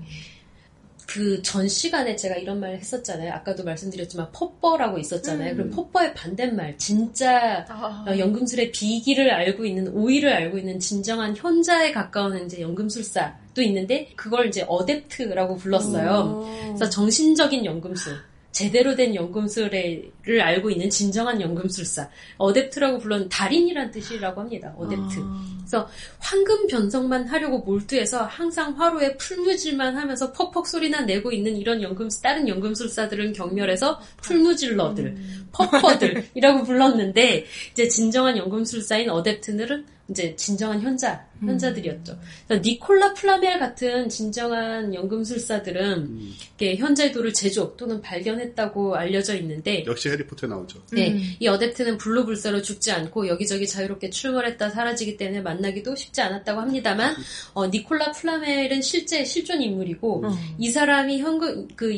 S3: 그 전 시간에 제가 이런 말을 했었잖아요. 아까도 말씀드렸지만 퍼퍼라고 있었잖아요. 음. 그럼 퍼퍼의 반대말, 진짜 아. 연금술의 비기를 알고 있는, 오이를 알고 있는 진정한 현자에 가까운 이제 연금술사도 있는데 그걸 이제 어댑트라고 불렀어요. 오. 그래서 정신적인 연금술. 제대로 된 연금술을 알고 있는 진정한 연금술사. 어댑트라고 불렀는 달인이란 뜻이라고 합니다. 어댑트. 아. 그래서 황금 변성만 하려고 몰두해서 항상 화로에 풀무질만 하면서 퍽퍽 소리나 내고 있는 이런 연금, 다른 연금술사들은 경멸해서 풀무질러들, 음. 퍼퍼들이라고 불렀는데 이제 진정한 연금술사인 어댑트들은 이제 진정한 현자, 현자들이었죠. 그래서 니콜라 플라멜 같은 진정한 연금술사들은 음. 현자의 제조 또는 발견했다고 알려져 있는데
S1: 역시 해리포터에 나오죠.
S3: 네,
S2: 음.
S3: 이 어댑트는 불로불사로 죽지 않고 여기저기 자유롭게 출몰했다 사라지기 때문에 만나기도 쉽지 않았다고 합니다만 어, 니콜라 플라멜은 실제 실존 인물이고 음. 이 사람이 현금, 그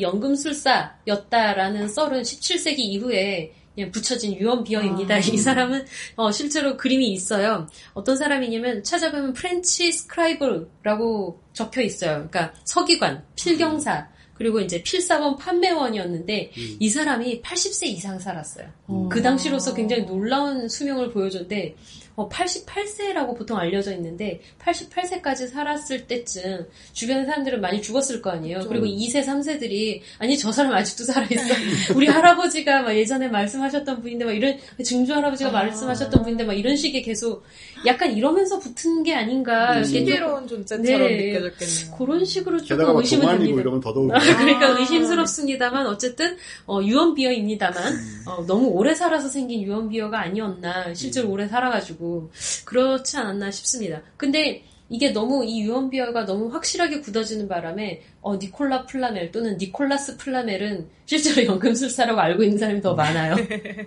S3: 연금술사였다라는 썰은 십칠 세기 이후에 그냥 붙여진 유언비어입니다. 아, 이 사람은 어, 실제로 그림이 있어요. 어떤 사람이냐면 찾아보면 프렌치 스크라이브라고 적혀 있어요. 그러니까 서기관, 필경사, 그리고 이제 필사원 판매원이었는데 음. 이 사람이 팔십 세 이상 살았어요. 음. 그 당시로서 굉장히 놀라운 수명을 보여줬는데 어, 팔십팔 세라고 보통 알려져 있는데 팔십팔 세까지 살았을 때쯤 주변 사람들은 많이 죽었을 거 아니에요. 그렇죠. 그리고 이 세, 삼 세들이 아니 저 사람 아직도 살아있어. 우리 할아버지가 막 예전에 말씀하셨던 분인데 막 이런 증조 할아버지가 아. 말씀하셨던 분인데 막 이런 식의 계속 약간 이러면서 붙은 게 아닌가.
S2: 음. 신비로운 존재처럼 네. 느껴졌겠네요.
S3: 그런 식으로
S1: 게다가
S3: 조금 의심은
S1: 됩니다. 이러면 더더욱.
S3: 아, 그러니까 의심스럽습니다만 어쨌든 어, 유언비어입니다만 어, 너무 오래 살아서 생긴 유언비어가 아니었나. 실제로 음. 오래 살아가지고 그렇지 않았나 싶습니다. 근데 이게 너무 이 유언비어가 너무 확실하게 굳어지는 바람에 어, 니콜라 플라멜 또는 니콜라스 플라멜은 실제로 연금술사라고 알고 있는 사람이 더 많아요.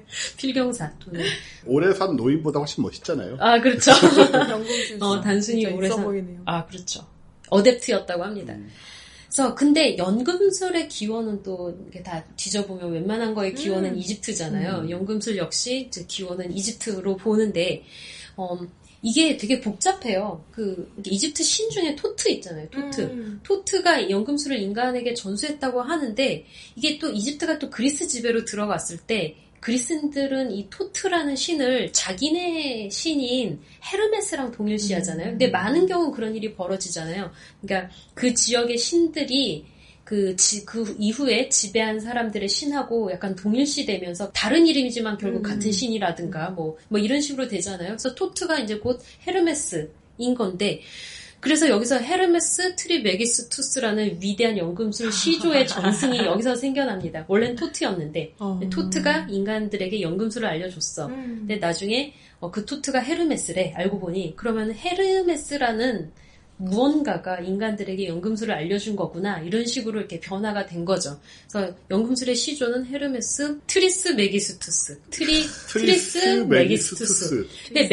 S3: 필경사 또는
S1: 오래 산 노인보다 훨씬 멋있잖아요.
S3: 아 그렇죠.
S2: 연금술사
S3: 어, 단순히 오래 산
S2: 보이네요.
S3: 아 그렇죠. 어댑트였다고 합니다. 음. 그래서 근데 연금술의 기원은 또 이렇게 다 뒤져보면 웬만한 거의 기원은 음. 이집트잖아요. 음. 연금술 역시 기원은 이집트로 보는데 어, 이게 되게 복잡해요. 그 이집트 신 중에 토트 있잖아요. 토트. 음. 토트가 연금술을 인간에게 전수했다고 하는데 이게 또 이집트가 또 그리스 지배로 들어갔을 때 그리스인들은 이 토트라는 신을 자기네 신인 헤르메스랑 동일시하잖아요. 근데 많은 경우는 그런 일이 벌어지잖아요. 그러니까 그 지역의 신들이 그, 지, 그 이후에 지배한 사람들의 신하고 약간 동일시되면서 다른 이름이지만 결국 음. 같은 신이라든가 뭐, 뭐 이런 식으로 되잖아요. 그래서 토트가 이제 곧 헤르메스인 건데 그래서 여기서 헤르메스 트리메기스투스라는 위대한 연금술 시조의 전승이 여기서 생겨납니다. 원래는 토트였는데 어. 토트가 인간들에게 연금술을 알려줬어. 음. 근데 나중에 어, 그 토트가 헤르메스래. 알고 보니 그러면 헤르메스라는 무언가가 인간들에게 연금술을 알려준 거구나. 이런 식으로 이렇게 변화가 된 거죠. 그래서 연금술의 시조는 헤르메스 트리스 메기스투스. 트리, 트리스 메기스투스. 근데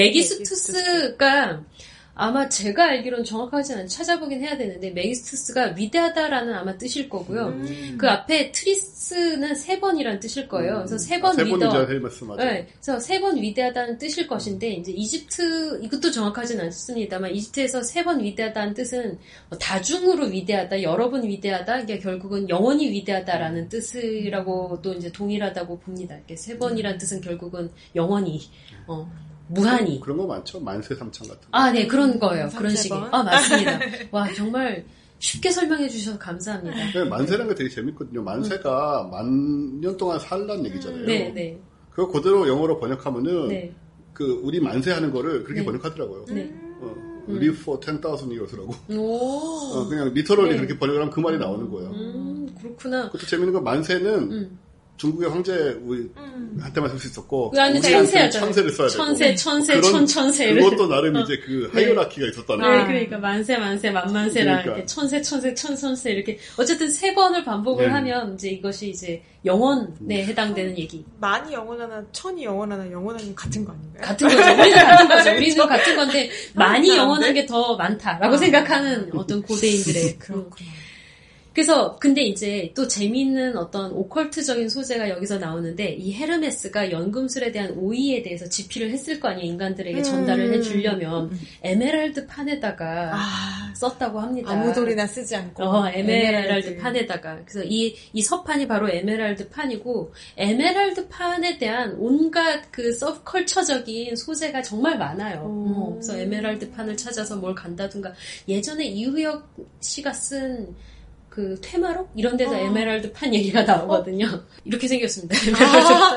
S3: 메기스투스가 아마 제가 알기로는 정확하지는 않아요. 찾아보긴 해야 되는데 메기스투스가 위대하다라는 아마 뜻일 거고요. 음. 그 앞에 트리스는 세 번이란 뜻일 거예요. 그래서 세 번
S1: 아, 세
S3: 위더.
S1: 번이죠, 헬메스 맞아요.
S3: 네, 그래서 세 번 위대하다는 뜻일 것인데 이제 이집트 이것도 정확하지는 않습니다만 이집트에서 세 번 위대하다는 뜻은 다중으로 위대하다, 여러 번 위대하다, 이게 결국은 영원히 위대하다라는 뜻이라고 또 이제 동일하다고 봅니다. 이렇게 세 번이란 뜻은 결국은 영원히. 어. 무한히.
S1: 그런 거 많죠? 만세 삼천 같은 거.
S3: 아, 네, 그런 거예요. 그런 식의. 아, 맞습니다. 와, 정말 쉽게 설명해 주셔서 감사합니다.
S1: 네, 만세라는 게 되게 재밌거든요. 만세가 음. 만 년 동안 살란 얘기잖아요.
S3: 네, 네.
S1: 그거 그대로 영어로 번역하면은, 네. 그, 우리 만세하는 거를 그렇게 네. 번역하더라고요. 네. 어,
S3: 음.
S1: live for ten thousand years라고.
S3: 오.
S1: 어, 그냥 리터럴리 네. 그렇게 번역을 하면 그 말이 나오는 거예요.
S3: 음, 그렇구나.
S1: 그것도 재밌는 건 만세는, 음. 중국의 황제 우리
S2: 음.
S1: 한테만 쓸 수 있었고
S3: 우리한테 천세였잖아요.
S1: 천세를 써야 되고
S3: 천세, 천세, 천천세.
S1: 그것도 나름 이제 그 하이어라키가 있었다는
S3: 거예요. 네, 그러니까 만세, 만세, 만만세라 그러니까. 이렇게 천세, 천세, 천천세 이렇게 어쨌든 세 번을 반복을 네. 하면 이제 이것이 이제 영원에 음. 해당되는 얘기.
S2: 만이 영원하나 천이 영원하나 영원하는 같은 거 아닌가요?
S3: 같은 거죠. 우리는 같은 거죠. 우리는 같은 건데 많이 영원한 게 더 많다라고 아. 생각하는 어떤 고대인들의
S2: 그렇구나.
S3: 그래서 근데 이제 또 재미있는 어떤 오컬트적인 소재가 여기서 나오는데 이 헤르메스가 연금술에 대한 오의에 대해서 지피를 했을 거 아니에요. 인간들에게 전달을 음. 해주려면 에메랄드 판에다가 아. 썼다고 합니다.
S2: 아무 돌이나 쓰지 않고
S3: 어, 에메랄드, 에메랄드 판에다가 그래서 이, 이 서판이 바로 에메랄드 판이고 에메랄드 판에 대한 온갖 그 서브컬처적인 소재가 정말 많아요. 어, 그래서 에메랄드 판을 찾아서 뭘 간다든가 예전에 이우혁 씨가 쓴 그 퇴마록 이런 데서 어. 에메랄드 판 얘기가 나오거든요. 어? 이렇게 생겼습니다.
S2: 아,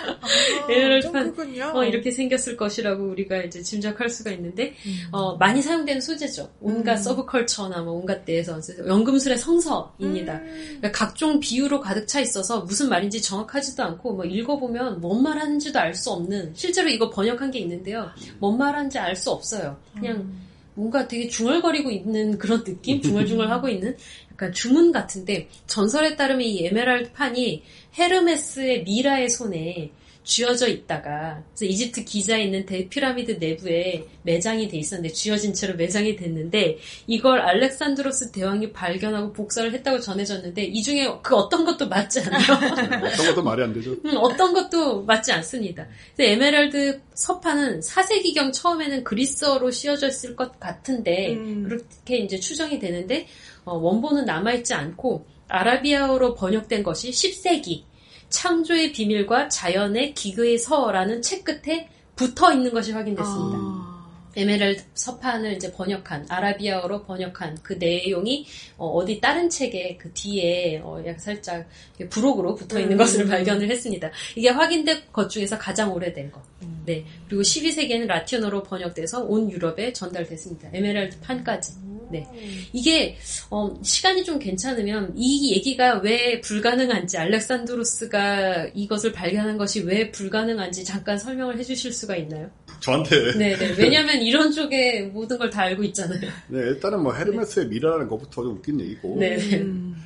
S3: 에메랄드 판 어, 이렇게 생겼을 것이라고 우리가 이제 짐작할 수가 있는데 음. 어, 많이 사용되는 소재죠. 온갖 음. 서브컬처나 뭐 온갖 데에서 연금술의 성서입니다. 음. 그러니까 각종 비유로 가득 차 있어서 무슨 말인지 정확하지도 않고 뭐 읽어보면 뭔 말하는지도 알 수 없는 실제로 이거 번역한 게 있는데요. 뭔 말하는지 알 수 없어요. 그냥 음. 뭔가 되게 중얼거리고 있는 그런 느낌? 중얼중얼하고 있는 약간 주문 같은데 전설에 따르면 이 에메랄드 판이 헤르메스의 미라의 손에 쥐어져 있다가 그래서 이집트 기자에 있는 대피라미드 내부에 매장이 돼 있었는데 쥐어진 채로 매장이 됐는데 이걸 알렉산드로스 대왕이 발견하고 복사를 했다고 전해졌는데 이 중에 그 어떤 것도 맞지 않아요.
S1: 어떤 것도 말이 안 되죠.
S3: 음, 어떤 것도 맞지 않습니다. 그래서 에메랄드 서판은 사 세기경 처음에는 그리스어로 씌어져 있을 것 같은데 음. 그렇게 이제 추정이 되는데 어, 원본은 남아있지 않고 아라비아어로 번역된 것이 십 세기 창조의 비밀과 자연의 기그의 서라는 책 끝에 붙어 있는 것이 확인됐습니다. 아... 에메랄드 서판을 이제 번역한 아라비아어로 번역한 그 내용이 어, 어디 다른 책에 그 뒤에 어, 약 살짝 부록으로 붙어 있는 음... 것을 발견을 했습니다. 이게 확인된 것 중에서 가장 오래된 것. 음... 네. 그리고 십이 세기에는 라틴어로 번역돼서 온 유럽에 전달됐습니다. 에메랄드 판까지. 네. 이게, 어, 시간이 좀 괜찮으면 이 얘기가 왜 불가능한지, 알렉산드로스가 이것을 발견한 것이 왜 불가능한지 잠깐 설명을 해주실 수가 있나요?
S1: 저한테?
S3: 네네. 왜냐면 이런 쪽에 모든 걸 다 알고 있잖아요.
S1: 네, 일단은 뭐 헤르메스의 네. 미라라는 것부터 좀 웃긴 얘기고.
S3: 네네.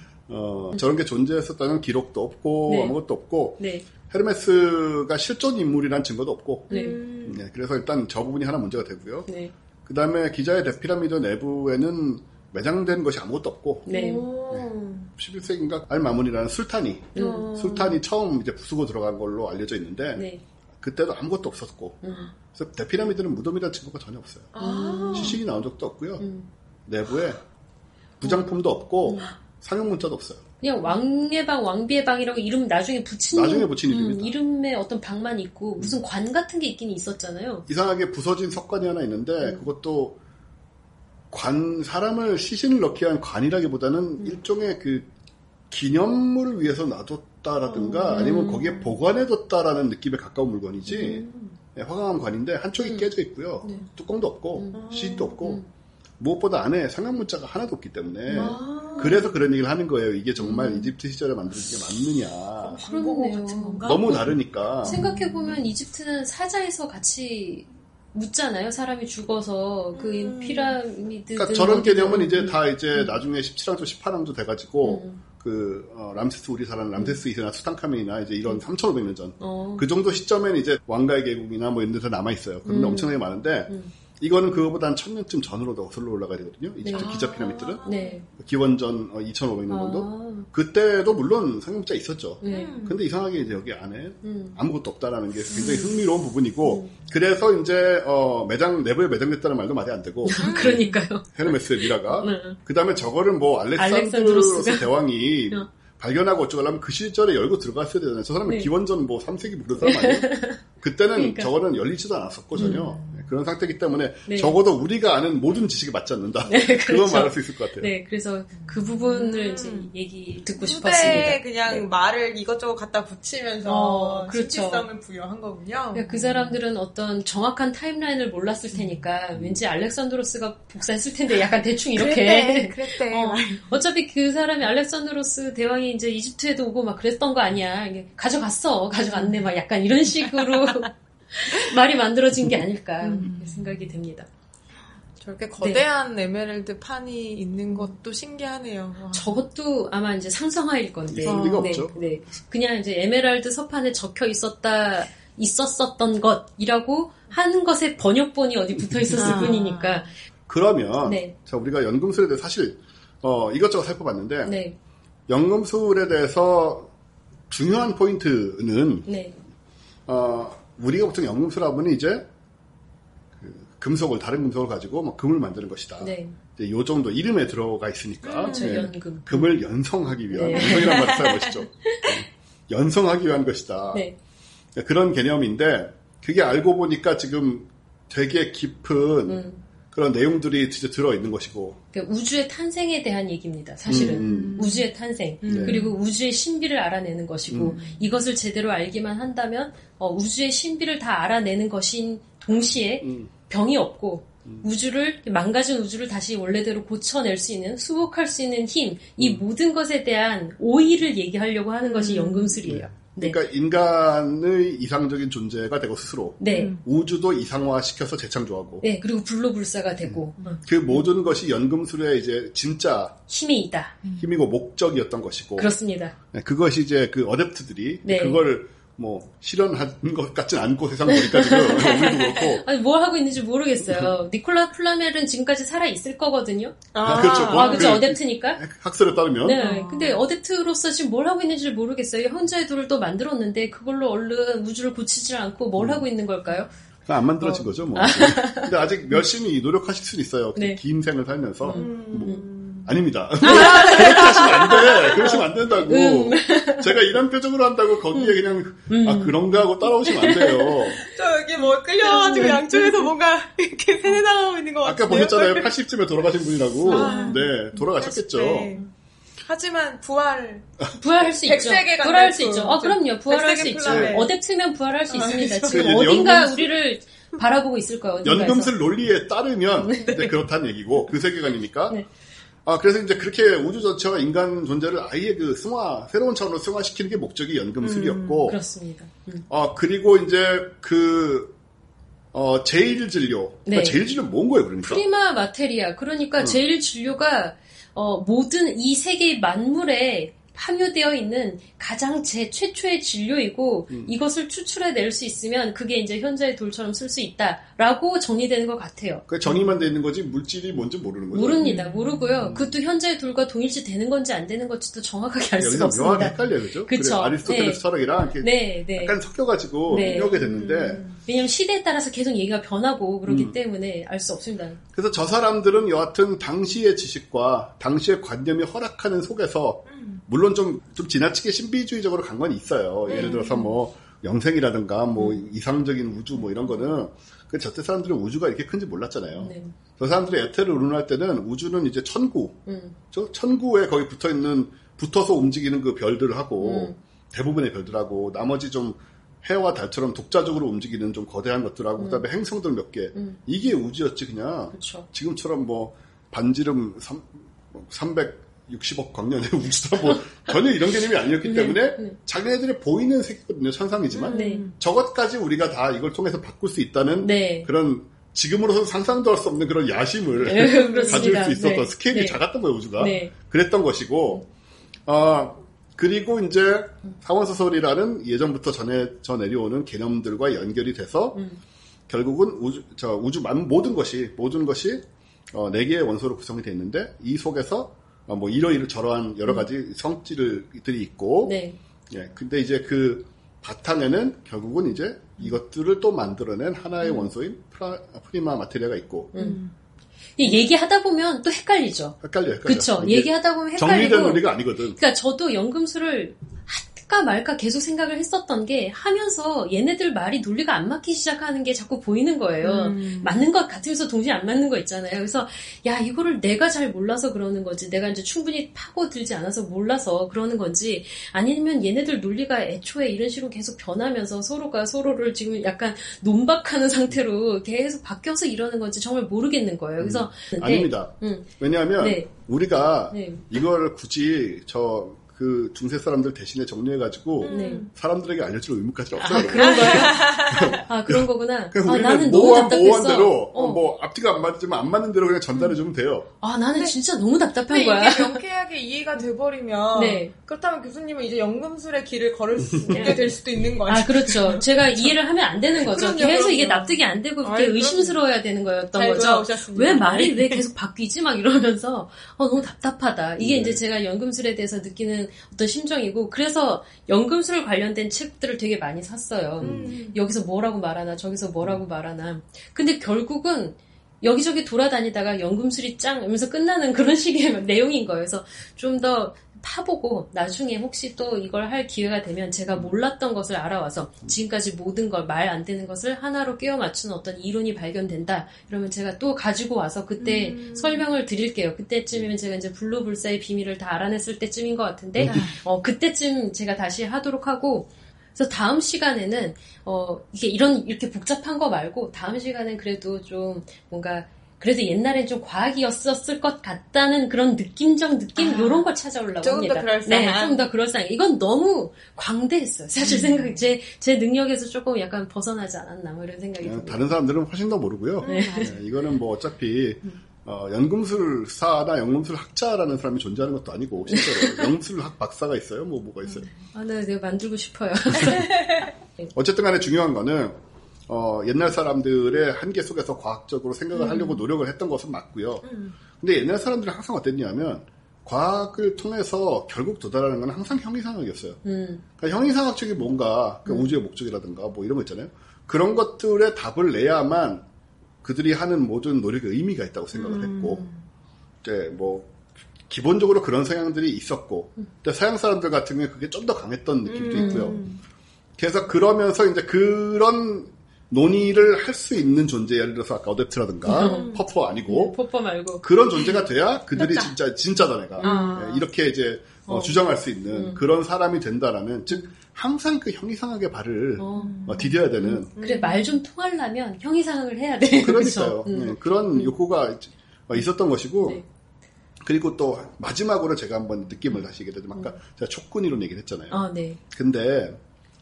S1: 어, 저런 게 존재했었다는 기록도 없고,
S3: 네.
S1: 아무것도 없고.
S3: 네.
S1: 헤르메스가 실존 인물이라는 증거도 없고.
S3: 네.
S1: 네. 그래서 일단 저 부분이 하나 문제가 되고요.
S3: 네.
S1: 그 다음에 기자의 대피라미드 내부에는 매장된 것이 아무것도 없고.
S3: 네.
S1: 네. 십일 세기인가 알마문이라는 술탄이. 음. 술탄이 처음 이제 부수고 들어간 걸로 알려져 있는데.
S3: 네.
S1: 그때도 아무것도 없었고. 음. 그래서 대피라미드는 무덤이라는 증거가 전혀 없어요.
S3: 아.
S1: 시신이 나온 적도 없고요.
S3: 음.
S1: 내부에 부장품도 없고, 음. 상용 문자도 없어요.
S3: 그냥 왕의 방, 왕비의 방이라고 이름 나중에 붙인
S1: 나중에 붙인 이름입니다.
S3: 음, 이름에 어떤 방만 있고 무슨 관 같은 게 있긴 있었잖아요.
S1: 이상하게 부서진 석관이 하나 있는데
S3: 음.
S1: 그것도 관 사람을 시신을 넣기 위한 관이라기보다는 음. 일종의 그 기념물을 위해서 놔뒀다라든가 음. 아니면 거기에 보관해뒀다라는 느낌에 가까운 물건이지 음. 네, 화강암 관인데 한쪽이 음. 깨져 있고요. 네. 뚜껑도 없고
S3: 음.
S1: 시신도 없고 음. 무엇보다 안에 상형 문자가 하나도 없기 때문에
S3: 아~
S1: 그래서 그런 얘기를 하는 거예요. 이게 정말 음. 이집트 시절에 만들어진 게 맞느냐.
S3: 그러네요.
S1: 너무 다르니까.
S3: 생각해보면 이집트는 사자에서 같이 묻잖아요. 사람이 죽어서 그 음. 피라미드.
S1: 그러니까 저런 개념은 이제 다 이제 음. 나중에 십칠 왕조, 십팔 왕조 돼가지고 음. 그 어, 람세스 우리 사람 람세스 이 세나 수탄카멘이나 이제 이런 삼천오백 년 전.
S3: 어.
S1: 그 정도 시점에는 이제 왕가의 계곡이나 뭐 이런 데서 남아 있어요. 그런데 음. 엄청나게 많은데. 음. 이거는 그거보다 한 천 년쯤 전으로 더 거슬러 올라가야 되거든요. 이집트
S3: 네.
S1: 기자 피라미드는.
S3: 네.
S1: 기원전 이천오백 년 정도.
S3: 아.
S1: 그때도 물론 상용자 있었죠.
S3: 네.
S1: 근데 이상하게 이제 여기 안에
S3: 음.
S1: 아무것도 없다라는 게 굉장히 흥미로운 부분이고, 음. 그래서 이제, 어, 매장, 내부에 매장됐다는 말도 말이 안 되고.
S3: 그러니까요.
S1: 헤르메스의 미라가.
S3: 네.
S1: 그 다음에 저거를 뭐 알렉산드로스 대왕이 어. 발견하고 어쩌고하면 그 시절에 열고 들어갔어야 되잖아요. 저 사람은 네. 기원전 뭐 삼 세기 뭐 그런 사람 아니에요? 그때는
S3: 그러니까.
S1: 저거는 열리지도 않았었고 전혀.
S3: 음.
S1: 그런 상태이기 때문에
S3: 네.
S1: 적어도 우리가 아는 모든 지식이 맞지 않는다.
S3: 네, 그렇죠.
S1: 그건 말할 수 있을 것 같아요.
S3: 네, 그래서 그 부분을
S2: 음.
S3: 이제 얘기 듣고 싶었습니다.
S2: 그냥 네. 말을 이것저것 갖다 붙이면서
S3: 어, 그렇죠.
S2: 신비성을 부여한 거군요.
S3: 그러니까 그 사람들은 어떤 정확한 타임라인을 몰랐을 테니까 음. 왠지 알렉산드로스가 복사했을 텐데 약간 대충 이렇게.
S2: 그랬대. 그랬대.
S3: 어, 어차피 그 사람이 알렉산드로스 대왕이 이제 이집트에도 오고 막 그랬던 거 아니야. 가져갔어. 가져갔네. 막 약간 이런 식으로. 말이 만들어진 게 아닐까 음. 생각이 됩니다.
S2: 저렇게 거대한 네. 에메랄드 판이 있는 것도 신기하네요. 와.
S3: 저것도 아마 이제 상상화일 건데.
S1: 있을 리가
S3: 네,
S1: 없죠.
S3: 네. 그냥 이제 에메랄드 서판에 적혀 있었다, 있었었던 것이라고 하는 것에 번역본이 어디 붙어 있었을 아. 뿐이니까.
S1: 그러면,
S3: 네.
S1: 자, 우리가 연금술에 대해서 사실, 어, 이것저것 살펴봤는데,
S3: 네.
S1: 연금술에 대해서 중요한 포인트는,
S3: 네.
S1: 어, 우리가 보통 연금술 하면 이제 그 금속을 다른 금속을 가지고 뭐 금을 만드는 것이다.
S3: 네.
S1: 이제 요 정도 이름에 들어가 있으니까
S3: 음,
S1: 네.
S3: 연금.
S1: 금을 연성하기 위한
S3: 네.
S1: 연성이라는 말을 써야 멋있죠. 연성하기 위한 것이다.
S3: 네.
S1: 그런 개념인데 그게 알고 보니까 지금 되게 깊은
S3: 음.
S1: 그런 내용들이 진짜 들어있는 것이고.
S3: 그러니까 우주의 탄생에 대한 얘기입니다. 사실은.
S1: 음.
S3: 우주의 탄생.
S2: 음.
S3: 그리고 우주의 신비를 알아내는 것이고
S1: 음.
S3: 이것을 제대로 알기만 한다면 어, 우주의 신비를 다 알아내는 것인 동시에
S1: 음.
S3: 병이 없고
S1: 음.
S3: 우주를 망가진 우주를 다시 원래대로 고쳐낼 수 있는 수복할 수 있는 힘, 이 음. 모든 것에 대한 오의를 얘기하려고 하는 것이
S2: 음.
S3: 연금술이에요. 네.
S1: 그러니까 인간의 이상적인 존재가 되고 스스로
S3: 네.
S1: 우주도 이상화시켜서 재창조하고
S3: 네, 그리고 불로불사가 되고
S1: 음. 그 모든 것이 연금술의 이제 진짜
S3: 힘이 있다.
S1: 힘이고 목적이었던 것이고
S3: 그렇습니다.
S1: 네, 그것이 이제 그 어댑트들이
S3: 네.
S1: 그걸 뭐 실현하는 것 같진 않고 세상 보니까 지금 우리도 그렇고
S3: 아니 뭘 하고 있는지 모르겠어요. 니콜라 플라멜은 지금까지 살아 있을 거거든요.
S1: 아, 아 그렇죠.
S3: 아, 그렇죠. 어댑트니까.
S1: 학설에 따르면.
S3: 네.
S2: 아.
S3: 근데 어댑트로서 지금 뭘 하고 있는지를 모르겠어요. 현자의 돌을 또 만들었는데 그걸로 얼른 우주를 고치질 않고 뭘 음. 하고 있는 걸까요?
S1: 안 만들어진 어. 거죠, 뭐. 근데 아직 열심히 노력하실 수는 있어요.
S3: 네.
S1: 긴 생을 살면서.
S3: 음.
S1: 뭐. 아닙니다. 그렇게 하시면 안 돼. 그러시면 안 된다고. 음. 제가 이런 표정으로 한다고 거기에 그냥, 음. 아, 그런가 하고 따라오시면 안 돼요.
S2: 저 여기 뭐 끌려가지고 양쪽에서 뭔가 이렇게 세뇌당하고 있는 것 같아요.
S1: 아까 보셨잖아요. 팔십쯤에 돌아가신 분이라고. 아. 네, 돌아가셨겠죠.
S2: 네. 하지만 부활.
S3: 부활할 수 있죠. 부활할 수 있죠. 어, 그럼요. 부활할 수 있죠. 어댑트면 부활할 수 있습니다. 아, 지금 어딘가 연금술, 우리를 바라보고 있을 거예요.
S1: 연금술 논리에 따르면 네. 이제 그렇다는 얘기고, 그 세계관이니까. 네. 아, 그래서 이제 그렇게 우주 전체가 인간 존재를 아예 그 승화, 새로운 차원으로 승화시키는 게 목적이 연금술이었고.
S3: 음, 그렇습니다. 음.
S1: 아, 그리고 이제 그, 어, 제일 진료. 그러니까 네. 제일 진료는 뭔 거예요, 그러니까?
S3: 프리마 마테리아. 그러니까 음. 제일 진료가, 어, 모든 이 세계의 만물에 함유되어 있는 가장 제 최초의 진료이고 음. 이것을 추출해낼 수 있으면 그게 이제 현자의 돌처럼 쓸 수 있다라고 정리되는 것 같아요.
S1: 그 정의만 돼 있는 거지 물질이 뭔지 모르는 거죠?
S3: 모릅니다. 모르고요. 음. 그것도 현자의 돌과 동일시 되는 건지 안 되는 건지도 정확하게 알 수가 없습니다.
S1: 묘하게 헷갈려요. 그죠?
S3: 그쵸.
S1: 그래, 아리스토텔레스
S3: 네.
S1: 철학이랑 이렇게
S3: 네, 네.
S1: 약간 섞여가지고
S3: 네.
S1: 이렇게 됐는데
S3: 음. 왜냐면 시대에 따라서 계속 얘기가 변하고 그렇기
S1: 음.
S3: 때문에 알 수 없습니다.
S1: 그래서 저 사람들은 여하튼 당시의 지식과 당시의 관념이 허락하는 속에서 음. 물론 좀, 좀 지나치게 신비주의적으로 간 건 있어요. 음. 예를 들어서 뭐 영생이라든가 뭐 음. 이상적인 우주 뭐 이런 거는 그 저때 사람들은 우주가 이렇게 큰지 몰랐잖아요. 네. 저 사람들이 에테를 운운할 때는 우주는 이제 천구, 음. 저 천구에 거기 붙어 있는 붙어서 움직이는 그 별들을 하고 음. 대부분의 별들하고 나머지 좀 해와 달처럼 독자적으로 움직이는 좀 거대한 것들하고 음. 그다음에 행성들 몇 개. 음. 이게 우주였지 그냥.
S3: 그쵸.
S1: 지금처럼 뭐 반지름 삼백육십억 광년의 우주다 뭐 전혀 이런 개념이 아니었기 때문에 네. 자기네들이 보이는 세계거든요. 천상이지만 네. 저것까지 우리가 다 이걸 통해서 바꿀 수 있다는 네. 그런 지금으로서는 상상도 할 수 없는 그런 야심을
S3: 네,
S1: 가질 수 있었던
S3: 네.
S1: 스케일이
S3: 네.
S1: 작았던 거예요 우주가.
S3: 네.
S1: 그랬던 것이고 아 그리고 이제 사원소설이라는 예전부터 전해, 저 내려오는 개념들과 연결이 돼서 음. 결국은 우주, 저 우주 만 모든 것이, 모든 것이, 어, 네 개의 원소로 구성이 되어 있는데 이 속에서 어, 뭐 이러이러 저러한 여러 가지 음. 성질들이 있고, 네. 예, 근데 이제 그 바탕에는 결국은 이제 이것들을 또 만들어낸 하나의 음. 원소인 프라, 프리마 마테리아가 있고,
S3: 음. 얘기하다 보면 또 헷갈리죠.
S1: 헷갈려, 헷갈려.
S3: 그쵸. 얘기하다 보면 헷갈리고.
S1: 정리된 논리가 아니거든.
S3: 그러니까 저도 연금술을 할까 말까 계속 생각을 했었던 게 하면서 얘네들 말이 논리가 안 맞기 시작하는 게 자꾸 보이는 거예요. 음. 맞는 것 같으면서 동시에 안 맞는 거 있잖아요. 그래서 야 이거를 내가 잘 몰라서 그러는 건지 내가 이제 충분히 파고들지 않아서 몰라서 그러는 건지 아니면 얘네들 논리가 애초에 이런 식으로 계속 변하면서 서로가 서로를 지금 약간 논박하는 상태로 계속 바뀌어서 이러는 건지 정말 모르겠는 거예요. 그래서
S1: 음. 네. 아닙니다. 음. 왜냐하면 네. 우리가
S3: 네.
S1: 이걸 굳이 저 그 중세 사람들 대신에 정리해가지고
S3: 네.
S1: 사람들에게 알려줄 의무까지 없어요.
S3: 아 그런 거예요? 아 그런 거구나.
S1: 아,
S3: 나는 너무 답답했어.
S1: 모호한 대로 어. 뭐 앞뒤가 안 맞지만 안 맞는 대로 그냥 전달해주면 돼요.
S3: 아 나는 근데, 진짜 너무 답답한
S2: 근데
S3: 거야.
S2: 이게 명쾌하게 이해가 돼버리면 네. 그렇다면 교수님은 이제 연금술의 길을 걸을 수 있게 될 수도 있는 거죠.
S3: 아 그렇죠. 제가 이해를 하면 안 되는 거죠. 그럼요, 계속 그럼요. 이게 납득이 안 되고 그렇게 아유, 의심스러워야 되는 거였던 거죠.
S2: 돌아오셨습니다.
S3: 왜 말이 왜 계속 바뀌지 막 이러면서 어, 너무 답답하다. 이게 네. 이제 제가 연금술에 대해서 느끼는 어떤 심정이 그래서 연금술 관련된 책들을 되게 많이 샀어요. 음. 여기서 뭐라고 말하나 저기서 뭐라고 말하나. 근데 결국은 여기저기 돌아다니다가 연금술이 짱 하면서 끝나는 그런 식의 내용인 거예요. 그래서 좀 더 파보고 나중에 혹시 또 이걸 할 기회가 되면 제가 몰랐던 것을 알아와서 지금까지 모든 걸 말 안 되는 것을 하나로 끼워 맞추는 어떤 이론이 발견된다. 그러면 제가 또 가지고 와서 그때 음. 설명을 드릴게요. 그때쯤이면 제가 이제 불로불사의 비밀을 다 알아냈을 때쯤인 것 같은데 어, 그때쯤 제가 다시 하도록 하고 그래서 다음 시간에는 어 이게 이런 이렇게 복잡한 거 말고 다음 시간엔 그래도 좀 뭔가 그래도 옛날엔 좀 과학이었었을 것 같다는 그런 느낌적 느낌? 아, 요런 걸 찾아오려고
S2: 조금
S3: 합니다.
S2: 더 그럴싸한.
S3: 네, 좀 더 그럴싸한. 이건 너무 광대했어요. 사실 음. 생각이, 제, 제 능력에서 조금 약간 벗어나지 않았나, 뭐 이런 생각이 듭니다.
S1: 다른 사람들은 훨씬 더 모르고요. 네. 네, 이거는 뭐 어차피, 어, 연금술사나 연금술 학자라는 사람이 존재하는 것도 아니고, 실제로. 연금술 학 박사가 있어요? 뭐, 뭐가 있어요?
S3: 아, 네, 내가 만들고 싶어요.
S1: 어쨌든 간에 중요한 거는, 어, 옛날 사람들의 한계 속에서 과학적으로 생각을 음. 하려고 노력을 했던 것은 맞고요. 음. 근데 옛날 사람들은 항상 어땠냐면 과학을 통해서 결국 도달하는 건 항상 형이상학이었어요. 음. 그러니까 형이상학적인 뭔가 그 음. 우주의 목적이라든가 뭐 이런 거 있잖아요. 그런 것들의 답을 내야만 그들이 하는 모든 노력에 의미가 있다고 생각을 음. 했고 이제 뭐 기본적으로 그런 성향들이 있었고 음. 근데 서양 사람들 같은 경우에 그게 좀 더 강했던 느낌도 음. 있고요. 그래서 그러면서 이제 그런 논의를 할 수 있는 존재, 예를 들어서 아까 어댑트라든가 음. 퍼퍼 아니고
S3: 음, 퍼퍼 말고
S1: 그런 존재가 돼야 그들이 맞다. 진짜 진짜다 내가 아. 이렇게 이제 어. 어, 주장할 수 있는 음. 그런 사람이 된다라는 즉 항상 그 형이상학의 발을 어. 어, 디뎌야 되는
S3: 음. 그래 말 좀 통하려면 형이상학을 해야 돼.
S1: 그러니까요. 음. 네, 그런 음. 욕구가 있었던 것이고 네. 그리고 또 마지막으로 제가 한번 느낌을 다시 얘기해 드리면 아까 음. 제가 촉근이론 얘기를 했잖아요.
S3: 아, 네.
S1: 근데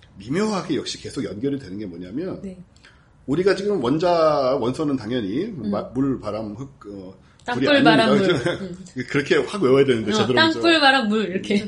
S1: 미묘하게 역시 계속 연결이 되는 게 뭐냐면 네. 우리가 지금 원자, 원소는 당연히 음. 물, 바람, 흙, 어,
S3: 땅불, 바람, 물.
S1: 그렇게 확 외워야 되는데,
S3: 어,
S1: 제대로.
S3: 땅불, 바람, 물, 이렇게.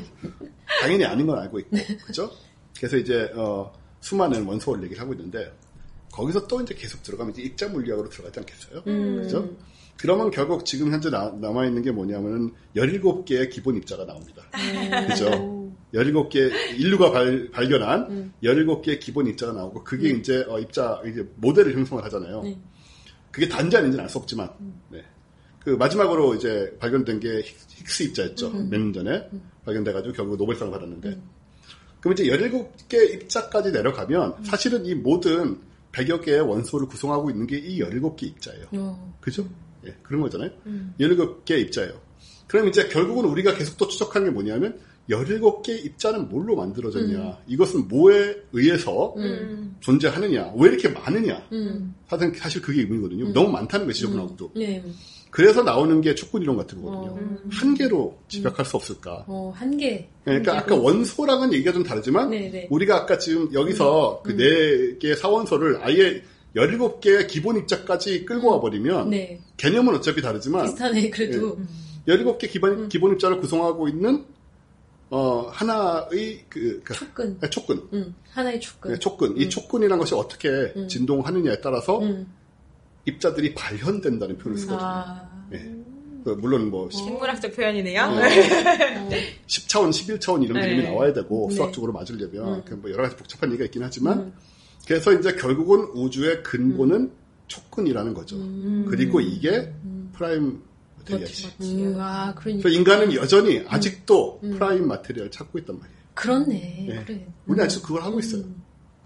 S1: 당연히 아닌 건 알고 있고, 그죠? 그래서 이제, 어, 수많은 원소를 얘기를 하고 있는데, 거기서 또 이제 계속 들어가면 이제 입자 물리학으로 들어가지 않겠어요? 음. 그죠? 그러면 결국 지금 현재 나, 남아있는 게 뭐냐면은, 열일곱 개의 기본 입자가 나옵니다. 음. 그죠? 열일곱 개, 인류가 발, 발견한 음. 열일곱 개의 기본 입자가 나오고, 그게 음. 이제, 어, 입자, 이제 모델을 형성을 하잖아요. 음. 그게 단지 아닌지는 알 수 없지만, 음. 네. 그 마지막으로 이제 발견된 게 힉스 입자였죠. 음. 몇 년 전에 음. 발견돼가지고 결국 노벨상을 받았는데. 음. 그럼 이제 열일곱 개 입자까지 내려가면, 음. 사실은 이 모든 백여 개의 원소를 구성하고 있는 게 이 열일곱 개 입자예요. 어. 그죠? 예, 그런 거잖아요. 음. 열일곱 개 입자예요. 그럼 이제 결국은 우리가 계속 또 추적한 게 뭐냐면, 열일곱 개 입자는 뭘로 만들어졌냐? 음. 이것은 뭐에 의해서 음. 존재하느냐? 왜 이렇게 많으냐? 음. 사실, 사실 그게 의문이거든요. 음. 너무 많다는 거지, 지저분하고도. 네. 그래서 나오는 게 촉근이론 같은 거거든요. 어. 한 개로 집약할 수 없을까?
S3: 어, 한 개.
S1: 그러니까
S3: 한
S1: 아까 원소랑은 얘기가 좀 다르지만, 네네. 우리가 아까 지금 여기서 음. 그 네 개의 사원소를 아예 열일곱 개의 기본 입자까지 끌고 와버리면, 네. 개념은 어차피 다르지만,
S3: 비슷하네, 그래도.
S1: 예, 열일곱 개 기본, 음. 기본 입자를 구성하고 있는 어, 하나의, 그, 그
S3: 촉근.
S1: 네, 촉근.
S3: 음, 하나의 촉근.
S1: 네, 촉근. 음. 이 촉근이라는 것이 어떻게 음. 진동하느냐에 따라서 음. 입자들이 발현된다는 표현을 쓰거든요. 아. 네. 물론 뭐.
S2: 식물학적 표현이네요.
S1: 네. 십 차원, 십일 차원 이런 그림이 네. 나와야 되고, 네. 수학적으로 맞으려면. 음. 뭐 여러 가지 복잡한 얘기가 있긴 하지만, 음. 그래서 이제 결국은 우주의 근본은 음. 촉근이라는 거죠. 음. 그리고 이게 음. 프라임 마테리얼이지.
S3: 음, 아, 그러니까.
S1: 인간은 여전히 아직도 음. 프라임 마테리얼을 찾고 있단 말이에요.
S3: 그렇네.
S1: 네.
S3: 그래.
S1: 우리 음. 아직도 그걸 하고 있어요. 음.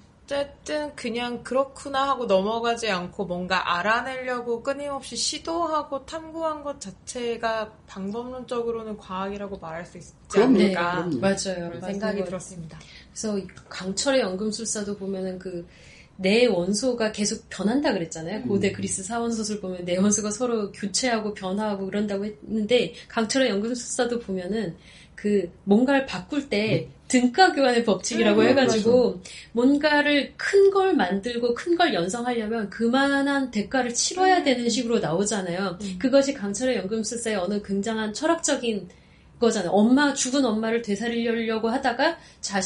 S2: 어쨌든 그냥 그렇구나 하고 넘어가지 않고 뭔가 알아내려고 끊임없이 시도하고 탐구한 것 자체가 방법론적으로는 과학이라고 말할 수 있지 않을까.
S3: 네, 맞아요.
S2: 그런 생각이 들었습니다.
S3: 그래서 강철의 연금술사도 보면은 그 내 원소가 계속 변한다 그랬잖아요. 음. 고대 그리스 사원소설 보면 내 원소가 서로 교체하고 변화하고 그런다고 했는데 강철의 연금술사도 보면은 그 뭔가를 바꿀 때 음. 등가 교환의 법칙이라고 음, 해가지고 맞아. 뭔가를 큰 걸 만들고 큰 걸 연성하려면 그만한 대가를 치러야 되는 식으로 나오잖아요. 음. 그것이 강철의 연금술사의 어느 굉장한 철학적인 거잖아요. 엄마, 죽은 엄마를 되살리려고 하다가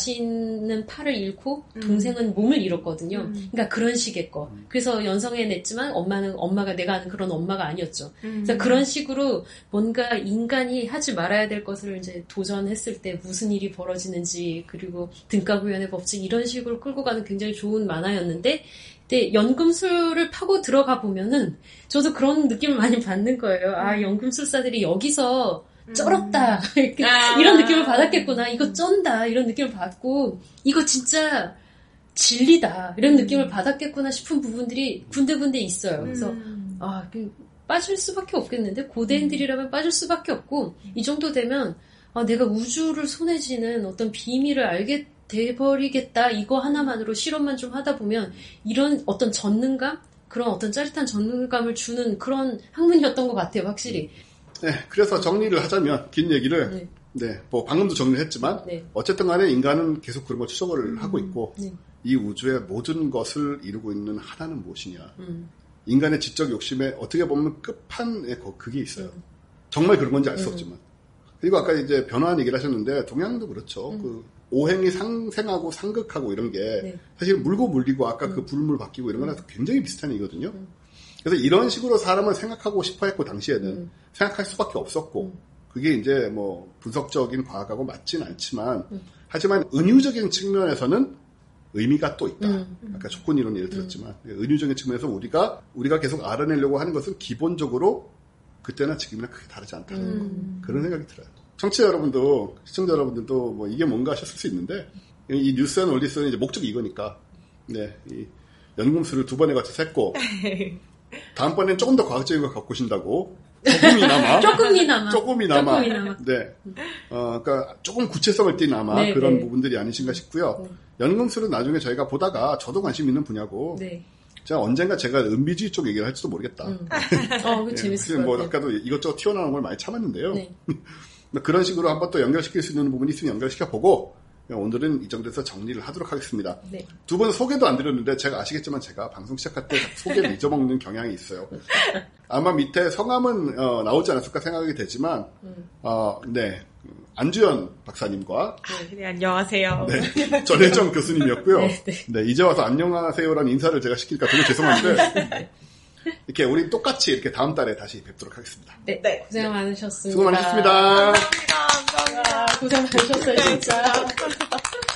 S3: 자신은 팔을 잃고 동생은 음. 몸을 잃었거든요. 음. 그러니까 그런 식의 거. 그래서 연성해냈지만 엄마는 엄마가 내가 아는 그런 엄마가 아니었죠. 음. 그래서 그런 식으로 뭔가 인간이 하지 말아야 될 것을 이제 도전했을 때 무슨 일이 벌어지는지 그리고 등가구연의 법칙 이런 식으로 끌고 가는 굉장히 좋은 만화였는데 근데 연금술을 파고 들어가 보면은 저도 그런 느낌을 많이 받는 거예요. 아, 연금술사들이 여기서 쩔었다. 이렇게 아~ 이런 느낌을 받았겠구나. 이거 쩐다. 이런 느낌을 받고, 이거 진짜 진리다. 이런 느낌을 받았겠구나 싶은 부분들이 군데군데 있어요. 그래서, 음. 아, 빠질 수밖에 없겠는데? 고대인들이라면 빠질 수밖에 없고, 이 정도 되면, 아, 내가 우주를 손에 쥐는 어떤 비밀을 알게 돼버리겠다. 이거 하나만으로 실험만 좀 하다 보면, 이런 어떤 전능감? 그런 어떤 짜릿한 전능감을 주는 그런 학문이었던 것 같아요, 확실히.
S1: 네, 그래서 정리를 하자면, 긴 얘기를, 네, 네 뭐, 방금도 정리를 했지만, 네. 어쨌든 간에 인간은 계속 그런 걸 추적을 음, 하고 있고, 네. 이 우주의 모든 것을 이루고 있는 하나는 무엇이냐. 음. 인간의 지적 욕심에 어떻게 보면 끝판에 그게 있어요. 음. 정말 그런 건지 알 수 음. 없지만. 그리고 아까 이제 변화한 얘기를 하셨는데, 동양도 그렇죠. 음. 그, 오행이 상생하고 상극하고 이런 게 네. 사실 물고 물리고 아까 음. 그 불물 바뀌고 이런 거랑 굉장히 비슷한 얘기거든요. 음. 그래서 이런 식으로 사람을 생각하고 싶어 했고 당시에는 음. 생각할 수밖에 없었고 음. 그게 이제 뭐 분석적인 과학하고 맞진 않지만 음. 하지만 은유적인 측면에서는 의미가 또 있다. 음. 아까 조건 이론 예를 들었지만 음. 은유적인 측면에서 우리가 우리가 계속 알아내려고 하는 것은 기본적으로 그때나 지금이나 크게 다르지 않다는 음. 그런 생각이 들어요. 청취자 여러분도, 시청자 여러분들도 뭐 이게 뭔가 하셨을 수 있는데, 이 뉴스 앤 올디스는 이제 목적이 이거니까, 네, 이 연금술을 두 번에 같이 샜고, 다음번엔 조금 더 과학적인 걸 갖고 오신다고, 조금이나마,
S3: 조금이나마,
S1: 조금이나마, 조금이나마, 네, 어, 그러니까 조금 구체성을 띈 아마 네, 그런 네. 부분들이 아니신가 싶고요. 네. 연금술은 나중에 저희가 보다가 저도 관심 있는 분야고, 네. 제가 언젠가 제가 은비주의 쪽 얘기를 할지도 모르겠다. 음.
S3: 어, 그 재밌을 것
S1: 뭐
S3: 같아요.
S1: 아까도 이것저것 튀어나오는 걸 많이 참았는데요. 네. 그런 식으로 한번 또 연결시킬 수 있는 부분이 있으면 연결시켜보고 오늘은 이 정도에서 정리를 하도록 하겠습니다. 네. 두 분 소개도 안 드렸는데 제가 아시겠지만 제가 방송 시작할 때 소개를 잊어먹는 경향이 있어요. 아마 밑에 성함은 어, 나오지 않았을까 생각이 되지만 음. 어, 네 안주연 박사님과
S2: 네, 네 안녕하세요.
S1: 네, 전혜정 교수님이었고요. 네, 네. 네, 이제 와서 안녕하세요라는 인사를 제가 시킬까 되게 죄송한데 이렇게 우리 똑같이 이렇게 다음 달에 다시 뵙도록 하겠습니다.
S3: 네, 네. 고생 많으셨습니다.
S1: 수고 많으셨습니다.
S2: 감사합니다. 감사합니다.
S3: 고생 많으셨어요, 진짜.